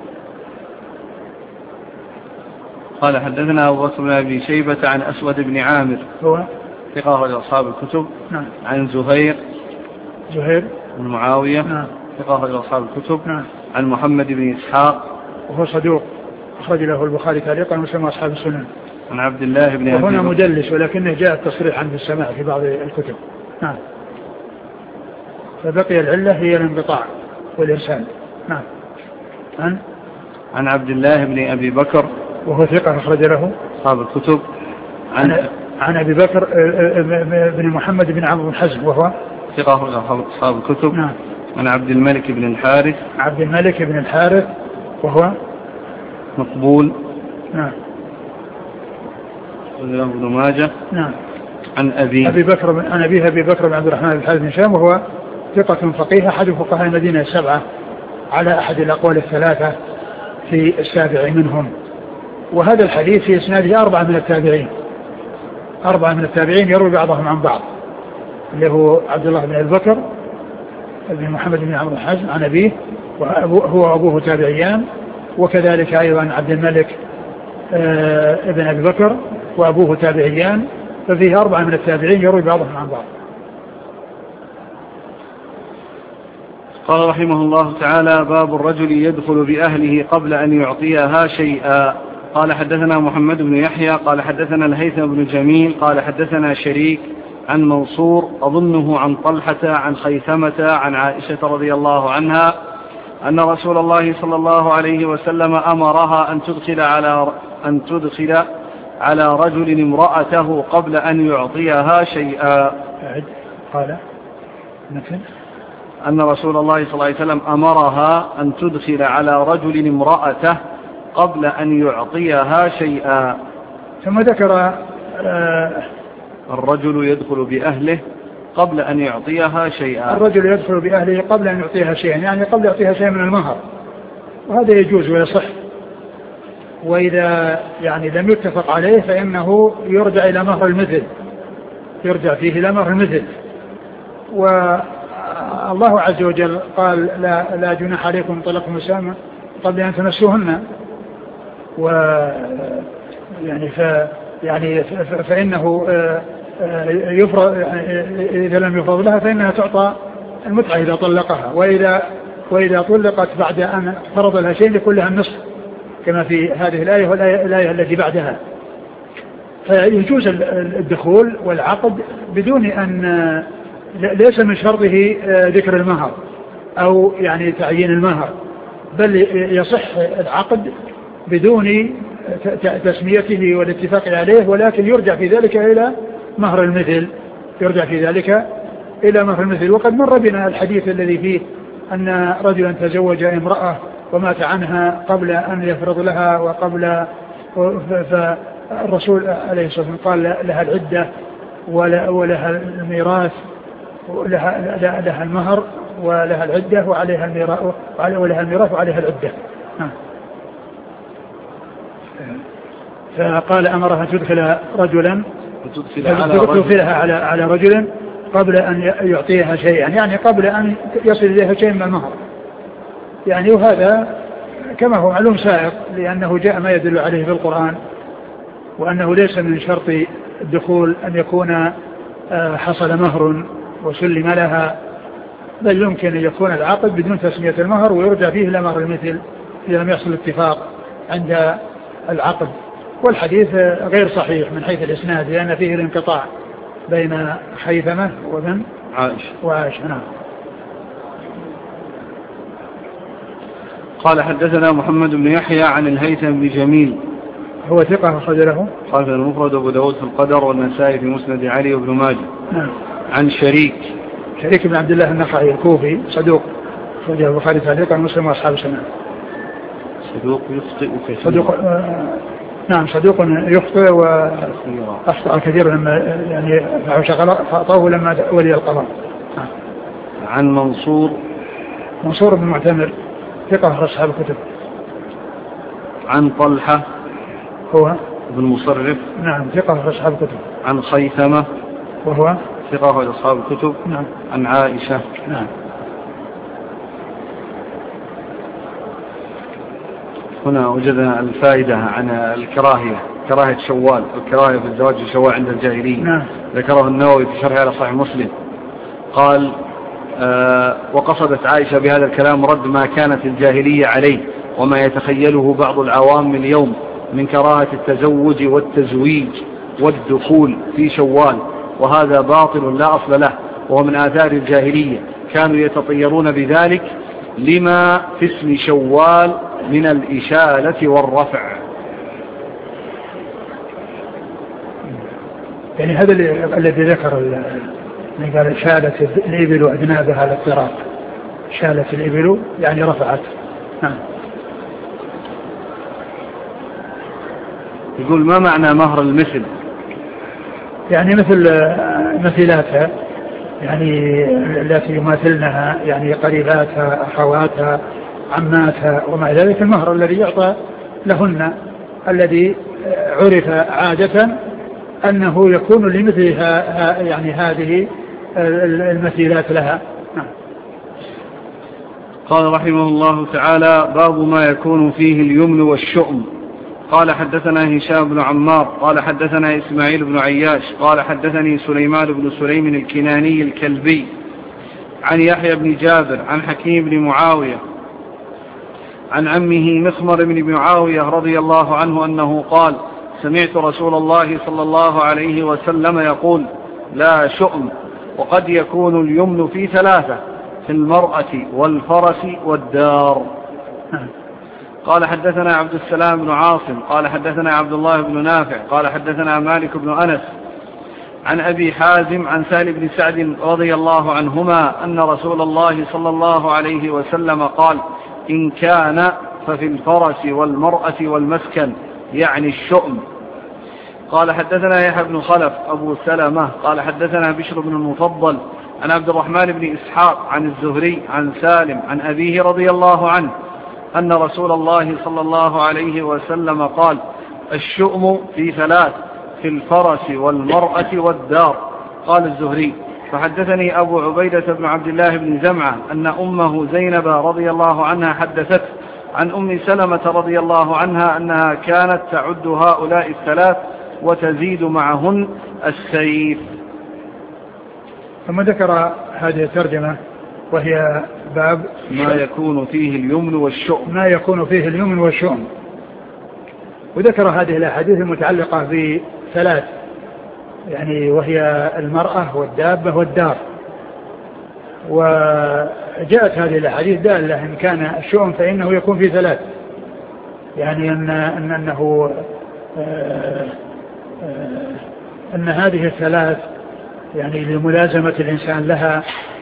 قال حدثنا أبو بكر بن أبي شيبة عن أسود بن عامر هو ثقة أصحاب الكتب. نعم. عن زهير بن معاوية نعم. ثقة أصحاب الكتب. نعم. عن محمد بن إسحاق وهو صدوق أخرج له البخاري تعليقا ومسلم أصحاب السنن. عن عبد الله بن أبي وهنا مدلس ولكنه جاء التصريح عنه السماع في بعض الكتب. نعم. فبقي العلة هي الانقطاع والإرسال. نعم. عن عبد الله بن أبي بكر وهو ثقة أخرج له أصحاب الكتب. عن أبي بكر بن محمد بن عمرو بن حزم وهو ثقة أصحاب الكتب. نعم. عن عبد الملك بن الحارث وهو مقبول. نعم. ابن ماجه. نعم. عن أبي بكر بن عبد الرحمن بن الحارث بن هشام وهو ثقة فقيه أحد فقهاء المدينة السبعة على أحد الأقوال الثلاثة في السابع منهم. وهذا الحديث في إسناده أربعة من التابعين يروي بعضهم عن بعض، اللي هو عبد الله بن أبي بكر بن محمد بن عمرو بن حزم عن أبيه وهو أبوه تابعيان، وكذلك أيضا عبد الملك ابن أبي بكر وأبوه تابعيان، ففيه أربعة من التابعين يروي بعضهم عن بعض. قال رحمه الله تعالى: باب الرجل يدخل بأهله قبل أن يعطيها شيئا. قال حدثنا محمد بن يحيى قال حدثنا الهيثم بن جميل قال حدثنا شريك عن منصور أظنه عن طلحة عن خيثمة عن عائشة رضي الله عنها أن رسول الله صلى الله عليه وسلم أمرها أن تدخل على رجل امرأته قبل أن يعطيها شيئا. قال أن رسول الله صلى الله عليه وسلم أمرها أن تدخل على رجل امرأته قبل أن يعطيها شيئا. ثم ذكر الرجل يدخل بأهله قبل أن يعطيها شيئا. الرجل يدخل بأهله قبل أن يعطيها شيئا، يعني قبل يعطيها شيئا من المهر، وهذا يجوز ويصح. وإذا يعني لم يتفق عليه فإنه يرجع إلى مهر المثل، يرجع فيه إلى مهر المثل. والله عز وجل قال: لا جناح عليكم طلاق النساء قبل أن تمسوهن، فإنه يفرض، إذا لم يفرض لها فإنها تعطى المتعة إذا طلقها، وإذا طلقت بعد أن فرض لها شيء يكون لها النصف كما في هذه الآية والآية التي بعدها. فيجوز الدخول والعقد بدون أن ليس من شرطه ذكر المهر أو يعني تعيين المهر، بل يصح العقد بدون تسميته والاتفاق عليه، ولكن يرجع في ذلك إلى مهر المثل. وقد مر بنا الحديث الذي فيه أن رجلا تزوج امرأة ومات عنها قبل أن يفرض لها، فالرسول عليه الصلاة والسلام قال لها العدة ولها الميراث، لها المهر ولها العدة وعليها الميراث وعليها العدة. فقال أمرها تدخل رجلا تدخلها على رجل قبل أن يعطيها شيئا، يعني قبل أن يصل إليها شيء من المهر يعني. وهذا كما هو معلوم سائق، لأنه جاء ما يدل عليه في القرآن، وأنه ليس من شرط الدخول أن يكون حصل مهر وسلم لها، بل يمكن أن يكون العقد بدون تسمية المهر ويرجع فيه إلى مهر المثل إذا لم يحصل اتفاق عند العقد. والحديث غير صحيح من حيث الإسناد، لأن فيه الانقطاع بين خيثمة وابن وعائشة. نعم. قال حدثنا محمد بن يحيى عن الهيثم بن جميل، هو ثقة أخرج له قال المفرد أبو داود في القدر والنسائي في مسند علي وابن ماجه. نعم. عن شريك بن عبد الله النخعي الكوفي صدوق، أخرجه البخاري تعليقا ومسلم وأصحاب السنن. صدوق يخطئ كثيرا. صدوق نعم صدوق يخطئ وأخطأ كثيرا لما يعني فأعطاه لما ولي القضاء. عن منصور بن معتمر ثقة أصحاب الكتب. عن طلحة هو بن مصرف نعم ثقة أصحاب الكتب. عن خيثمة وهو ثقة أصحاب الكتب. نعم. عن عائشة. نعم. هنا وجدنا الفائدة عن كراهية شوال، الكراهية في الزواج شوال عند الجاهلية. نعم. ذكره النووي في شرحه على صحيح مسلم. قال وقصدت عائشة بهذا الكلام رد ما كانت الجاهلية عليه وما يتخيله بعض العوام اليوم من كراهة التزوج والتزويج والدخول في شوال، وهذا باطل لا أصل له، وهو من آثار الجاهلية، كانوا يتطيرون بذلك لما في اسم شوال من الإشالة والرفع. يعني هذا الذي ذكر من قال شالت الإبل وأجنابها على الطراق، شالت الإبل يعني رفعت. نعم. يقول ما معنى مهر المثل؟ يعني مثل مثيلاتها، يعني التي يماثلنها، يعني قريباتها أخواتها عماتها وما ذلك، المهر الذي يعطى لهن الذي عرف عادة أنه يكون لمثلها يعني هذه المثيلات لها. قال رحمه الله تعالى باب ما يكون فيه اليمن والشؤم. قال حدثنا هشام بن عمار قال حدثنا إسماعيل بن عياش قال حدثني سليمان بن سليم الكناني الكلبي عن يحيى بن جابر عن حكيم بن معاوية عن عمه مخمر بن معاوية رضي الله عنه أنه قال سمعت رسول الله صلى الله عليه وسلم يقول لا شؤم، وقد يكون اليمن في ثلاثة: في المرأة والفرس والدار. قال حدثنا عبد السلام بن عاصم قال حدثنا عبد الله بن نافع قال حدثنا مالك بن أنس عن أبي حازم عن سهل بن سعد رضي الله عنهما أن رسول الله صلى الله عليه وسلم قال إن كان ففي الفرس والمرأة والمسكن، يعني الشؤم. قال حدثنا يحيى بن خلف أبو سلمة قال حدثنا بشر بن المفضل عن عبد الرحمن بن إسحاق عن الزهري عن سالم عن أبيه رضي الله عنه أن رسول الله صلى الله عليه وسلم قال الشؤم في ثلاث: في الفرس والمرأة والدار. قال الزهري فحدثني أبو عبيدة بن عبد الله بن زمعة أن أمه زينب رضي الله عنها حدثت عن أم سلمة رضي الله عنها أنها كانت تعد هؤلاء الثلاث وتزيد معهن السيف. ثم ذكر هذه الترجمة وهي باب ما يكون فيه اليمن والشؤم. ما يكون فيه اليمن والشؤم، وذكر هذه الأحاديث المتعلقة بثلاث، يعني وهي المرأة والدابة والدار. وجاءت هذه الأحاديث دالة إن كان الشؤم فإنه يكون في ثلاث، يعني أن هذه الثلاث يعني لملازمة الإنسان لها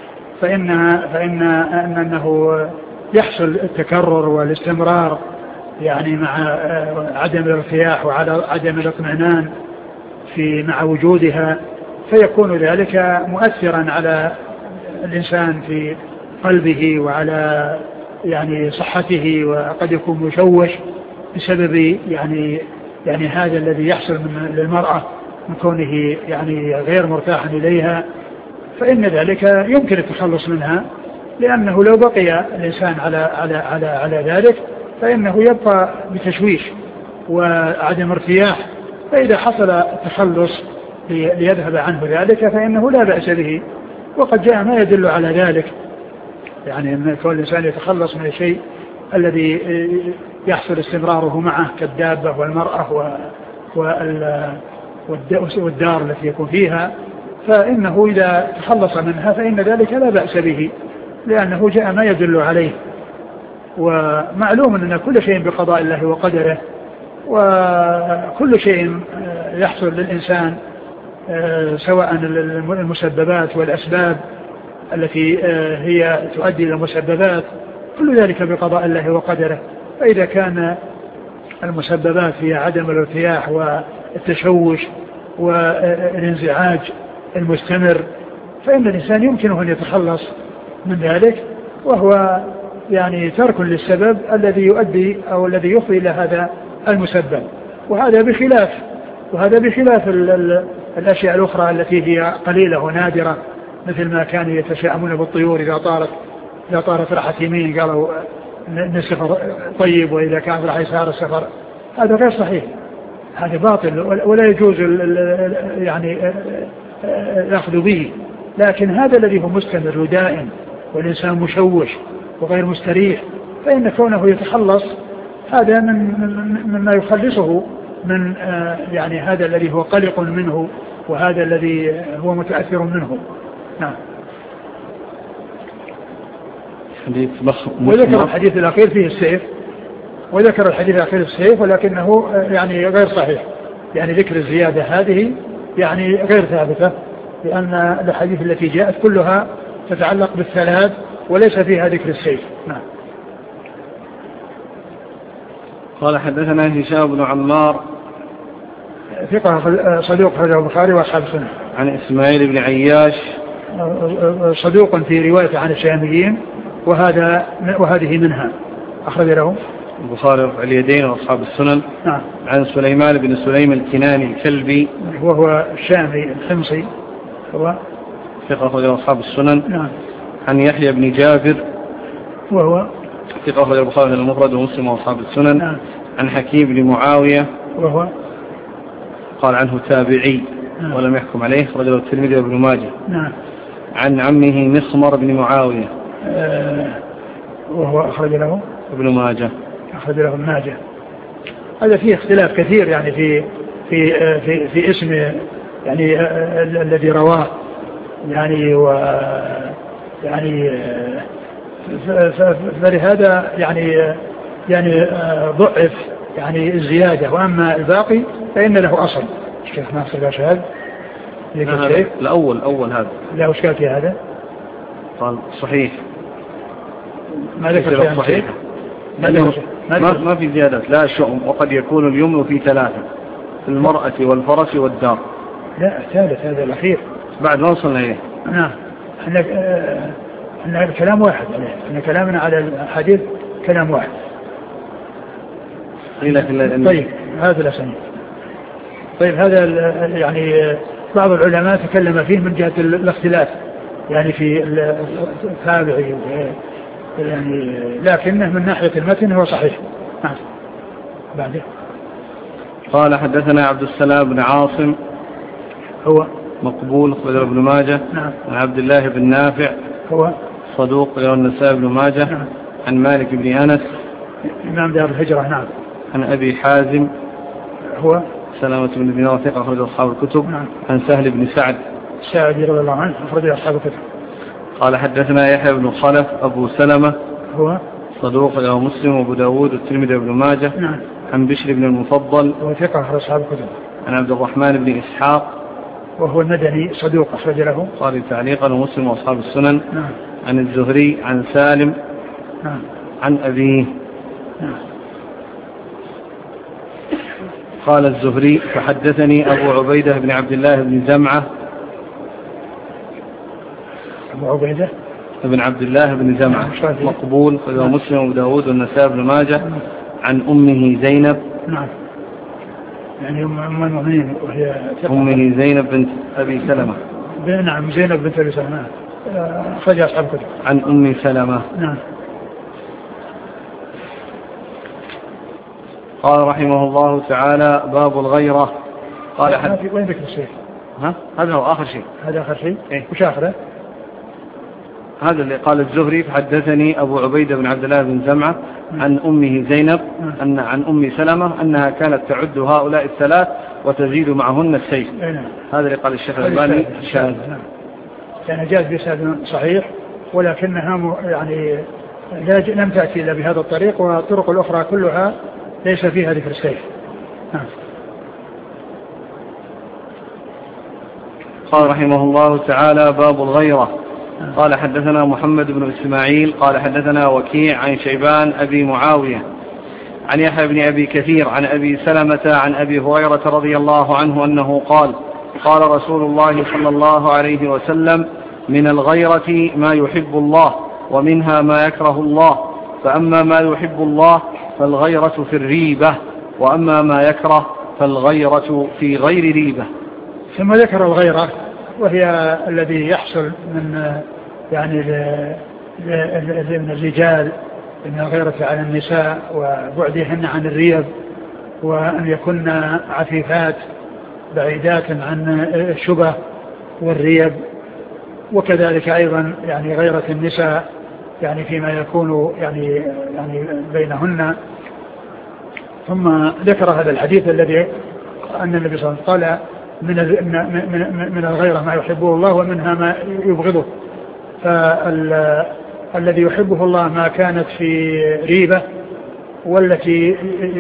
فإنه يحصل التكرر والاستمرار، يعني مع عدم الارتياح وعلى عدم الاطمئنان مع وجودها، فيكون ذلك مؤثرا على الإنسان في قلبه وعلى يعني صحته، وقد يكون مشوش بسبب يعني هذا الذي يحصل من للمرأة من كونه يعني غير مرتاح إليها، فإن ذلك يمكن التخلص منها، لأنه لو بقي الإنسان على ذلك فإنه يبقى بتشويش وعدم ارتياح. فإذا حصل التخلص ليذهب عنه ذلك فإنه لا بأس به. وقد جاء ما يدل على ذلك، يعني أن كل الإنسان يتخلص من الشيء الذي يحصل استمراره معه كالدابة والمرأة والدار التي يكون فيها، فإنه إذا تخلص منها فإن ذلك لا بأس به، لأنه جاء ما يدل عليه. ومعلوم أن كل شيء بقضاء الله وقدره، وكل شيء يحصل للإنسان سواء المسببات والأسباب التي هي تؤدي إلى المسببات، كل ذلك بقضاء الله وقدره. فإذا كان المسببات هي عدم الارتياح والتشوش والانزعاج المستمر، فإن الإنسان يمكنه أن يتخلص من ذلك، وهو يعني ترك للسبب الذي يؤدي أو الذي يفضي إلى هذا المسبب. وهذا بخلاف الأشياء الأخرى التي هي قليلة ونادرة، مثل ما كانوا يتشاءمون بالطيور إذا طارت راحت يمين قالوا إن السفر طيب، وإذا كان راح يسار السفر. هذا غير صحيح، هذا باطل ولا يجوز يعني الأخذ به. لكن هذا الذي هو مستمر ودائم والإنسان مشوش وغير مستريح، فإن كونه يتخلص هذا مما يخلصه من يعني هذا الذي هو قلق منه وهذا الذي هو متأثر منه. نعم. وذكر الحديث الأخير فيه السيف، وذكر الحديث الأخير السيف، ولكنه يعني غير صحيح، يعني ذكر الزيادة هذه يعني غير ثابتة، لأن الحديث التي جاءت كلها تتعلق بالثلاث وليس فيها ذكر السيف. نعم. قال حدثنا هشام بن عمار ثقة صدوق أخرجه البخاري وأصحاب السنن. عن إسماعيل بن عياش صدوق في رواية عن الشاميين، وهذه منها أخرج له البخاري رفع اليدين وأصحاب السنن. نعم. عن سليمان بن سليم الكناني الكلبي وهو الشامي الحمصي، هو ثقة أخرج أصحاب السنن. نعم. عن يحيى بن جابر وهو ثقة أخرج البخاري المفرد ومسلم وأصحاب السنن. نعم. عن حكيم بن معاوية وهو قال عنه تابعي. نعم. ولم يحكم عليه، أخرجه الترمذي وابن ماجه. نعم. عن عمه مخمر بن معاوية وهو أخرج له ابن ماجه. أخرج له ابن ماجه. هذا فيه اختلاف كثير يعني في اسم يعني الذي رواه يعني فلهذا يعني ضعف يعني الزيادة، وأما الباقي فإن له أصل. الشيخ ناصر الأشهد الأول هذا لا أشكال في هذا، قال صحيح ما ذكر شيء صحيح، ما في زيادات لا شؤم، وقد يكون اليمن في ثلاثة، في المرأة والفرس والدار. لا الثالث هذا الأخير بعد ما وصلنا إليه. نعم. إحنا الكلام واحد، إحنا كلامنا على الحديث كلام واحد. طيب هذا الأسنين. طيب هذا يعني بعض العلماء تكلم فيه من جهة الاختلاف يعني في التابعي يعني، لكنه من ناحية المتن هو صحيح. نعم. بعده قال حدثنا عبد السلام بن عاصم هو مقبول أخرجه ابن ماجه. نعم. عن عبد الله بن نافع هو صدوق أخرجه النسائي بن ماجه. نعم. عن مالك بن أنس إمام دار الهجرة. نعم. عن أبي حازم هو سلامة بن دينار ثقة أخرجه أصحاب الكتب. نعم. عن سهل بن سعد رضي الله عنه أخرجه أصحاب الكتب. قال حدثنا يحيى بن خلف أبو سلمة هو صدوق له مسلم وابو داود والترمذي وابن ماجه. نعم. عن بشر بن المفضل وثقة أخرج أصحاب الكتب. عن عبد الرحمن بن إسحاق وهو المدني صدوق أخرج له قال تعليقا ومسلم وأصحاب السنن. نعم. عن الزهري عن سالم. نعم. عن أبيه. نعم. قال الزهري فحدثني أبو عبيدة بن عبد الله بن زمعة أبو عبيدة ابن عبد الله بن زمعة مقبول خرجه مسلم وأبو داود والنسائي بن ماجه. عن أمه زينب. نعم يعني أم المؤمنين وهي أمه زينب بنت أبي سلمة. نعم زينب بنت أبي سلمة أخرج أصحاب الكتب. عن أم سلمة. نعم. قال رحمه الله تعالى باب الغيرة. قال وين ذكر الشيء؟ هذا هو آخر شيء. هذا آخر شيء. إيه؟ وش آخره؟ هذا اللي قال الزهري فحدثني أبو عبيدة بن عبد الله بن زمعة عن أمه زينب عن أم سلمة أنها كانت تعد هؤلاء الثلاث وتزيد معهن السيف. هذا اللي قال الشيخ الألباني شاذ. يعني جاءت بسند صحيح ولكنها يعني لم تأتي إلا بهذا الطريق والطرق الأخرى كلها ليس فيها ذكر السيف. قال رحمه الله تعالى باب الغيرة. قال حدثنا محمد بن إسماعيل قال حدثنا وكيع عن شيبان أبي معاوية عن يحيى بن أبي كثير عن أبي سلمة عن أبي هريرة رضي الله عنه أنه قال قال رسول الله صلى الله عليه وسلم من الغيرة ما يحب الله ومنها ما يكره الله فأما ما يحب الله فالغيرة في الريبة وأما ما يكره فالغيرة في غير ريبة. ثم ذكر الغيرة وهي الذي يحصل من يعني من الرجال من الغيرة على النساء وبعدهن عن الريب وأن يكن عفيفات بعيدات عن الشبه والريب وكذلك أيضا يعني غيرة النساء يعني فيما يكون يعني بينهن. ثم ذكر هذا الحديث الذي أن النبي صلى الله عليه وسلم قال من الغيرة ما يحبه الله ومنها ما يبغضه. فالذي يحبه الله ما كانت في ريبة والتي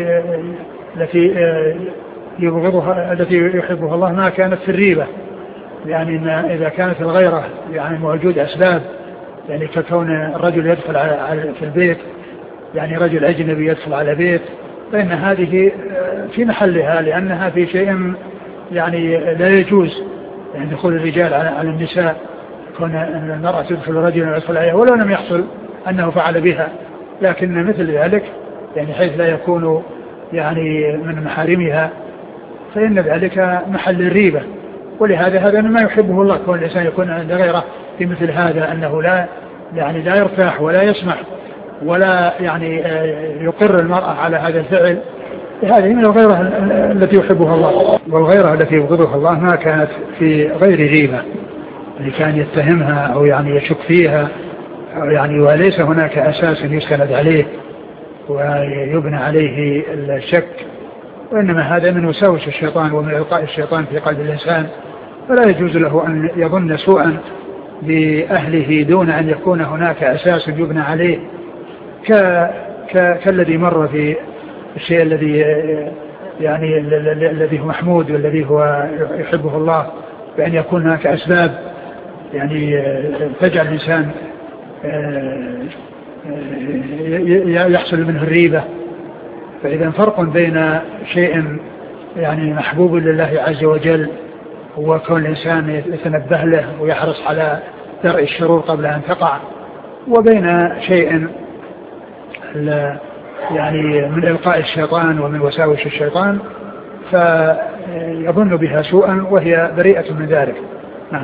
يبغضها التي يحبه الله ما كانت في الريبة. يعني إذا كانت الغيرة يعني موجود أسباب يعني ككون الرجل يدخل في البيت يعني رجل أجنبي يدخل على بيت فإن هذه في محلها لأنها في شيء يعني لا يجوز يعني دخول الرجال على النساء كون المرأة تدخل الرجل ويدخل عليها ولو لم يحصل أنه فعل بها لكن مثل ذلك يعني حيث لا يكون يعني من محارمها فإن ذلك محل الريبة. ولهذا هذا ما يحبه الله كون الإنسان يكون عند غيره في مثل هذا أنه لا يعني لا يرتاح ولا يسمح ولا يعني يقر المرأة على هذا الفعل. هذه من الغيرة التي يحبها الله. والغيرة التي يبغضها الله ما كانت في غير ريبة اللي كان يتهمها أو يعني يشك فيها يعني وليس هناك أساس يستند عليه ويبنى عليه الشك وإنما هذا من وساوس الشيطان ومن إلقاء الشيطان في قلب الإنسان فلا يجوز له أن يظن سوءا بأهله دون أن يكون هناك أساس يبنى عليه كالذي مر في الشيء الذي يعني الذي هو محمود والذي هو يحبه الله بأن يكون هناك أسباب يعني تجعل الإنسان يحصل منه الريبة. فإذا فرق بين شيء يعني محبوب لله عز وجل وكون الإنسان يتنبه له ويحرص على درء الشرور قبل أن تقع وبين شيء يعني من إلقاء الشيطان ومن وساوس الشيطان فيظن بها سوءا وهي بريئة من ذلك. نعم.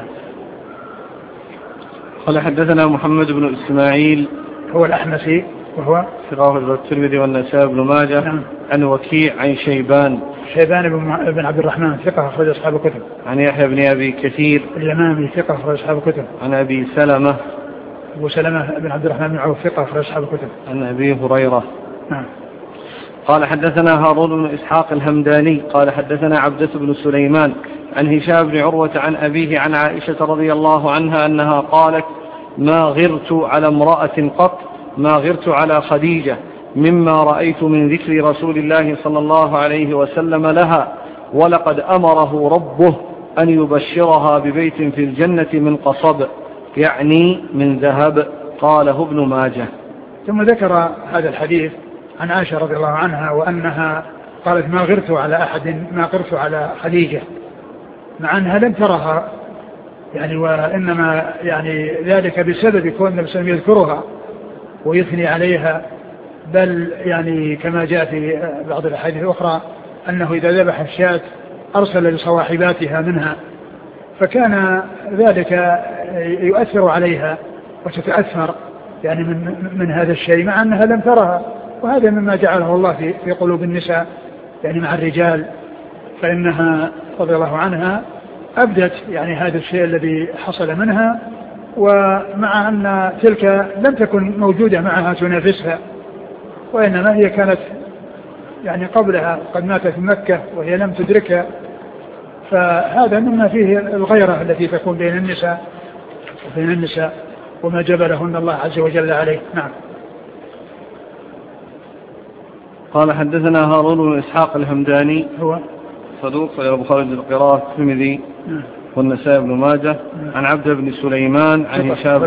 قال حدثنا محمد بن إسماعيل هو الأحمسي وهو ثقة الترمذي والنسائي بن ماجه. نعم. عن وكيع عن شيبان بن عبد الرحمن ثقة أخرج أصحاب الكتب. عن يحيى بن أبي كثير اليمامي ثقة أخرج أصحاب الكتب. عن أبي سلمة أبو سلمة بن عبد الرحمن بن عوف ثقة أخرج أصحاب الكتب. عن أبي هريرة. نعم. قال حدثنا هارون بن إسحاق الهمداني قال حدثنا عبدة بن سليمان عن هشام بن عروة عن أبيه عن عائشة رضي الله عنها أنها قالت ما غرت على امرأة قط ما غرت على خديجة مما رأيت من ذكر رسول الله صلى الله عليه وسلم لها ولقد أمره ربه أن يبشرها ببيت في الجنة من قصب يعني من ذهب. قاله ابن ماجه. ثم ذكر هذا الحديث عن عائشة رضي الله عنها وأنها قالت ما غرت على أحد ما غرت على خديجة مع أنها لم ترها يعني وإنما يعني ذلك بسبب كون النبي صلى الله عليه وسلم يذكرها ويثني عليها، بل يعني كما جاء في بعض الأحاديث الأخرى أنه إذا ذبح الشاة أرسل لصواحباتها منها، فكان ذلك يؤثر عليها وتتأثر يعني من هذا الشيء مع أنها لم ترها. وهذا مما جعله الله في قلوب النساء يعني مع الرجال، فإنها رضي الله عنها أبدت يعني هذا الشيء الذي حصل منها، ومع أن تلك لم تكن موجودة معها تنافسها، وإنما هي كانت يعني قبلها قد ماتت في مكة وهي لم تدركها. فهذا مما فيه الغيرة التي تكون بين النساء وما جبلهن الله عز وجل عليه. نعم. قال حدثنا هارون بن إسحاق الهمداني هو صدوق صحيح البخاري القراءة الترمذي والنسائي بن ماجه عن عبد بن سليمان عن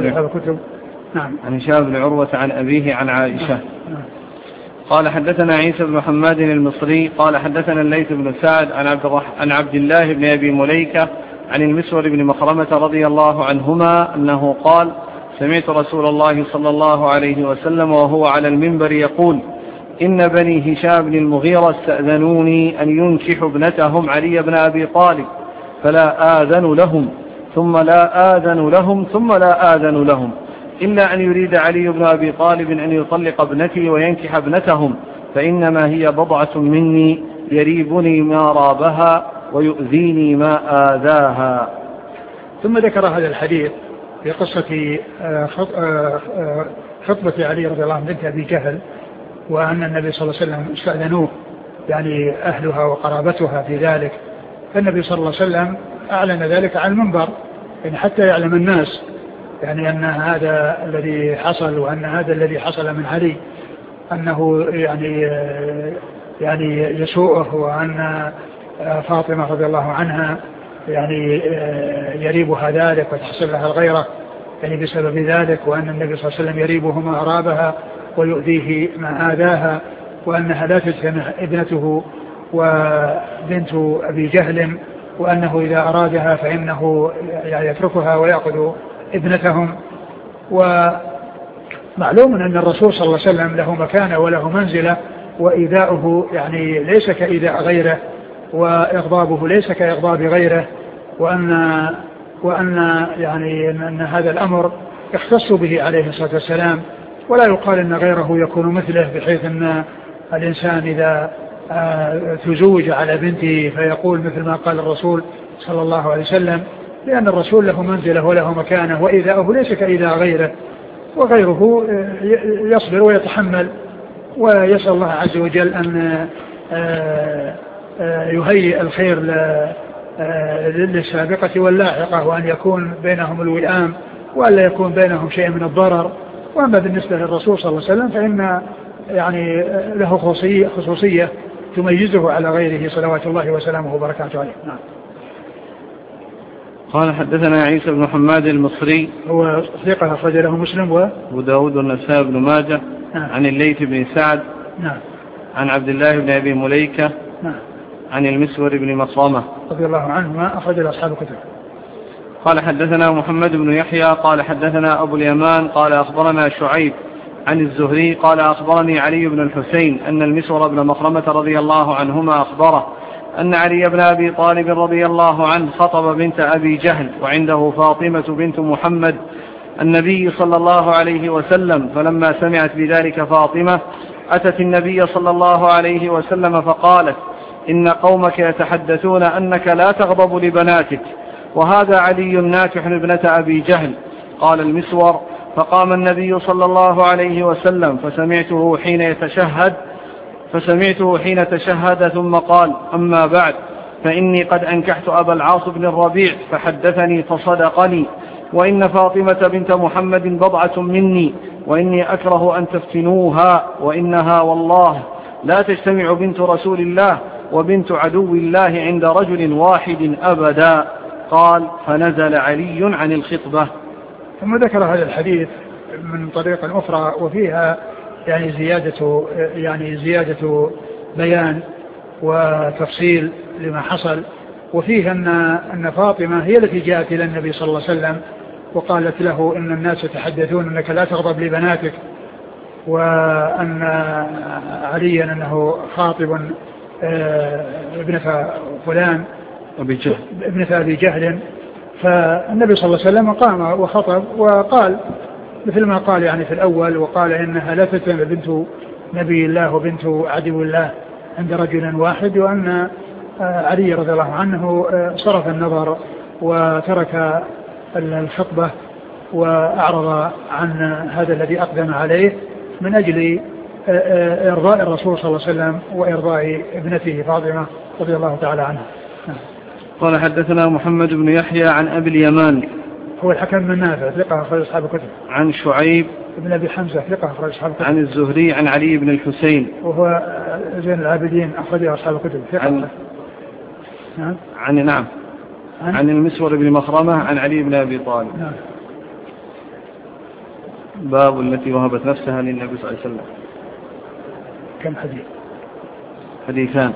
هشام بن عروة عن أبيه عن عائشة. قال حدثنا عيسى بن حماد المصري قال حدثنا الليث بن سعد عن عبد الله بن أبي مليكة عن المسور بن مخرمة رضي الله عنهما أنه قال سمعت رسول الله صلى الله عليه وسلم وهو على المنبر يقول إن بني هشام بن المغيرة استأذنوني أن ينكحوا ابنتهم علي بن أبي طالب فلا آذن لهم ثم لا آذن لهم ثم لا آذن لهم إلا أن يريد علي بن أبي طالب أن يطلق ابنتي وينكح ابنتهم فإنما هي بضعة مني يريبني ما رابها ويؤذيني ما آذاها. ثم ذكر هذا الحديث في قصة خطبة علي رضي الله عنه بنت أبي جهل، وأن النبي صلى الله عليه وسلم استأذنوه يعني أهلها وقرابتها في ذلك، فالنبي صلى الله عليه وسلم أعلن ذلك على المنبر يعني حتى يعلم الناس يعني أن هذا الذي حصل وأن هذا الذي حصل من علي أنه يعني يسوءه، وأن فاطمة رضي الله عنها يعني يريبها ذلك وتحصل لها الغيرة يعني بسبب ذلك، وأن النبي صلى الله عليه وسلم يريبه ما أرابها ويؤذيه ما آذاها، وأنها لا تجتمع ابنته وبنت أبي جهل، وأنه إذا أرادها فإنه يعني يتركها ويأخذ ابنتهم. ومعلوم أن الرسول صلى الله عليه وسلم له مكانة وله منزلة، وإيذاؤه يعني ليس كإيذاء غيره، وإغضابه ليس كإغضاب غيره، وأن يعني أن هذا الأمر يختص به عليه الصلاة والسلام، ولا يقال أن غيره يكون مثله، بحيث أن الإنسان إذا تزوج على بنته فيقول مثل ما قال الرسول صلى الله عليه وسلم، لأن الرسول له منزلة وله مكانة، وإيذاؤه ليس كإيذاء غيره، وغيره يصبر ويتحمل ويسأل الله عز وجل أن يهيئ الخير للسابقة واللاحقة، وأن يكون بينهم الوئام وأن لا يكون بينهم شيء من الضرر. وأما بالنسبة للرسول صلى الله عليه وسلم فإن يعني له خصوصية تميزه على غيره صلوات الله وسلامه وبركاته عليه. نعم. قال حدثنا عيسى بن حماد المصري هو ثقة أخرج له مسلم وأبو داود والنسائي بن ماجه. نعم. عن الليث بن سعد. نعم. عن عبد الله بن أبي مليكة. نعم. عن المسور بن مخرمة رضي الله عنهما أخرج له أصحاب الكتب. قال حدثنا محمد بن يحيى قال حدثنا أبو اليمان قال أخبرنا شعيب عن الزهري قال أخبرني علي بن الحسين أن المسور بن مخرمة رضي الله عنهما أخبره أن علي بن أبي طالب رضي الله عنه خطب بنت أبي جهل وعنده فاطمة بنت محمد النبي صلى الله عليه وسلم، فلما سمعت بذلك فاطمة أتت النبي صلى الله عليه وسلم فقالت إن قومك يتحدثون أنك لا تغضب لبناتك، وهذا علي ناكح ابنة أبي جهل. قال المسور فقام النبي صلى الله عليه وسلم فسمعته حين تشهد ثم قال أما بعد فإني قد أنكحت أبا العاص بن الربيع فحدثني فصدقني، وإن فاطمة بنت محمد بضعة مني، وإني أكره أن تفتنوها، وإنها والله لا تجتمع بنت رسول الله وبنت عدو الله عند رجل واحد أبدا. قال فنزل علي عن الخطبة. ثم ذكر هذا الحديث من طريق أخرى وفيها يعني زيادة بيان وتفصيل لما حصل، وفيه أن فاطمة هي التي جاءت إلى النبي صلى الله عليه وسلم وقالت له إن الناس يتحدثون أنك لا تغضب لبناتك، وأن عليا أنه خاطب ابنة فلان ابنة أبي جهل. فالنبي صلى الله عليه وسلم قام وخطب وقال مثل ما قال يعني في الأول، وقال إنها لا تتم بنت نبي الله وبنت عدو الله عند رجل واحد، وأن علي رضي الله عنه صرف النظر وترك الخطبة وأعرض عن هذا الذي أقدم عليه من أجل إرضاء الرسول صلى الله عليه وسلم وإرضاء ابنته فاطمة رضي الله تعالى عنها. قال حدثنا محمد بن يحيى عن أبي اليمان هو الحكم بن نافع ثقة أخرج أصحاب الكتب. عن شعيب بن أبي حمزة ثقة أخرج أصحاب الكتب. عن الزهري عن علي بن الحسين وهو زين العابدين أخرج أصحاب الكتب ثقة. عن المسور بن مخرمة عن علي بن أبي طالب. نعم. باب التي وهبت نفسها للنبي صلى الله عليه وسلم. كم حديث؟ حديثان.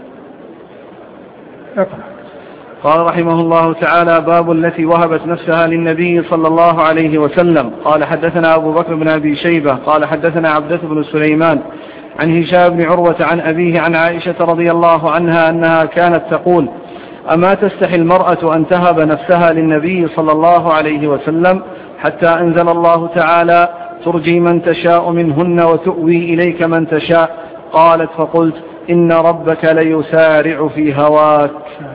اقرأ. قال رحمه الله تعالى: باب التي وهبت نفسها للنبي صلى الله عليه وسلم. قال حدثنا أبو بكر بن أبي شيبة قال حدثنا عبدة بن سليمان عن هشام بن عروة عن أبيه عن عائشة رضي الله عنها أنها كانت تقول: أما تستحي المرأة أن تهب نفسها للنبي صلى الله عليه وسلم حتى أنزل الله تعالى: ترجي من تشاء منهن وتؤوي إليك من تشاء. قالت: فقلت: إن ربك ليسارع في هواك.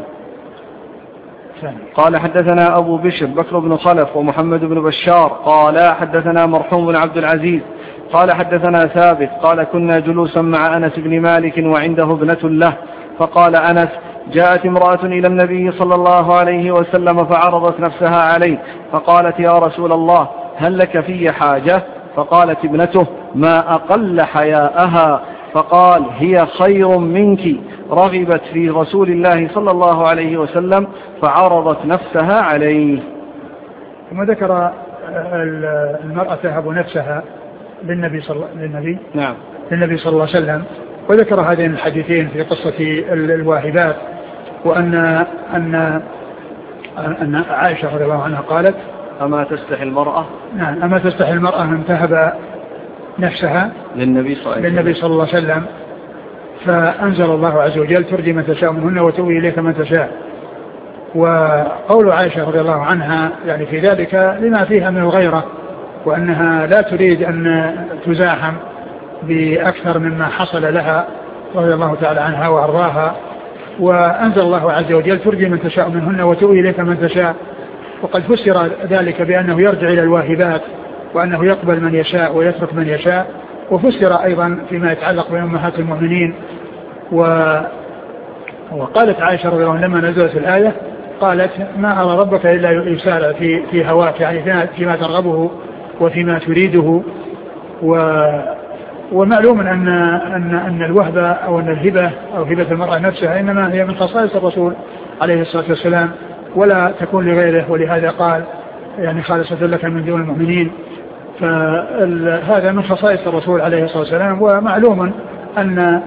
قال حدثنا أبو بشر بكر بن خلف ومحمد بن بشار قال حدثنا مرحوم بن عبد العزيز قال حدثنا ثابت قال: كنا جلوسا مع أنس بن مالك وعنده ابنة له، فقال أنس: جاءت امرأة إلى النبي صلى الله عليه وسلم فعرضت نفسها عليه، فقالت: يا رسول الله، هل لك في حاجة؟ فقالت ابنته: ما أقل حياءها. فقال: هي خير منك، رغبت في رسول الله صلى الله عليه وسلم فعرضت نفسها عليه. ثم ذكر المرأة تهب نفسها للنبي صلى الله عليه وسلم، وذكر هذين الحديثين في قصة الواهبات، وأن عائشة رضي الله عنها قالت: أما تستحي المرأة؟ نعم، أما تستحي المرأة أن تهب نفسها للنبي صلى الله عليه وسلم، فأنزل الله عز وجل: ترجي من تشاء منهن وتؤوي إليك من تشاء. وقول عائشة رضي الله عنها يعني في ذلك لما فيها من الغيرة، وأنها لا تريد أن تزاحم بأكثر مما حصل لها رضي الله تعالى عنها وأرضاها. وأنزل الله عز وجل: ترجي من تشاء منهن وتؤوي إليك من تشاء. وقد فسر ذلك بأنه يرجع إلى الواهبات، وأنه يقبل من يشاء ويترك من يشاء. وفسر أيضا فيما يتعلق بأمهات المؤمنين. وقالت عائشة رضي الله عنها لما نزلت الآية قالت: ما أرى ربك إلا يسارع في هواك، يعني فيما ترغبه وفيما تريده. ومعلوم أن الوهبة أو أن الهبة أو هبة المرأة نفسها إنما هي من خصائص الرسول عليه الصلاة والسلام، ولا تكون لغيره، ولهذا قال: يعني خالصة لك من دون المؤمنين. فهذا من خصائص الرسول عليه الصلاة والسلام. ومعلوم أن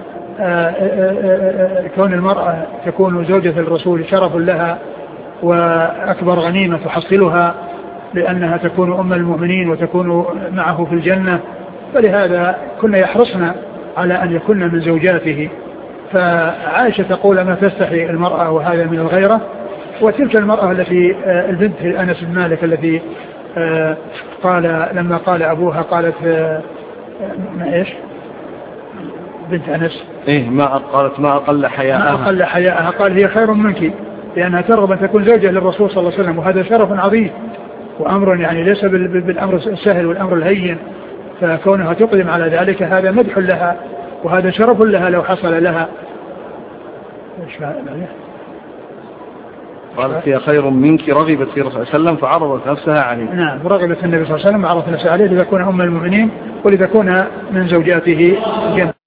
كون المرأة تكون زوجة الرسول شرف لها وأكبر غنيمة تحصلها، لأنها تكون أم المؤمنين وتكون معه في الجنة، فلهذا كنا يحرصنا على أن يكون من زوجاته. فعائشة تقول: ما تستحي المرأة، وهذا من الغيرة. وتلك المرأة التي البنت أنس بن مالك التي قال لما قال أبوها قالت: ما إيش بنت أنس؟ قالت: ما أقل حياءها. قال: هي خير منك، لأنها ترغب أن تكون زوجة للرسول صلى الله عليه وسلم، وهذا شرف عظيم وأمر يعني ليس بالأمر السهل والأمر الهين. فكونها تقدم على ذلك هذا مدح لها وهذا شرف لها لو حصل لها. قالت: هي خير منك، رغبت في رسول الله صلى الله عليه وسلم فعرضت نفسها عليه. نعم، رغبت النبي صلى الله عليه وسلم وعرضت نفسها عليه لتكون أم المؤمنين ولتكون من زوجاته جنة.